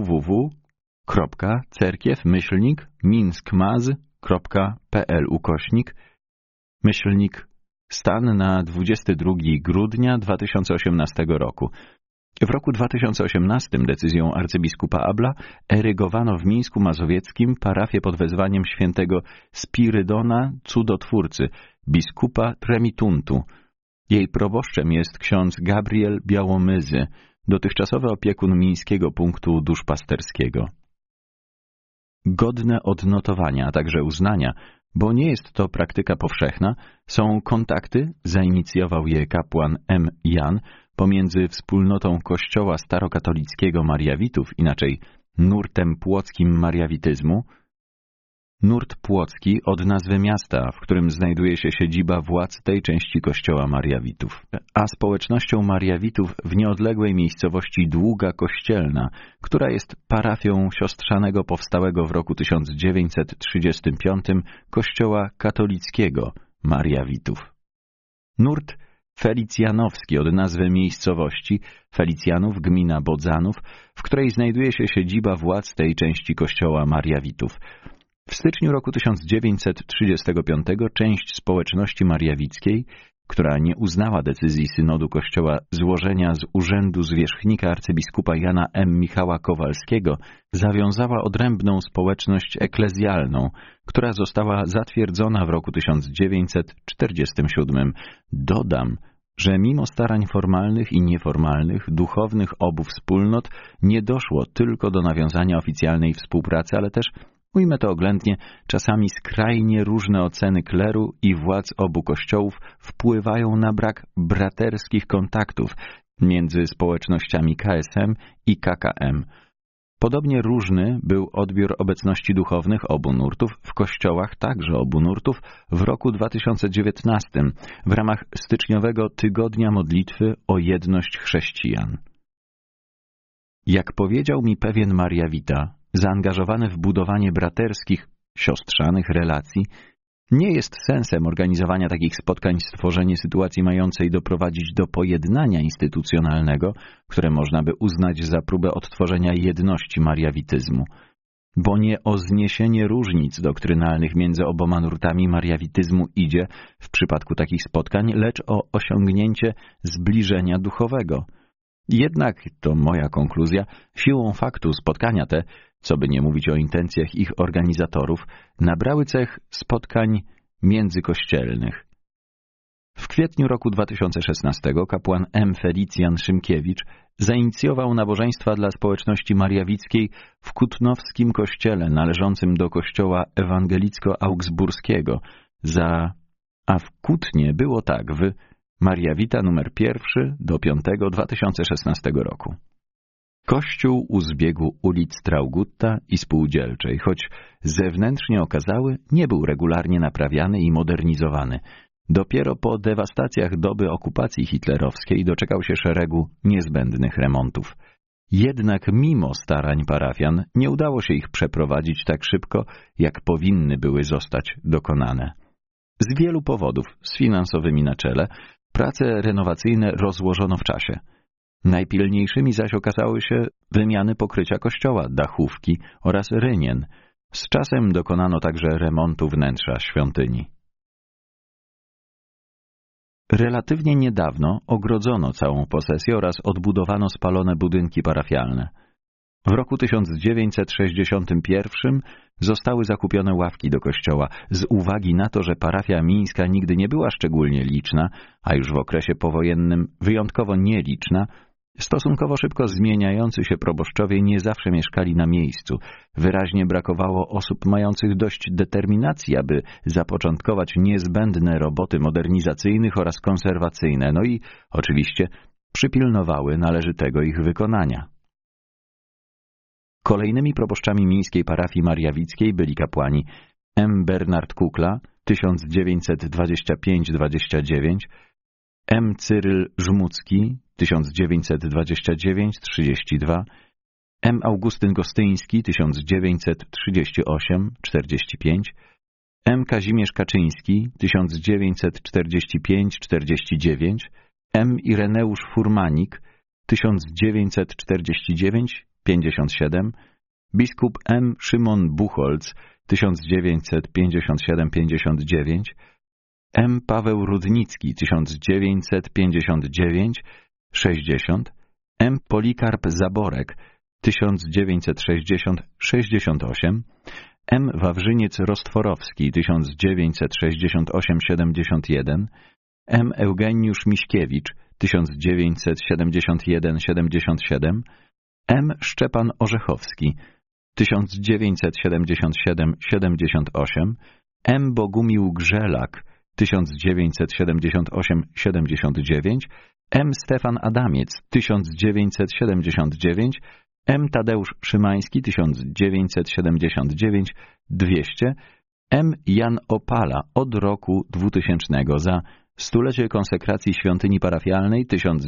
[SPEAKER 1] www.cerkiew-minskmaz.pl/stan na 22 grudnia 2018 roku. W roku 2018 decyzją arcybiskupa Abla erygowano w Mińsku Mazowieckim parafię pod wezwaniem świętego Spirydona Cudotwórcy, biskupa Tremituntu. Jej proboszczem jest ksiądz Gabriel Białomyzy, dotychczasowy opiekun mińskiego punktu duszpasterskiego. Godne odnotowania, a także uznania, bo nie jest to praktyka powszechna, są kontakty, zainicjował je kapłan M. Jan, pomiędzy wspólnotą Kościoła Starokatolickiego Mariawitów, inaczej nurtem płockim mariawityzmu. Nurt płocki od nazwy miasta, w którym znajduje się siedziba władz tej części Kościoła Mariawitów, a społecznością Mariawitów w nieodległej miejscowości Długa Kościelna, która jest parafią siostrzanego powstałego w roku 1935 Kościoła Katolickiego Mariawitów. Nurt felicjanowski od nazwy miejscowości Felicjanów, gmina Bodzanów, w której znajduje się siedziba władz tej części Kościoła Mariawitów. W styczniu roku 1935 część społeczności mariawickiej, która nie uznała decyzji synodu Kościoła złożenia z urzędu zwierzchnika arcybiskupa Jana M. Michała Kowalskiego, zawiązała odrębną społeczność eklezjalną, która została zatwierdzona w roku 1947. Dodam, że mimo starań formalnych i nieformalnych, duchownych obu wspólnot nie doszło tylko do nawiązania oficjalnej współpracy, ale też, ujmę to oględnie, czasami skrajnie różne oceny kleru i władz obu kościołów wpływają na brak braterskich kontaktów między społecznościami KSM i KKM. Podobnie różny był odbiór obecności duchownych obu nurtów w kościołach także obu nurtów w roku 2019 w ramach styczniowego Tygodnia Modlitwy o jedność chrześcijan. Jak powiedział mi pewien Mariawita, zaangażowany w budowanie braterskich, siostrzanych relacji, nie jest sensem organizowania takich spotkań stworzenie sytuacji mającej doprowadzić do pojednania instytucjonalnego, które można by uznać za próbę odtworzenia jedności mariawityzmu, bo nie o zniesienie różnic doktrynalnych między oboma nurtami mariawityzmu idzie w przypadku takich spotkań, lecz o osiągnięcie zbliżenia duchowego. Jednak, to moja konkluzja, siłą faktu spotkania te, co by nie mówić o intencjach ich organizatorów, nabrały cech spotkań międzykościelnych. W kwietniu roku 2016 kapłan M. Felicjan Szymkiewicz zainicjował nabożeństwa dla społeczności mariawickiej w Kutnowskim kościele należącym do kościoła ewangelicko-augsburskiego, a w Kutnie było tak w Mariawita numer 1 do 5 2016 roku. Kościół u zbiegu ulic Traugutta i Spółdzielczej, choć zewnętrznie okazały, nie był regularnie naprawiany i modernizowany. Dopiero po dewastacjach doby okupacji hitlerowskiej doczekał się szeregu niezbędnych remontów. Jednak mimo starań parafian nie udało się ich przeprowadzić tak szybko, jak powinny były zostać dokonane. Z wielu powodów, z finansowymi na czele, prace renowacyjne rozłożono w czasie. Najpilniejszymi zaś okazały się wymiany pokrycia kościoła, dachówki oraz rynien. Z czasem dokonano także remontu wnętrza świątyni. Relatywnie niedawno ogrodzono całą posesję oraz odbudowano spalone budynki parafialne. W roku 1961 zostały zakupione ławki do kościoła. Z uwagi na to, że parafia mińska nigdy nie była szczególnie liczna, a już w okresie powojennym wyjątkowo nieliczna, Stosunkowo szybko zmieniający się proboszczowie nie zawsze mieszkali na miejscu. Wyraźnie brakowało osób mających dość determinacji, aby zapoczątkować niezbędne roboty modernizacyjnych oraz konserwacyjne, no i oczywiście przypilnowały należytego ich wykonania. Kolejnymi proboszczami miejskiej parafii mariawickiej byli kapłani M. Bernard Kukla 1925-29, M. Cyryl Żmudzki 1929-32, M. Augustyn Gostyński 1938-45, M. Kazimierz Kaczyński 1945-49, M. Ireneusz Furmanik 1949-57, biskup M. Szymon Buchholz 1957-59, M. Paweł Rudnicki 1959-60, M. Polikarp Zaborek 1960-68, M. Wawrzyniec Rostworowski 1968-71, M. Eugeniusz Miśkiewicz 1971-77, M. Szczepan Orzechowski 1977-78, M. Bogumił Grzelak 1978-79, M. Stefan Adamiec 1979, M. Tadeusz Szymański 1979-200, M. Jan Opala od roku 2000 za stulecie konsekracji świątyni parafialnej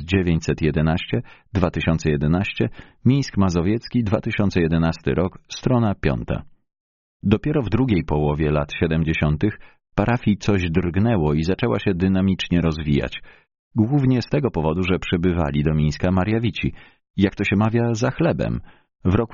[SPEAKER 1] 1911-2011, Mińsk Mazowiecki 2011 rok, strona 5. Dopiero w drugiej połowie lat 70. parafii coś drgnęło i zaczęła się dynamicznie rozwijać. Głównie z tego powodu, że przybywali do Mińska Mariawici, jak to się mawia, za chlebem. W roku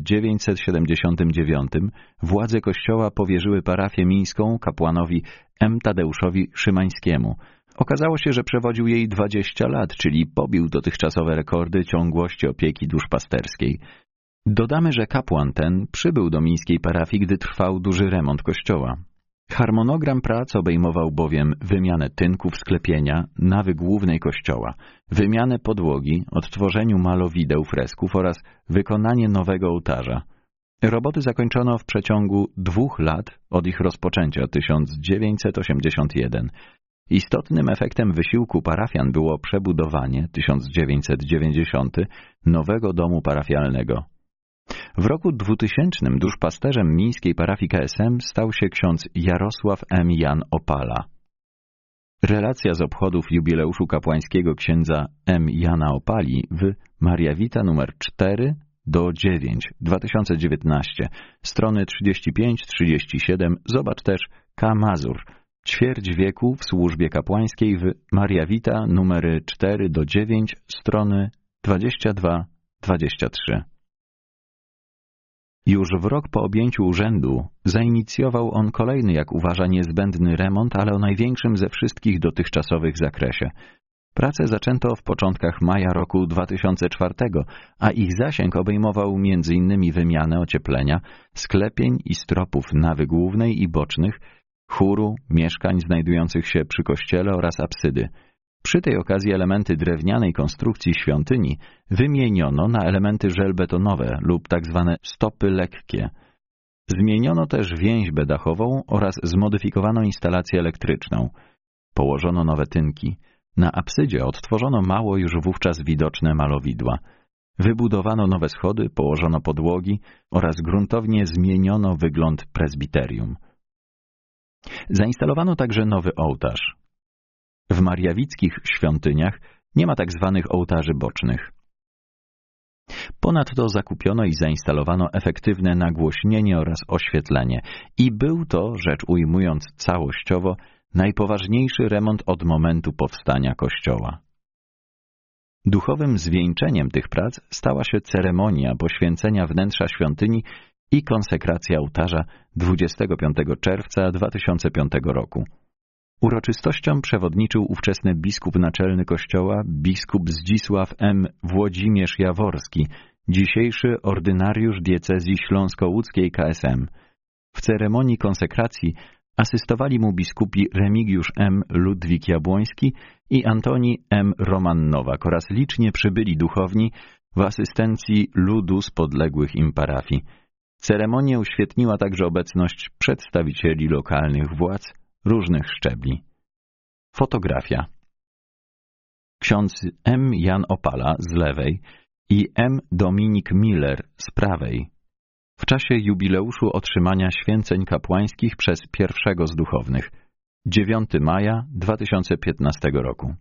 [SPEAKER 1] 1979 władze kościoła powierzyły parafię mińską kapłanowi M. Tadeuszowi Szymańskiemu. Okazało się, że przewodził jej 20 lat, czyli pobił dotychczasowe rekordy ciągłości opieki duszpasterskiej. Dodamy, że kapłan ten przybył do mińskiej parafii, gdy trwał duży remont kościoła. Harmonogram prac obejmował bowiem wymianę tynków sklepienia, nawy głównej kościoła, wymianę podłogi, odtworzeniu malowideł, fresków oraz wykonanie nowego ołtarza. Roboty zakończono w przeciągu 2 lat od ich rozpoczęcia 1981. Istotnym efektem wysiłku parafian było przebudowanie 1990 nowego domu parafialnego. W roku 2000 duszpasterzem mińskiej parafii KSM stał się ksiądz Jarosław M. Jan Opala. Relacja z obchodów jubileuszu kapłańskiego księdza M. Jana Opali w Mariawita nr 4-9, 2019, strony 35-37, zobacz też K. Mazur, ćwierć wieku w służbie kapłańskiej w Mariawita numery 4-9, strony 22-23. Już w rok po objęciu urzędu zainicjował on kolejny, jak uważa, niezbędny remont, ale o największym ze wszystkich dotychczasowych zakresie. Pracę zaczęto w początkach maja roku 2004, a ich zasięg obejmował m.in. wymianę ocieplenia, sklepień i stropów nawy głównej i bocznych, chóru, mieszkań znajdujących się przy kościele oraz apsydy. Przy tej okazji elementy drewnianej konstrukcji świątyni wymieniono na elementy żelbetonowe lub tzw. stopy lekkie. Zmieniono też więźbę dachową oraz zmodyfikowano instalację elektryczną. Położono nowe tynki. Na apsydzie odtworzono mało już wówczas widoczne malowidła. Wybudowano nowe schody, położono podłogi oraz gruntownie zmieniono wygląd prezbiterium. Zainstalowano także nowy ołtarz. W mariawickich świątyniach nie ma tak zwanych ołtarzy bocznych. Ponadto zakupiono i zainstalowano efektywne nagłośnienie oraz oświetlenie i był to, rzecz ujmując całościowo, najpoważniejszy remont od momentu powstania kościoła. Duchowym zwieńczeniem tych prac stała się ceremonia poświęcenia wnętrza świątyni i konsekracja ołtarza 25 czerwca 2005 roku. Uroczystościom przewodniczył ówczesny biskup naczelny kościoła, biskup Zdzisław M. Włodzimierz Jaworski, dzisiejszy ordynariusz diecezji śląsko-łódzkiej KSM. W ceremonii konsekracji Asystowali mu biskupi Remigiusz M. Ludwik Jabłoński i Antoni M. Roman Nowak oraz licznie przybyli duchowni w asystencji ludu z podległych im parafii. Ceremonię uświetniła także obecność przedstawicieli lokalnych władz różnych szczebli. Fotografia. Ksiądz M. Jan Opala z lewej i M. Dominik Miller z prawej. W czasie jubileuszu otrzymania święceń kapłańskich przez pierwszego z duchownych, 9 maja 2015 roku.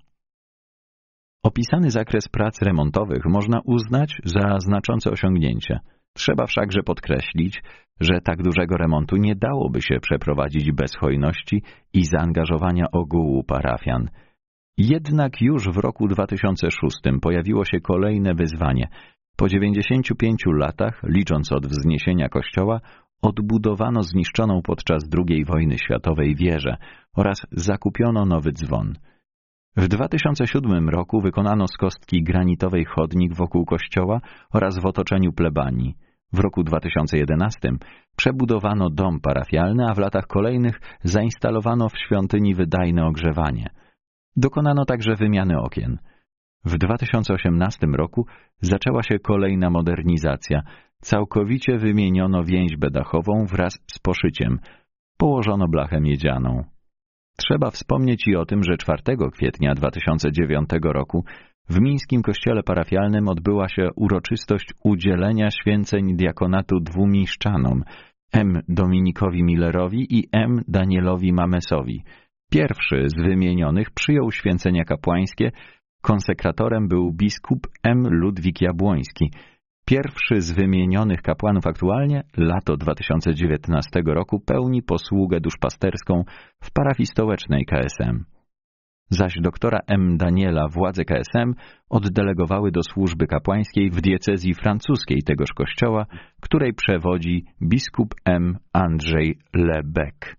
[SPEAKER 1] Opisany zakres prac remontowych można uznać za znaczące osiągnięcie. Trzeba wszakże podkreślić, że tak dużego remontu nie dałoby się przeprowadzić bez hojności i zaangażowania ogółu parafian. Jednak już w roku 2006 pojawiło się kolejne wyzwanie. Po 95 latach, licząc od wzniesienia kościoła, odbudowano zniszczoną podczas II wojny światowej wieżę oraz zakupiono nowy dzwon. W 2007 roku wykonano z kostki granitowej chodnik wokół kościoła oraz w otoczeniu plebanii. W roku 2011 przebudowano dom parafialny, a w latach kolejnych zainstalowano w świątyni wydajne ogrzewanie. Dokonano także wymiany okien. W 2018 roku zaczęła się kolejna modernizacja. Całkowicie wymieniono więźbę dachową wraz z poszyciem. Położono blachę miedzianą. Trzeba wspomnieć i o tym, że 4 kwietnia 2009 roku w mińskim kościele parafialnym odbyła się uroczystość udzielenia święceń diakonatu 2 miszczanom, M. Dominikowi Millerowi i M. Danielowi Mamesowi. Pierwszy z wymienionych przyjął święcenia kapłańskie. Konsekratorem był biskup M. Ludwik Jabłoński. Pierwszy z wymienionych kapłanów aktualnie, lato 2019 roku, pełni posługę duszpasterską w parafii stołecznej KSM. Zaś doktora M. Daniela władze KSM oddelegowały do służby kapłańskiej w diecezji francuskiej tegoż kościoła, której przewodzi biskup M. Andrzej Lebec.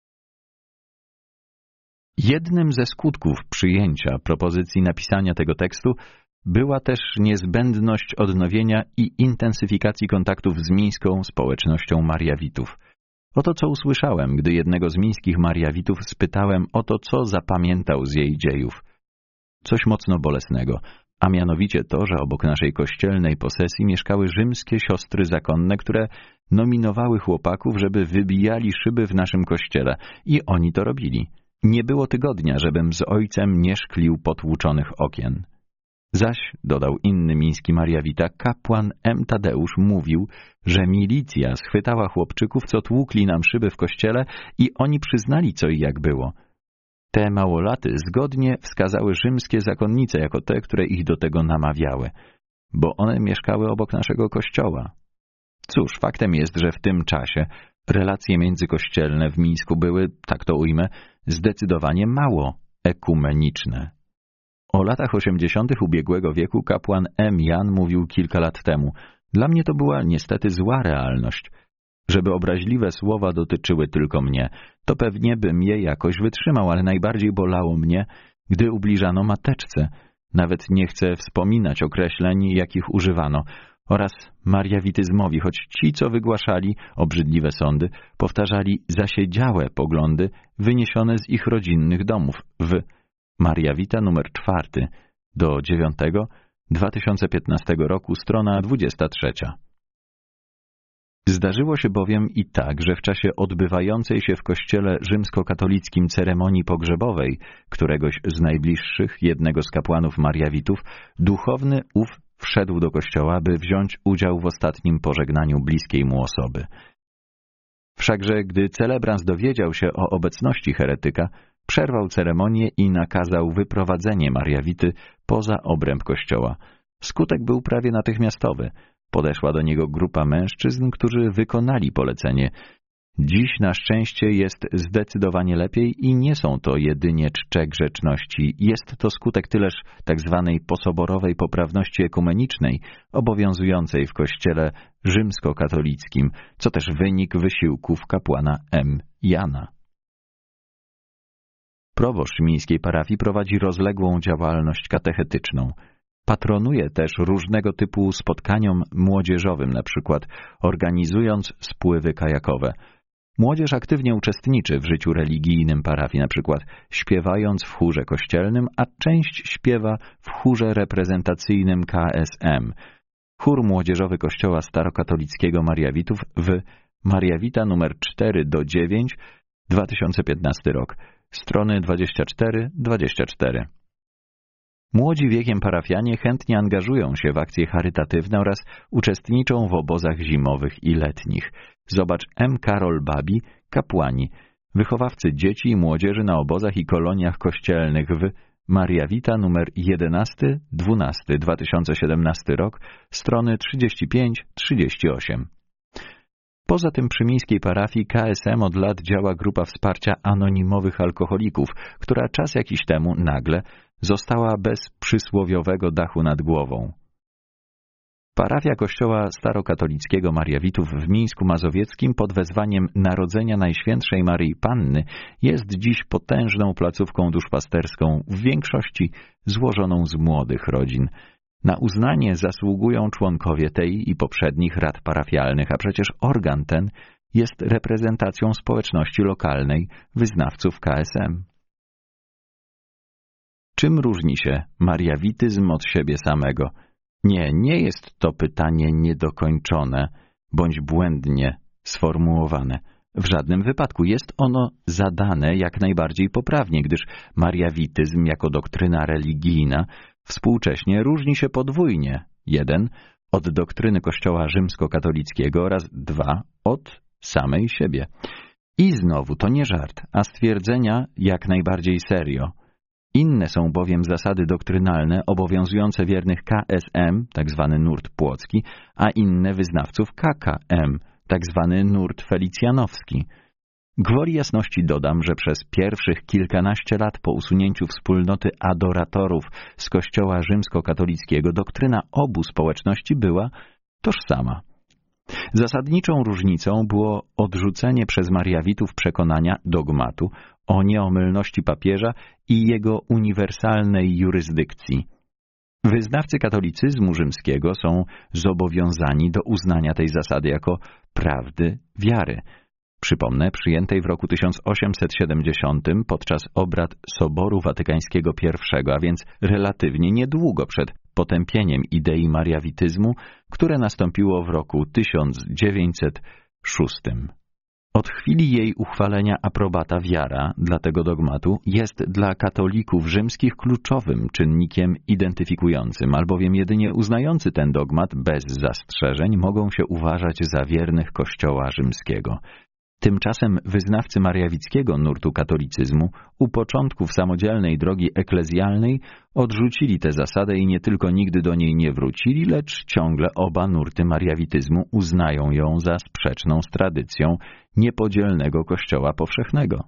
[SPEAKER 1] Jednym ze skutków przyjęcia propozycji napisania tego tekstu była też niezbędność odnowienia i intensyfikacji kontaktów z mińską społecznością Mariawitów. Oto co usłyszałem, gdy jednego z mińskich Mariawitów spytałem o to, co zapamiętał z jej dziejów. Coś mocno bolesnego, a mianowicie to, że obok naszej kościelnej posesji mieszkały rzymskie siostry zakonne, które nominowały chłopaków, żeby wybijali szyby w naszym kościele i oni to robili. Nie było tygodnia, żebym z ojcem nie szklił potłuczonych okien. Zaś, dodał inny miński Mariawita, kapłan M. Tadeusz mówił, że milicja schwytała chłopczyków, co tłukli nam szyby w kościele i oni przyznali, co i jak było. Te małolaty zgodnie wskazały rzymskie zakonnice jako te, które ich do tego namawiały, bo one mieszkały obok naszego kościoła. Cóż, faktem jest, że w tym czasie relacje międzykościelne w Mińsku były, tak to ujmę, zdecydowanie mało ekumeniczne. O latach 80. ubiegłego wieku kapłan M. Jan mówił kilka lat temu: dla mnie to była niestety zła realność. Żeby obraźliwe słowa dotyczyły tylko mnie, to pewnie bym je jakoś wytrzymał, ale najbardziej bolało mnie, gdy ubliżano mateczce. Nawet nie chcę wspominać określeń, jakich używano, oraz mariawityzmowi, choć ci, co wygłaszali obrzydliwe sądy, powtarzali zasiedziałe poglądy wyniesione z ich rodzinnych domów w Mariawita numer 4 do 9 2015 roku, strona 23. Zdarzyło się bowiem i tak, że w czasie odbywającej się w kościele rzymskokatolickim ceremonii pogrzebowej któregoś z najbliższych jednego z kapłanów Mariawitów, duchowny ów wszedł do kościoła, by wziąć udział w ostatnim pożegnaniu bliskiej mu osoby. Wszakże gdy celebrans dowiedział się o obecności heretyka, przerwał ceremonię i nakazał wyprowadzenie Mariawity poza obręb kościoła. Skutek był prawie natychmiastowy. Podeszła do niego grupa mężczyzn, którzy wykonali polecenie. Dziś na szczęście jest zdecydowanie lepiej i nie są to jedynie czcze grzeczności. Jest to skutek tyleż tzw. posoborowej poprawności ekumenicznej obowiązującej w kościele rzymskokatolickim, co też wynik wysiłków kapłana M. Jana. Proboszcz mińskiej parafii prowadzi rozległą działalność katechetyczną. Patronuje też różnego typu spotkaniom młodzieżowym, na przykład organizując spływy kajakowe. Młodzież aktywnie uczestniczy w życiu religijnym parafii, na przykład śpiewając w chórze kościelnym, a część śpiewa w chórze reprezentacyjnym KSM. Chór młodzieżowy Kościoła Starokatolickiego Mariawitów w Mariawita nr 4-9, 2015 rok, strony 24-24. Młodzi wiekiem parafianie chętnie angażują się w akcje charytatywne oraz uczestniczą w obozach zimowych i letnich. Zobacz M. Karol Babi, kapłani, wychowawcy dzieci i młodzieży na obozach i koloniach kościelnych w Mariawita nr 11-12, 2017 rok, strony 35-38. Poza tym przy miejskiej parafii KSM od lat działa grupa wsparcia anonimowych alkoholików, która czas jakiś temu nagle została bez przysłowiowego dachu nad głową. Parafia Kościoła Starokatolickiego Mariawitów w Mińsku Mazowieckim pod wezwaniem Narodzenia Najświętszej Maryi Panny jest dziś potężną placówką duszpasterską, w większości złożoną z młodych rodzin. Na uznanie zasługują członkowie tej i poprzednich rad parafialnych, a przecież organ ten jest reprezentacją społeczności lokalnej, wyznawców KSM. Czym różni się mariawityzm od siebie samego? Nie jest to pytanie niedokończone bądź błędnie sformułowane. W żadnym wypadku jest ono zadane jak najbardziej poprawnie, gdyż mariawityzm jako doktryna religijna współcześnie różni się podwójnie. 1. Od doktryny Kościoła rzymskokatolickiego oraz 2. od samej siebie. I znowu to nie żart, a stwierdzenia jak najbardziej serio. Inne są bowiem zasady doktrynalne obowiązujące wiernych KSM, tzw. nurt płocki, a inne wyznawców KKM, tzw. nurt felicjanowski. Gwoli jasności dodam, że przez pierwszych kilkanaście lat po usunięciu wspólnoty adoratorów z Kościoła rzymskokatolickiego doktryna obu społeczności była tożsama. Zasadniczą różnicą było odrzucenie przez Mariawitów przekonania dogmatu o nieomylności papieża i jego uniwersalnej jurysdykcji. Wyznawcy katolicyzmu rzymskiego są zobowiązani do uznania tej zasady jako prawdy wiary. Przypomnę, przyjętej w roku 1870 podczas obrad Soboru Watykańskiego I, a więc relatywnie niedługo przed potępieniem idei mariawityzmu, które nastąpiło w roku 1906. Od chwili jej uchwalenia aprobata wiara dla tego dogmatu jest dla katolików rzymskich kluczowym czynnikiem identyfikującym, albowiem jedynie uznający ten dogmat bez zastrzeżeń mogą się uważać za wiernych Kościoła rzymskiego. Tymczasem wyznawcy mariawickiego nurtu katolicyzmu u początków samodzielnej drogi eklezjalnej odrzucili tę zasadę i nie tylko nigdy do niej nie wrócili, lecz ciągle oba nurty mariawityzmu uznają ją za sprzeczną z tradycją niepodzielnego Kościoła powszechnego.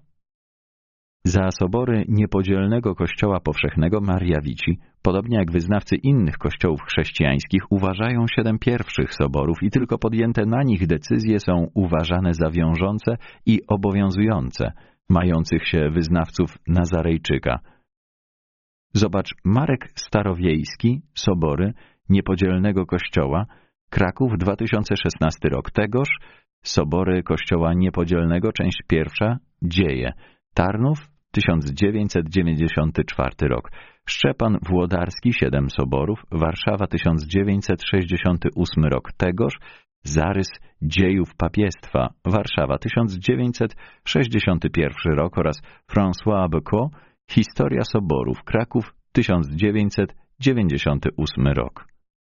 [SPEAKER 1] Za sobory niepodzielnego Kościoła powszechnego Mariawici, podobnie jak wyznawcy innych kościołów chrześcijańskich, uważają 7 pierwszych soborów i tylko podjęte na nich decyzje są uważane za wiążące i obowiązujące, mających się wyznawców Nazarejczyka. Zobacz Marek Starowiejski, Sobory Niepodzielnego Kościoła, Kraków, 2016 rok. Tegoż Sobory Kościoła Niepodzielnego, część 1, Dzieje, Tarnów, 1994 rok. Szczepan Włodarski, 7 soborów, Warszawa, 1968 rok. Tegoż Zarys dziejów papiestwa, Warszawa, 1961 rok oraz François Becot, Historia soborów, Kraków, 1998 rok.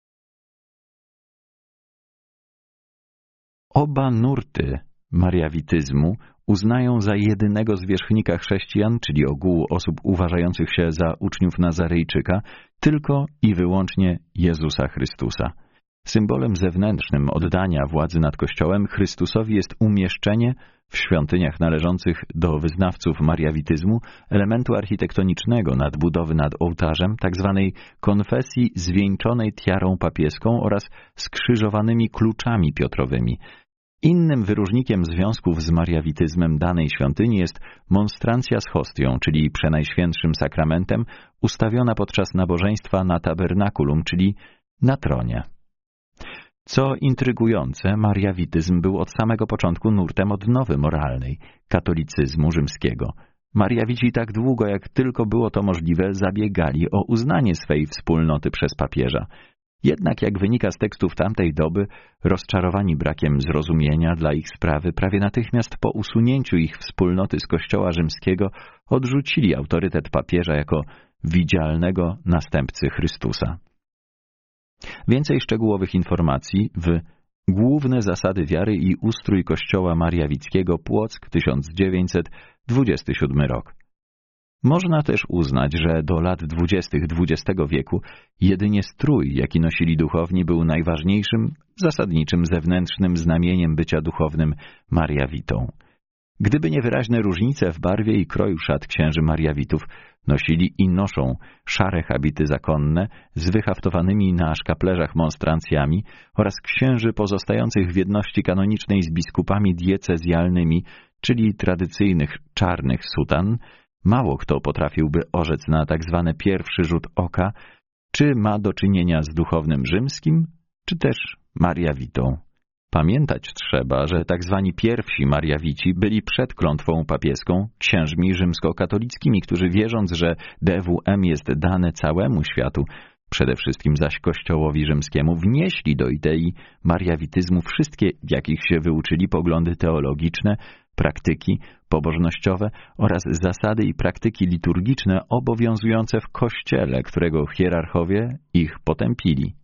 [SPEAKER 1] Oba nurty mariawityzmu uznają za jedynego zwierzchnika chrześcijan, czyli ogółu osób uważających się za uczniów Nazarejczyka, tylko i wyłącznie Jezusa Chrystusa. Symbolem zewnętrznym oddania władzy nad Kościołem Chrystusowi jest umieszczenie w świątyniach należących do wyznawców mariawityzmu elementu architektonicznego nadbudowy nad ołtarzem, tzw. konfesji zwieńczonej tiarą papieską oraz skrzyżowanymi kluczami piotrowymi. Innym wyróżnikiem związków z mariawityzmem danej świątyni jest monstrancja z hostią, czyli przenajświętszym sakramentem, ustawiona podczas nabożeństwa na tabernakulum, czyli na tronie. Co intrygujące, mariawityzm był od samego początku nurtem odnowy moralnej katolicyzmu rzymskiego. Mariawici tak długo, jak tylko było to możliwe, zabiegali o uznanie swej wspólnoty przez papieża. Jednak, jak wynika z tekstów tamtej doby, rozczarowani brakiem zrozumienia dla ich sprawy, prawie natychmiast po usunięciu ich wspólnoty z Kościoła rzymskiego odrzucili autorytet papieża jako widzialnego następcy Chrystusa. Więcej szczegółowych informacji w Główne zasady wiary i ustrój Kościoła Mariawickiego, Płock, 1927 rok. Można też uznać, że do lat 20. XX wieku jedynie strój, jaki nosili duchowni, był najważniejszym, zasadniczym zewnętrznym znamieniem bycia duchownym Mariawitą. Gdyby nie wyraźne różnice w barwie i kroju szat księży Mariawitów, nosili i noszą szare habity zakonne z wyhaftowanymi na szkaplerzach monstrancjami oraz księży pozostających w jedności kanonicznej z biskupami diecezjalnymi, czyli tradycyjnych czarnych sutan, mało kto potrafiłby orzec na tak zwany pierwszy rzut oka, czy ma do czynienia z duchownym rzymskim, czy też Mariawitą. Pamiętać trzeba, że tak zwani pierwsi Mariawici byli przed klątwą papieską księżmi rzymskokatolickimi, którzy wierząc, że DWM jest dane całemu światu, przede wszystkim zaś Kościołowi rzymskiemu, wnieśli do idei mariawityzmu wszystkie, jakich się wyuczyli, poglądy teologiczne, praktyki pobożnościowe oraz zasady i praktyki liturgiczne obowiązujące w Kościele, którego hierarchowie ich potępili.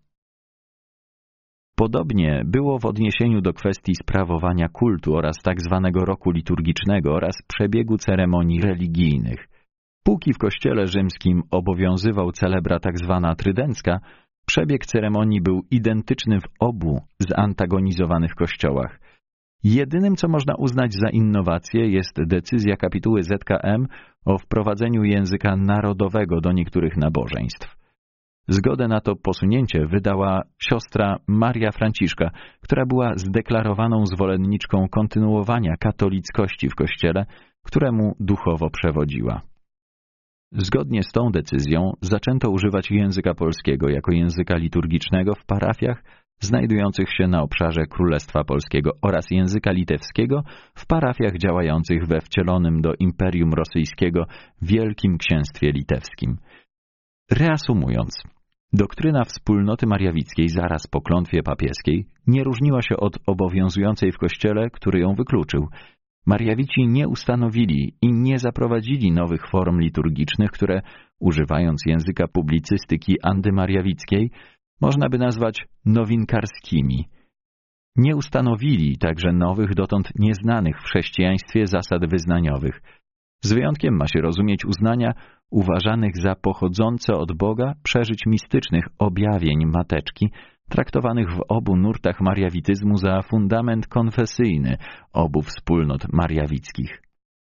[SPEAKER 1] Podobnie było w odniesieniu do kwestii sprawowania kultu oraz tak zwanego roku liturgicznego oraz przebiegu ceremonii religijnych. Póki w Kościele rzymskim obowiązywał celebra tak zwana trydencka, przebieg ceremonii był identyczny w obu zantagonizowanych kościołach. Jedynym, co można uznać za innowację, jest decyzja kapituły ZKM o wprowadzeniu języka narodowego do niektórych nabożeństw. Zgodę na to posunięcie wydała siostra Maria Franciszka, która była zdeklarowaną zwolenniczką kontynuowania katolickości w Kościele, któremu duchowo przewodziła. Zgodnie z tą decyzją zaczęto używać języka polskiego jako języka liturgicznego w parafiach znajdujących się na obszarze Królestwa Polskiego oraz języka litewskiego w parafiach działających we wcielonym do Imperium Rosyjskiego Wielkim Księstwie Litewskim. Reasumując, doktryna wspólnoty mariawickiej zaraz po klątwie papieskiej nie różniła się od obowiązującej w Kościele, który ją wykluczył. Mariawici nie ustanowili i nie zaprowadzili nowych form liturgicznych, które, używając języka publicystyki antymariawickiej, można by nazwać nowinkarskimi. Nie ustanowili także nowych, dotąd nieznanych w chrześcijaństwie zasad wyznaniowych. Z wyjątkiem ma się rozumieć uznania uważanych za pochodzące od Boga przeżyć mistycznych objawień Mateczki, traktowanych w obu nurtach mariawityzmu za fundament konfesyjny obu wspólnot mariawickich.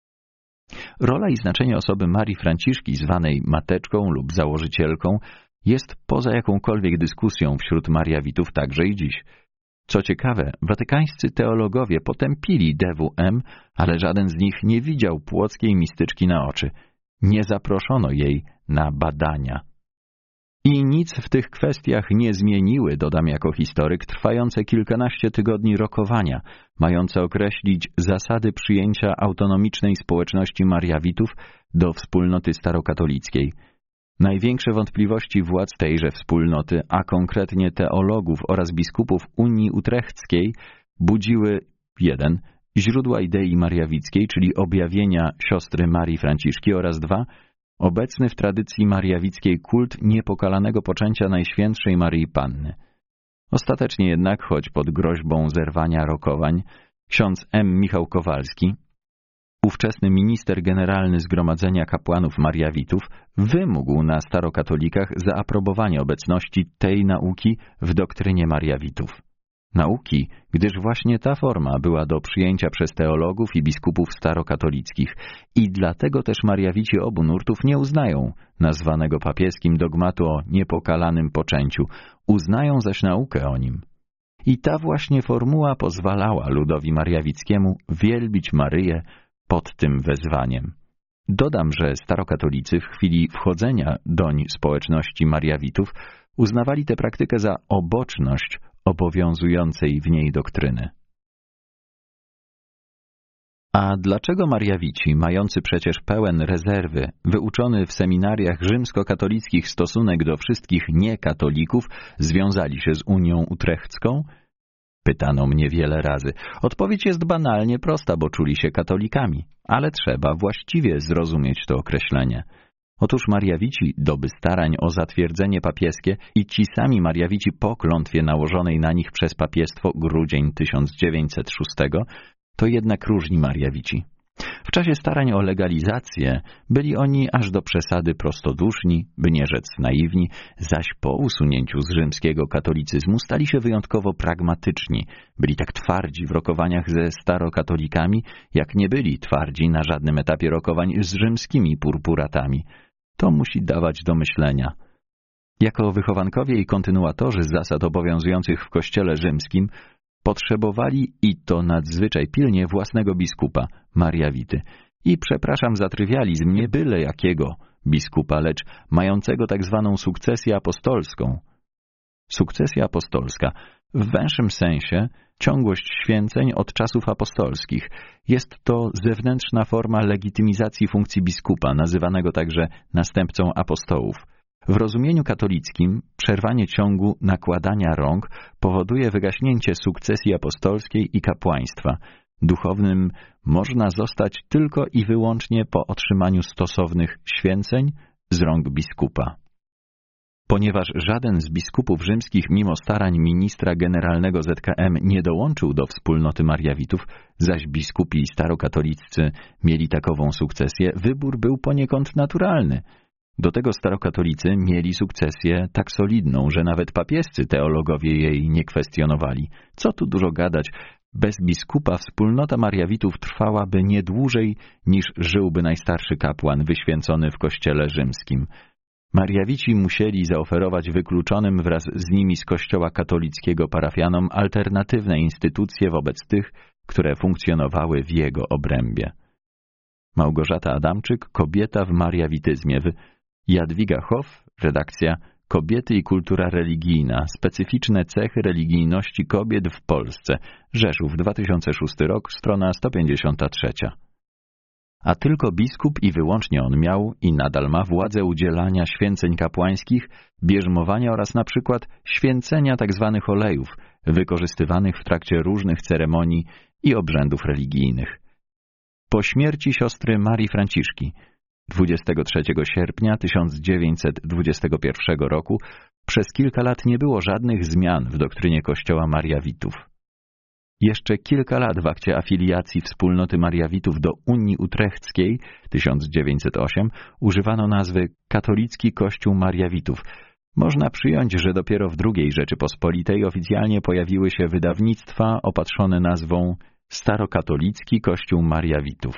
[SPEAKER 1] Rola i znaczenie osoby Marii Franciszki, zwanej Mateczką lub założycielką, jest poza jakąkolwiek dyskusją wśród mariawitów także i dziś. Co ciekawe, watykańscy teologowie potępili DWM, ale żaden z nich nie widział płockiej mistyczki na oczy. Nie zaproszono jej na badania. I nic w tych kwestiach nie zmieniły, dodam jako historyk, trwające kilkanaście tygodni rokowania, mające określić zasady przyjęcia autonomicznej społeczności mariawitów do wspólnoty starokatolickiej. Największe wątpliwości władz tejże wspólnoty, a konkretnie teologów oraz biskupów Unii Utrechckiej, budziły 1. Źródła idei mariawickiej, czyli objawienia siostry Marii Franciszki oraz 2. Obecny w tradycji mariawickiej kult niepokalanego poczęcia Najświętszej Maryi Panny. Ostatecznie jednak, choć pod groźbą zerwania rokowań, ksiądz M. Michał Kowalski, ówczesny minister generalny Zgromadzenia Kapłanów Mariawitów, wymógł na starokatolikach zaaprobowanie obecności tej nauki w doktrynie mariawitów. Nauki, gdyż właśnie ta forma była do przyjęcia przez teologów i biskupów starokatolickich i dlatego też mariawici obu nurtów nie uznają nazwanego papieskim dogmatu o niepokalanym poczęciu, uznają zaś naukę o nim. I ta właśnie formuła pozwalała ludowi mariawickiemu wielbić Maryję pod tym wezwaniem. Dodam, że starokatolicy w chwili wchodzenia doń społeczności mariawitów uznawali tę praktykę za oboczność obowiązującej w niej doktryny. A dlaczego Mariawici, mający przecież pełen rezerwy, wyuczony w seminariach rzymskokatolickich stosunek do wszystkich niekatolików, związali się z Unią Utrechcką? Pytano mnie wiele razy. Odpowiedź jest banalnie prosta, bo czuli się katolikami, ale trzeba właściwie zrozumieć to określenie. Otóż Mariawici, doby starań o zatwierdzenie papieskie i ci sami Mariawici po klątwie nałożonej na nich przez papiestwo grudzień 1906, to jednak różni Mariawici. W czasie starań o legalizację byli oni aż do przesady prostoduszni, by nie rzec naiwni, zaś po usunięciu z rzymskiego katolicyzmu stali się wyjątkowo pragmatyczni. Byli tak twardzi w rokowaniach ze starokatolikami, jak nie byli twardzi na żadnym etapie rokowań z rzymskimi purpuratami. To musi dawać do myślenia. Jako wychowankowie i kontynuatorzy zasad obowiązujących w Kościele rzymskim potrzebowali, i to nadzwyczaj pilnie, własnego biskupa, Mariawity. I przepraszam za trywializm, nie byle jakiego biskupa, lecz mającego tak zwaną sukcesję apostolską. Sukcesja apostolska, w węższym sensie ciągłość święceń od czasów apostolskich. Jest to zewnętrzna forma legitymizacji funkcji biskupa, nazywanego także następcą apostołów. W rozumieniu katolickim przerwanie ciągu nakładania rąk powoduje wygaśnięcie sukcesji apostolskiej i kapłaństwa. Duchownym można zostać tylko i wyłącznie po otrzymaniu stosownych święceń z rąk biskupa. Ponieważ żaden z biskupów rzymskich mimo starań ministra generalnego ZKM nie dołączył do wspólnoty Mariawitów, zaś biskupi starokatoliccy mieli takową sukcesję, wybór był poniekąd naturalny. Do tego starokatolicy mieli sukcesję tak solidną, że nawet papiescy teologowie jej nie kwestionowali. Co tu dużo gadać, bez biskupa wspólnota Mariawitów trwałaby nie dłużej niż żyłby najstarszy kapłan wyświęcony w kościele rzymskim. Mariawici musieli zaoferować wykluczonym wraz z nimi z kościoła katolickiego parafianom alternatywne instytucje wobec tych, które funkcjonowały w jego obrębie. Małgorzata Adamczyk, Kobieta w mariawityzmie, Jadwiga Hoff, redakcja Kobiety i kultura religijna, specyficzne cechy religijności kobiet w Polsce, Rzeszów, 2006 rok, strona 153. A tylko biskup i wyłącznie on miał i nadal ma władzę udzielania święceń kapłańskich, bierzmowania oraz na przykład święcenia tzw. olejów, wykorzystywanych w trakcie różnych ceremonii i obrzędów religijnych. Po śmierci siostry Marii Franciszki 23 sierpnia 1921 roku przez kilka lat nie było żadnych zmian w doktrynie Kościoła Mariawitów. Jeszcze kilka lat w akcie afiliacji wspólnoty Mariawitów do Unii Utrechckiej 1908 używano nazwy Katolicki Kościół Mariawitów. Można przyjąć, że dopiero w II Rzeczypospolitej oficjalnie pojawiły się wydawnictwa opatrzone nazwą Starokatolicki Kościół Mariawitów.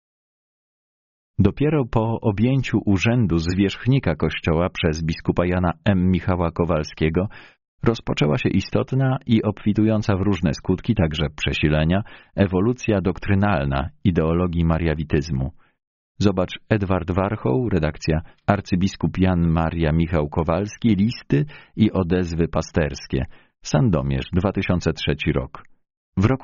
[SPEAKER 1] Dopiero po objęciu urzędu zwierzchnika Kościoła przez biskupa Jana M. Michała Kowalskiego rozpoczęła się istotna i obfitująca w różne skutki, także przesilenia, ewolucja doktrynalna ideologii mariawityzmu. Zobacz Edward Warchoł, redakcja arcybiskup Jan Maria Michał Kowalski, listy i odezwy pasterskie, Sandomierz, 2003 rok. W roku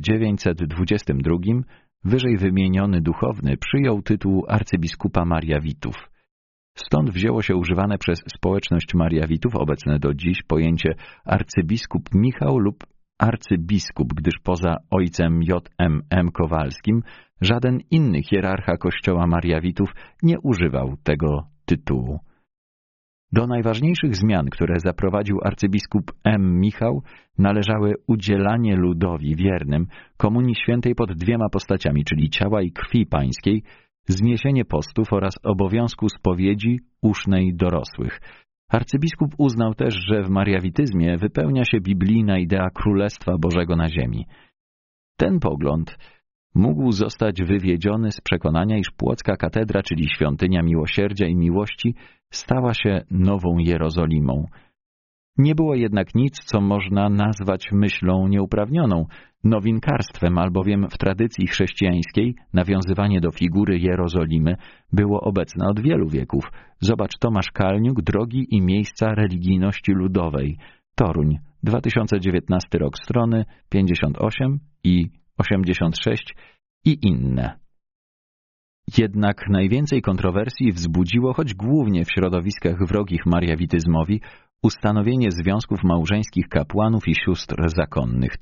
[SPEAKER 1] 1922 wyżej wymieniony duchowny przyjął tytuł arcybiskupa Mariawitów. Stąd wzięło się używane przez społeczność Mariawitów obecne do dziś pojęcie arcybiskup Michał lub arcybiskup, gdyż poza ojcem J.M.M. Kowalskim żaden inny hierarcha Kościoła Mariawitów nie używał tego tytułu. Do najważniejszych zmian, które zaprowadził arcybiskup M. Michał, należały udzielanie ludowi wiernym Komunii Świętej pod dwiema postaciami, czyli ciała i krwi pańskiej, zniesienie postów oraz obowiązku spowiedzi usznej dorosłych. Arcybiskup uznał też, że w mariawityzmie wypełnia się biblijna idea Królestwa Bożego na ziemi. Ten pogląd mógł zostać wywiedziony z przekonania, iż Płocka Katedra, czyli świątynia miłosierdzia i miłości, stała się Nową Jerozolimą. Nie było jednak nic, co można nazwać myślą nieuprawnioną, nowinkarstwem, albowiem w tradycji chrześcijańskiej nawiązywanie do figury Jerozolimy było obecne od wielu wieków. Zobacz Tomasz Kalniuk, Drogi i miejsca religijności ludowej, Toruń, 2019 rok, strony 58 i 86 i inne. Jednak najwięcej kontrowersji wzbudziło, choć głównie w środowiskach wrogich mariawityzmowi, ustanowienie związków małżeńskich kapłanów i sióstr zakonnych,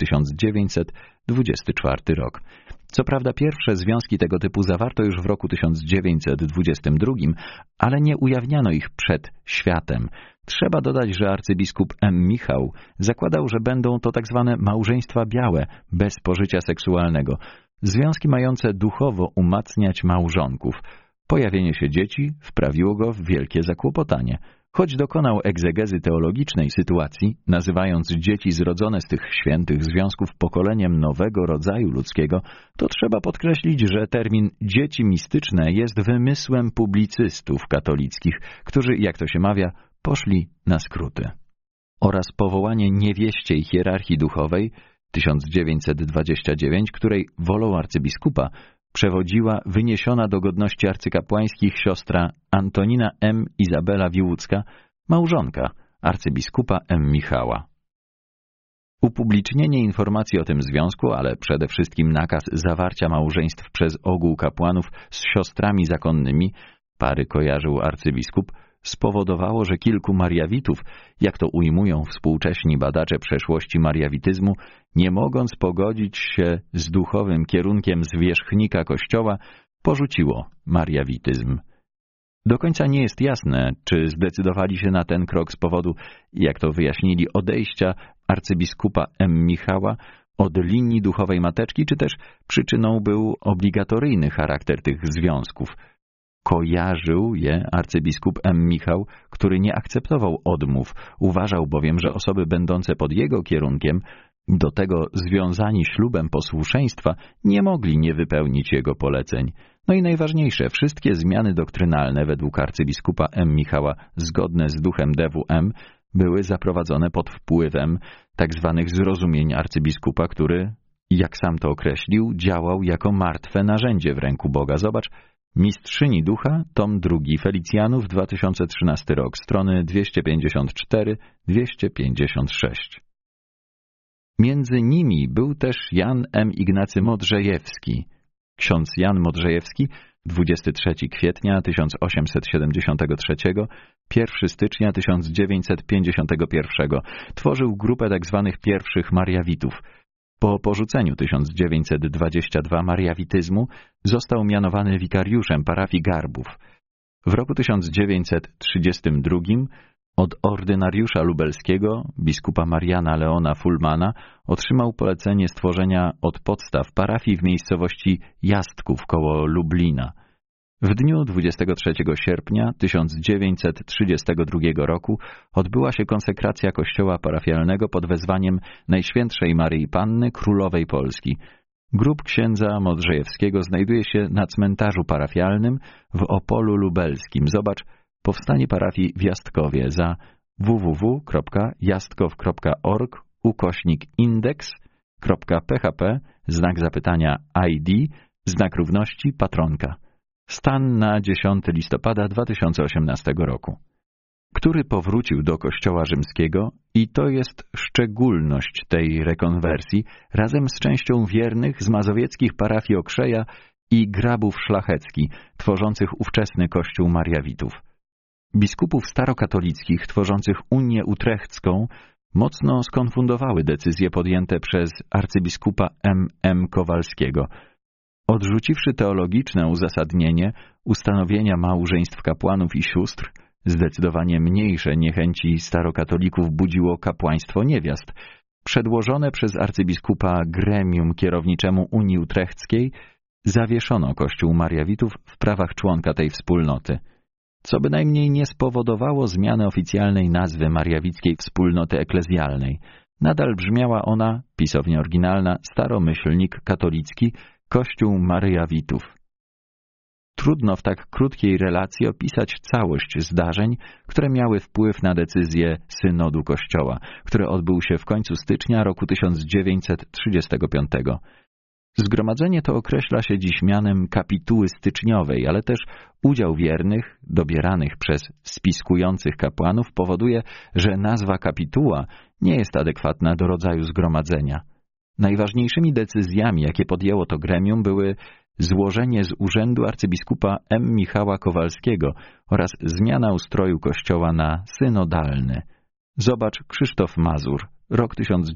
[SPEAKER 1] 1924 rok. Co prawda pierwsze związki tego typu zawarto już w roku 1922, ale nie ujawniano ich przed światem. Trzeba dodać, że arcybiskup M. Michał zakładał, że będą to tak zwane małżeństwa białe, bez pożycia seksualnego, związki mające duchowo umacniać małżonków. Pojawienie się dzieci wprawiło go w wielkie zakłopotanie. Choć dokonał egzegezy teologicznej sytuacji, nazywając dzieci zrodzone z tych świętych związków pokoleniem nowego rodzaju ludzkiego, to trzeba podkreślić, że termin dzieci mistyczne jest wymysłem publicystów katolickich, którzy, jak to się mawia, poszli na skróty. Oraz powołanie niewieściej hierarchii duchowej, 1929, której wolą arcybiskupa przewodziła wyniesiona do godności arcykapłańskich siostra Antonina M. Izabela Wiłucka, małżonka arcybiskupa M. Michała. Upublicznienie informacji o tym związku, ale przede wszystkim nakaz zawarcia małżeństw przez ogół kapłanów z siostrami zakonnymi, pary kojarzył arcybiskup, spowodowało, że kilku mariawitów, jak to ujmują współcześni badacze przeszłości mariawityzmu, nie mogąc pogodzić się z duchowym kierunkiem zwierzchnika Kościoła, porzuciło mariawityzm. Do końca nie jest jasne, czy zdecydowali się na ten krok z powodu, jak to wyjaśnili, odejścia arcybiskupa M. Michała od linii duchowej mateczki, czy też przyczyną był obligatoryjny charakter tych związków. Kojarzył je arcybiskup M. Michał, który nie akceptował odmów, uważał bowiem, że osoby będące pod jego kierunkiem, do tego związani ślubem posłuszeństwa, nie mogli nie wypełnić jego poleceń. No i najważniejsze, wszystkie zmiany doktrynalne według arcybiskupa M. Michała, zgodne z duchem DWM, były zaprowadzone pod wpływem tzw. zrozumień arcybiskupa, który, jak sam to określił, działał jako martwe narzędzie w ręku Boga. Zobacz, Mistrzyni Ducha, tom 2, Felicjanów, 2013 rok, strony 254-256. Między nimi był też Jan M. Ignacy Modrzejewski. Ksiądz Jan Modrzejewski, 23 kwietnia 1873, 1 stycznia 1951, tworzył grupę tzw. pierwszych mariawitów. Po porzuceniu 1922 mariawityzmu został mianowany wikariuszem parafii Garbów. W roku 1932 od ordynariusza lubelskiego, biskupa Mariana Leona Fulmana, otrzymał polecenie stworzenia od podstaw parafii w miejscowości Jastków koło Lublina. W dniu 23 sierpnia 1932 roku odbyła się konsekracja kościoła parafialnego pod wezwaniem Najświętszej Maryi Panny, Królowej Polski. Grób księdza Modrzejewskiego znajduje się na cmentarzu parafialnym w Opolu Lubelskim. Zobacz powstanie parafii w Jastkowie za www.jastkow.org/index.php /ID patronka. Stan na 10 listopada 2018 roku. Który powrócił do Kościoła Rzymskiego i to jest szczególność tej rekonwersji, razem z częścią wiernych z mazowieckich parafii Okrzeja i Grabów Szlachecki, tworzących ówczesny Kościół Mariawitów. Biskupów starokatolickich tworzących Unię Utrechcką mocno skonfundowały decyzje podjęte przez arcybiskupa M. Kowalskiego. Odrzuciwszy teologiczne uzasadnienie ustanowienia małżeństw kapłanów i sióstr, zdecydowanie mniejsze niechęci starokatolików budziło kapłaństwo niewiast. Przedłożone przez arcybiskupa gremium kierowniczemu Unii Utrechckiej zawieszono Kościół Mariawitów w prawach członka tej wspólnoty, co bynajmniej nie spowodowało zmiany oficjalnej nazwy Mariawickiej Wspólnoty Eklezjalnej. Nadal brzmiała ona, pisownia oryginalna, staromyślnik katolicki, Kościół Mariawitów. Trudno w tak krótkiej relacji opisać całość zdarzeń, które miały wpływ na decyzję Synodu Kościoła, który odbył się w końcu stycznia roku 1935. Zgromadzenie to określa się dziś mianem kapituły styczniowej, ale też udział wiernych, dobieranych przez spiskujących kapłanów, powoduje, że nazwa kapituła nie jest adekwatna do rodzaju zgromadzenia. Najważniejszymi decyzjami, jakie podjęło to gremium, były złożenie z urzędu arcybiskupa M. Michała Kowalskiego oraz zmiana ustroju kościoła na synodalny. Zobacz Krzysztof Mazur, rok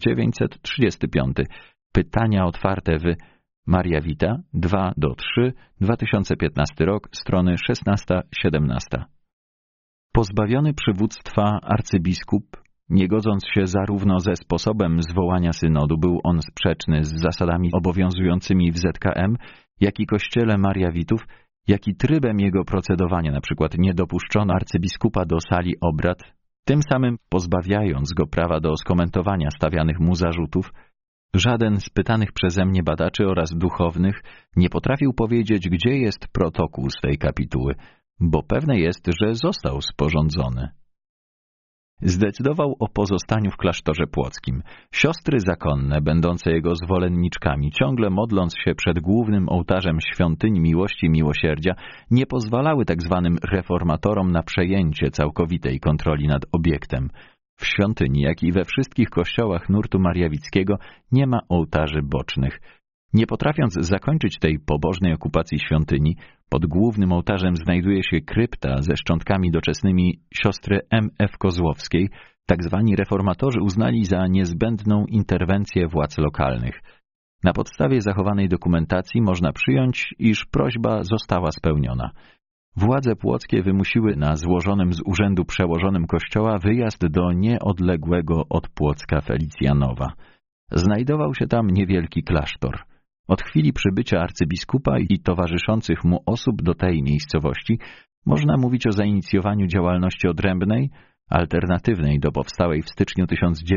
[SPEAKER 1] 1935. Pytania otwarte w Maria Vita 2-3, 2015 rok, strony 16-17. Pozbawiony przywództwa arcybiskup, nie godząc się zarówno ze sposobem zwołania synodu, był on sprzeczny z zasadami obowiązującymi w ZKM, jak i kościele Mariawitów, jak i trybem jego procedowania, np. nie dopuszczono arcybiskupa do sali obrad, tym samym pozbawiając go prawa do skomentowania stawianych mu zarzutów. Żaden z pytanych przeze mnie badaczy oraz duchownych nie potrafił powiedzieć, gdzie jest protokół z tej kapituły, bo pewne jest, że został sporządzony. Zdecydował o pozostaniu w klasztorze płockim. Siostry zakonne, będące jego zwolenniczkami, ciągle modląc się przed głównym ołtarzem świątyni miłości i miłosierdzia, nie pozwalały tzw. reformatorom na przejęcie całkowitej kontroli nad obiektem. W świątyni, jak i we wszystkich kościołach nurtu mariawickiego nie ma ołtarzy bocznych. Nie potrafiąc zakończyć tej pobożnej okupacji świątyni, pod głównym ołtarzem znajduje się krypta ze szczątkami doczesnymi siostry M.F. Kozłowskiej. Tak zwani reformatorzy uznali za niezbędną interwencję władz lokalnych. Na podstawie zachowanej dokumentacji można przyjąć, iż prośba została spełniona. Władze płockie wymusiły na złożonym z urzędu przełożonym kościoła wyjazd do nieodległego od Płocka Felicjanowa. Znajdował się tam niewielki klasztor. Od chwili przybycia arcybiskupa i towarzyszących mu osób do tej miejscowości można mówić o zainicjowaniu działalności odrębnej, alternatywnej do powstałej w styczniu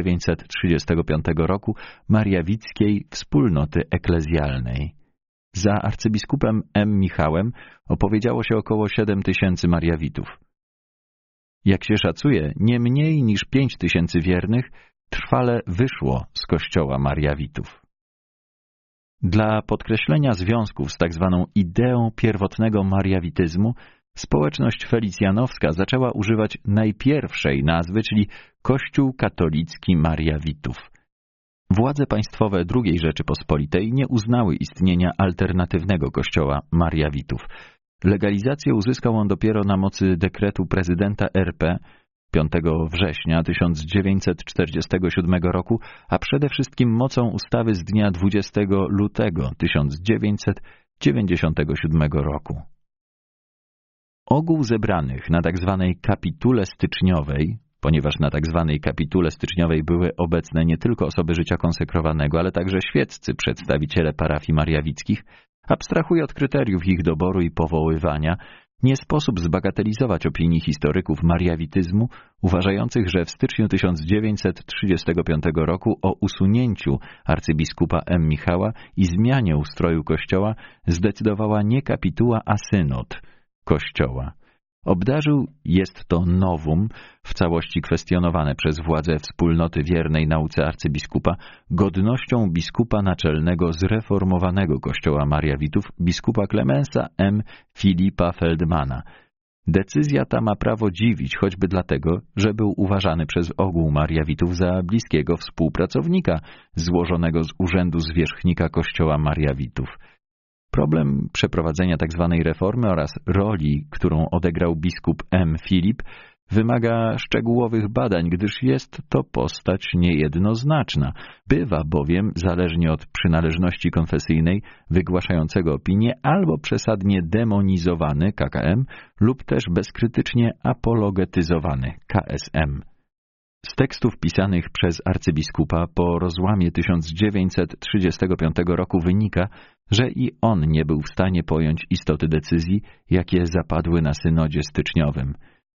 [SPEAKER 1] 1935 roku mariawickiej wspólnoty eklezjalnej. Za arcybiskupem M. Michałem opowiedziało się około 7 000 mariawitów. Jak się szacuje, nie mniej niż 5 000 wiernych trwale wyszło z kościoła mariawitów. Dla podkreślenia związków z tzw. ideą pierwotnego mariawityzmu społeczność felicjanowska zaczęła używać najpierwszej nazwy, czyli Kościół katolicki mariawitów. Władze państwowe II Rzeczypospolitej nie uznały istnienia alternatywnego kościoła mariawitów. Legalizację uzyskał on dopiero na mocy dekretu prezydenta RP 5 września 1947 roku, a przede wszystkim mocą ustawy z dnia 20 lutego 1997 roku. Ogół zebranych na tzw. kapitule styczniowej, ponieważ na tzw. kapitule styczniowej były obecne nie tylko osoby życia konsekrowanego, ale także świeccy przedstawiciele parafii mariawickich, abstrahuje od kryteriów ich doboru i powoływania, nie sposób zbagatelizować opinii historyków mariawityzmu, uważających, że w styczniu 1935 roku o usunięciu arcybiskupa M. Michała i zmianie ustroju kościoła zdecydowała nie kapituła, a synod kościoła. Obdarzył, jest to novum, w całości kwestionowane przez władze wspólnoty wiernej nauce arcybiskupa, godnością biskupa naczelnego zreformowanego kościoła mariawitów, biskupa Klemensa M. Filipa Feldmana. Decyzja ta ma prawo dziwić, choćby dlatego, że był uważany przez ogół mariawitów za bliskiego współpracownika złożonego z urzędu zwierzchnika kościoła mariawitów. Problem przeprowadzenia tzw. reformy oraz roli, którą odegrał biskup M. Filip, wymaga szczegółowych badań, gdyż jest to postać niejednoznaczna. Bywa bowiem, zależnie od przynależności konfesyjnej, wygłaszającego opinię albo przesadnie demonizowany KKM lub też bezkrytycznie apologetyzowany KSM. Z tekstów pisanych przez arcybiskupa po rozłamie 1935 roku wynika, że i on nie był w stanie pojąć istoty decyzji, jakie zapadły na synodzie styczniowym.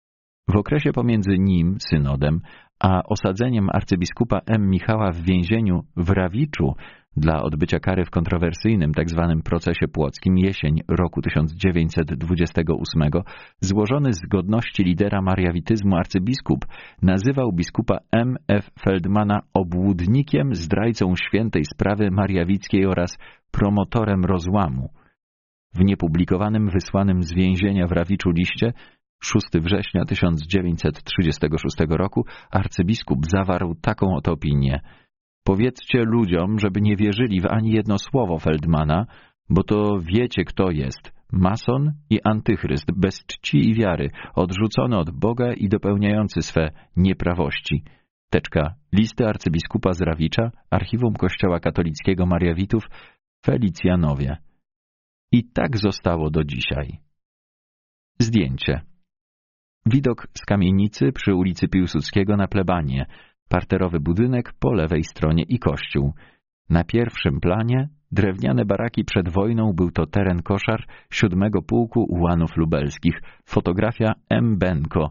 [SPEAKER 1] W okresie pomiędzy nim, synodem, a osadzeniem arcybiskupa M. Michała w więzieniu w Rawiczu dla odbycia kary w kontrowersyjnym tzw. procesie płockim jesień roku 1928 złożony z godności lidera mariawityzmu arcybiskup nazywał biskupa M. F. Feldmana obłudnikiem, zdrajcą świętej sprawy mariawickiej oraz promotorem rozłamu. W niepublikowanym, wysłanym z więzienia w Rawiczu liście 6 września 1936 roku arcybiskup zawarł taką oto opinię: powiedzcie ludziom, żeby nie wierzyli w ani jedno słowo Feldmana, bo to wiecie, kto jest. Mason i antychryst, bez czci i wiary, odrzucony od Boga i dopełniający swe nieprawości. Listy arcybiskupa z Rawicza, Archiwum Kościoła Katolickiego Mariawitów, Felicjanowie. I tak zostało do dzisiaj. Zdjęcie. Widok z kamienicy przy ulicy Piłsudskiego na plebanię. Parterowy budynek po lewej stronie i kościół. Na pierwszym planie drewniane baraki przed wojną, był to teren koszar 7 Pułku Ułanów Lubelskich. Fotografia M. Benko,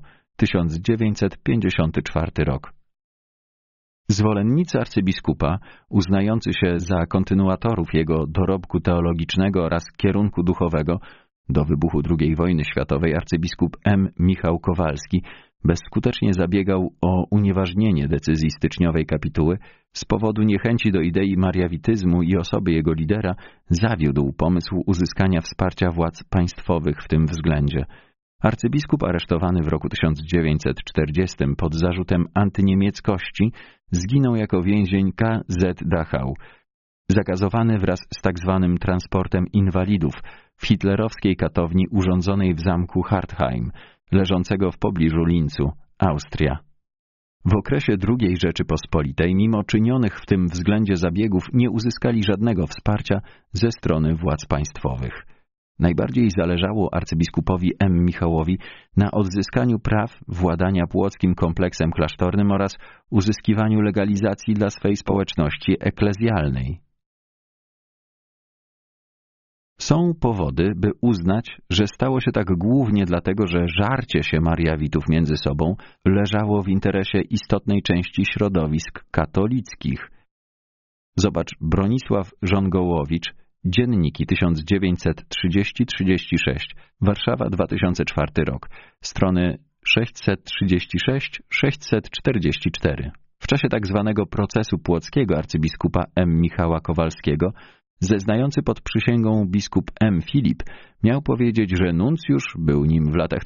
[SPEAKER 1] 1954 rok. Zwolennicy arcybiskupa, uznający się za kontynuatorów jego dorobku teologicznego oraz kierunku duchowego, do wybuchu II wojny światowej arcybiskup M. Michał Kowalski bezskutecznie zabiegał o unieważnienie decyzji styczniowej kapituły. Z powodu niechęci do idei mariawityzmu i osoby jego lidera zawiódł pomysł uzyskania wsparcia władz państwowych w tym względzie. Arcybiskup aresztowany w roku 1940 pod zarzutem antyniemieckości zginął jako więzień KZ Dachau, zakazowany wraz z tzw. transportem inwalidów w hitlerowskiej katowni urządzonej w zamku Hartheim, leżącego w pobliżu Linzu, Austria. W okresie II Rzeczypospolitej, mimo czynionych w tym względzie zabiegów, nie uzyskali żadnego wsparcia ze strony władz państwowych. Najbardziej zależało arcybiskupowi M. Michałowi na odzyskaniu praw władania płockim kompleksem klasztornym oraz uzyskiwaniu legalizacji dla swej społeczności eklezjalnej. Są powody, by uznać, że stało się tak głównie dlatego, że żarcie się mariawitów między sobą leżało w interesie istotnej części środowisk katolickich. Zobacz Bronisław Żongołowicz, Dzienniki 1930-36, Warszawa 2004 rok, strony 636-644. W czasie tzw. procesu płockiego arcybiskupa M. Michała Kowalskiego zeznający pod przysięgą biskup M. Filip miał powiedzieć, że nuncjusz, był nim w latach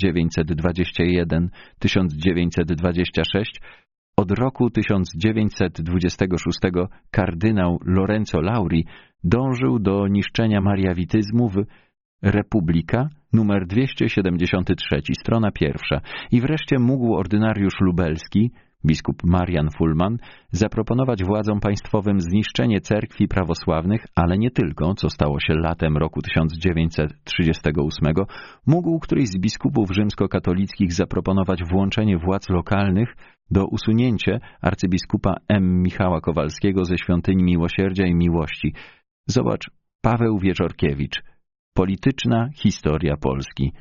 [SPEAKER 1] 1921-1926, od roku 1926 kardynał Lorenzo Lauri dążył do niszczenia mariawityzmu w Republika, numer 273, strona 1. I wreszcie mógł ordynariusz lubelski, biskup Marian Fulman, zaproponować władzom państwowym zniszczenie cerkwi prawosławnych, ale nie tylko, co stało się latem roku 1938, mógł któryś z biskupów rzymskokatolickich zaproponować włączenie władz lokalnych do usunięcia arcybiskupa M. Michała Kowalskiego ze Świątyni Miłosierdzia i Miłości. Zobacz Paweł Wieczorkiewicz, Polityczna historia Polski,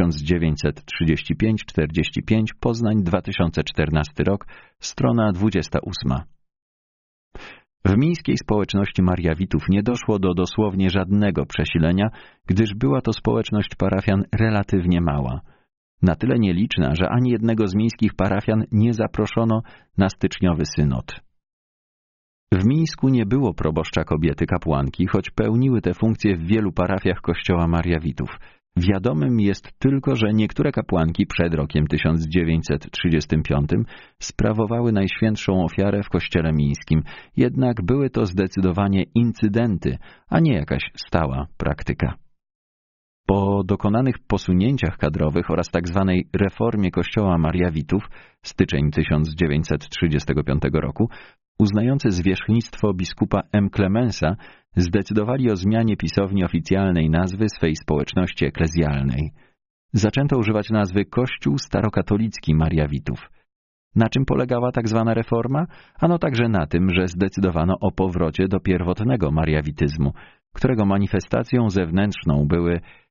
[SPEAKER 1] 1935-45, Poznań, 2014 rok, strona 28. W mińskiej społeczności mariawitów nie doszło do dosłownie żadnego przesilenia, gdyż była to społeczność parafian relatywnie mała. Na tyle nieliczna, że ani jednego z mińskich parafian nie zaproszono na styczniowy synod. W Mińsku nie było proboszcza kobiety kapłanki, choć pełniły te funkcje w wielu parafiach kościoła mariawitów. Wiadomym jest tylko, że niektóre kapłanki przed rokiem 1935 sprawowały najświętszą ofiarę w kościele mińskim, jednak były to zdecydowanie incydenty, a nie jakaś stała praktyka. Po dokonanych posunięciach kadrowych oraz tzw. reformie kościoła mariawitów, styczeń 1935 roku, uznający zwierzchnictwo biskupa M. Klemensa zdecydowali o zmianie pisowni oficjalnej nazwy swej społeczności eklezjalnej. Zaczęto używać nazwy Kościół Starokatolicki Mariawitów. Na czym polegała tak zwana reforma? Ano także na tym, że zdecydowano o powrocie do pierwotnego mariawityzmu, którego manifestacją zewnętrzną były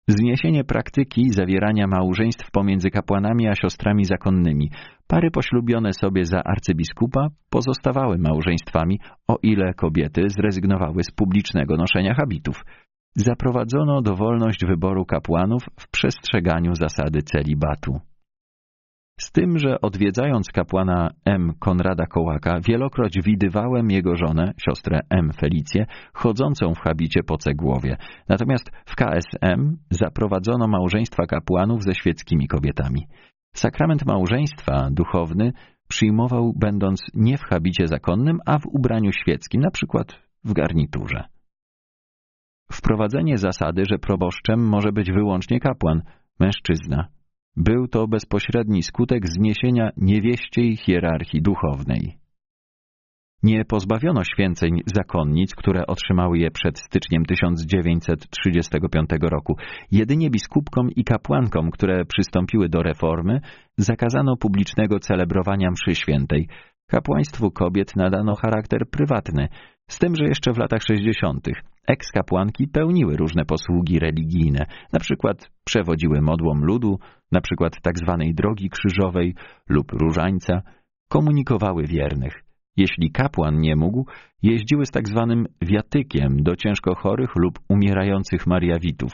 [SPEAKER 1] Zniesienie praktyki zawierania małżeństw pomiędzy kapłanami a siostrami zakonnymi. Pary poślubione sobie za arcybiskupa pozostawały małżeństwami, o ile kobiety zrezygnowały z publicznego noszenia habitów. Zaprowadzono dowolność wyboru kapłanów w przestrzeganiu zasady celibatu. Z tym, że odwiedzając kapłana M. Konrada Kołaka, wielokroć widywałem jego żonę, siostrę M. Felicję, chodzącą w habicie po Cegłowie. Natomiast w KSM zaprowadzono małżeństwa kapłanów ze świeckimi kobietami. Sakrament małżeństwa duchowny przyjmował będąc nie w habicie zakonnym, a w ubraniu świeckim, na przykład w garniturze. Wprowadzenie zasady, że proboszczem może być wyłącznie kapłan, mężczyzna. Był to bezpośredni skutek zniesienia niewieściej hierarchii duchownej. Nie pozbawiono święceń zakonnic, które otrzymały je przed styczniem 1935 roku. Jedynie biskupkom i kapłankom, które przystąpiły do reformy, zakazano publicznego celebrowania mszy świętej. Kapłaństwu kobiet nadano charakter prywatny, z tym, że jeszcze w latach 60. ekskapłanki pełniły różne posługi religijne, na przykład przewodziły modłom ludu, na przykład tzw. drogi krzyżowej lub różańca, komunikowały wiernych. Jeśli kapłan nie mógł, jeździły z tzw. wiatykiem do ciężko chorych lub umierających Mariawitów.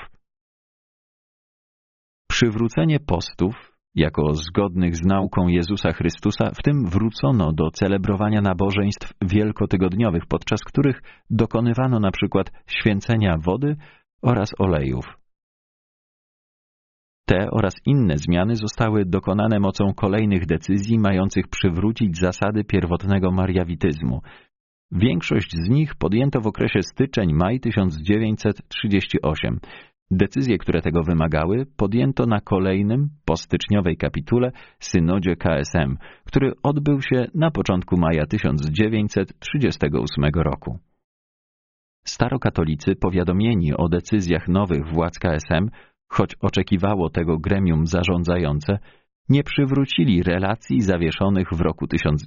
[SPEAKER 1] Przywrócenie postów jako zgodnych z nauką Jezusa Chrystusa, w tym wrócono do celebrowania nabożeństw wielkotygodniowych, podczas których dokonywano na przykład święcenia wody oraz olejów. Te oraz inne zmiany zostały dokonane mocą kolejnych decyzji mających przywrócić zasady pierwotnego mariawityzmu. Większość z nich podjęto w okresie styczeń-maj 1938. Decyzje, które tego wymagały, podjęto na kolejnym, postyczniowej kapitule, synodzie KSM, który odbył się na początku maja 1938 roku. Starokatolicy, powiadomieni o decyzjach nowych władz KSM, choć oczekiwało tego gremium zarządzające, nie przywrócili relacji zawieszonych w roku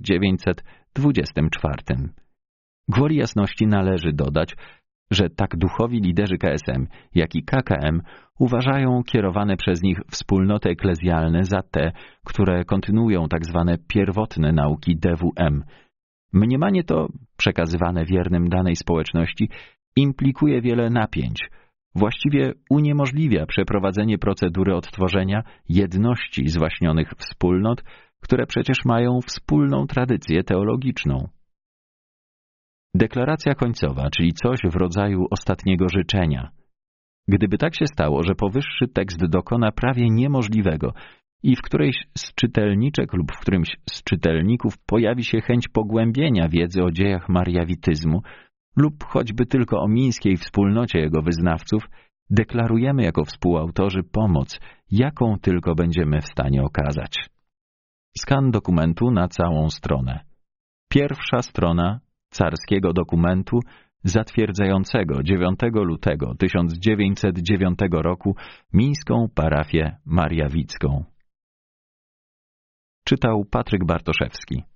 [SPEAKER 1] 1924. Gwoli jasności należy dodać, że tak duchowi liderzy KSM, jak i KKM uważają kierowane przez nich wspólnoty eklezjalne za te, które kontynuują tzw. pierwotne nauki DWM. Mniemanie to, przekazywane wiernym danej społeczności, implikuje wiele napięć. Właściwie uniemożliwia przeprowadzenie procedury odtworzenia jedności zwaśnionych wspólnot, które przecież mają wspólną tradycję teologiczną. Deklaracja końcowa, czyli coś w rodzaju ostatniego życzenia. Gdyby tak się stało, że powyższy tekst dokona prawie niemożliwego i w którejś z czytelniczek lub w którymś z czytelników pojawi się chęć pogłębienia wiedzy o dziejach mariawityzmu lub choćby tylko o mińskiej wspólnocie jego wyznawców, deklarujemy jako współautorzy pomoc, jaką tylko będziemy w stanie okazać. Skan dokumentu na całą stronę. Pierwsza strona carskiego dokumentu zatwierdzającego 9 lutego 1909 roku mińską parafię mariawicką. Czytał Patryk Bartoszewski.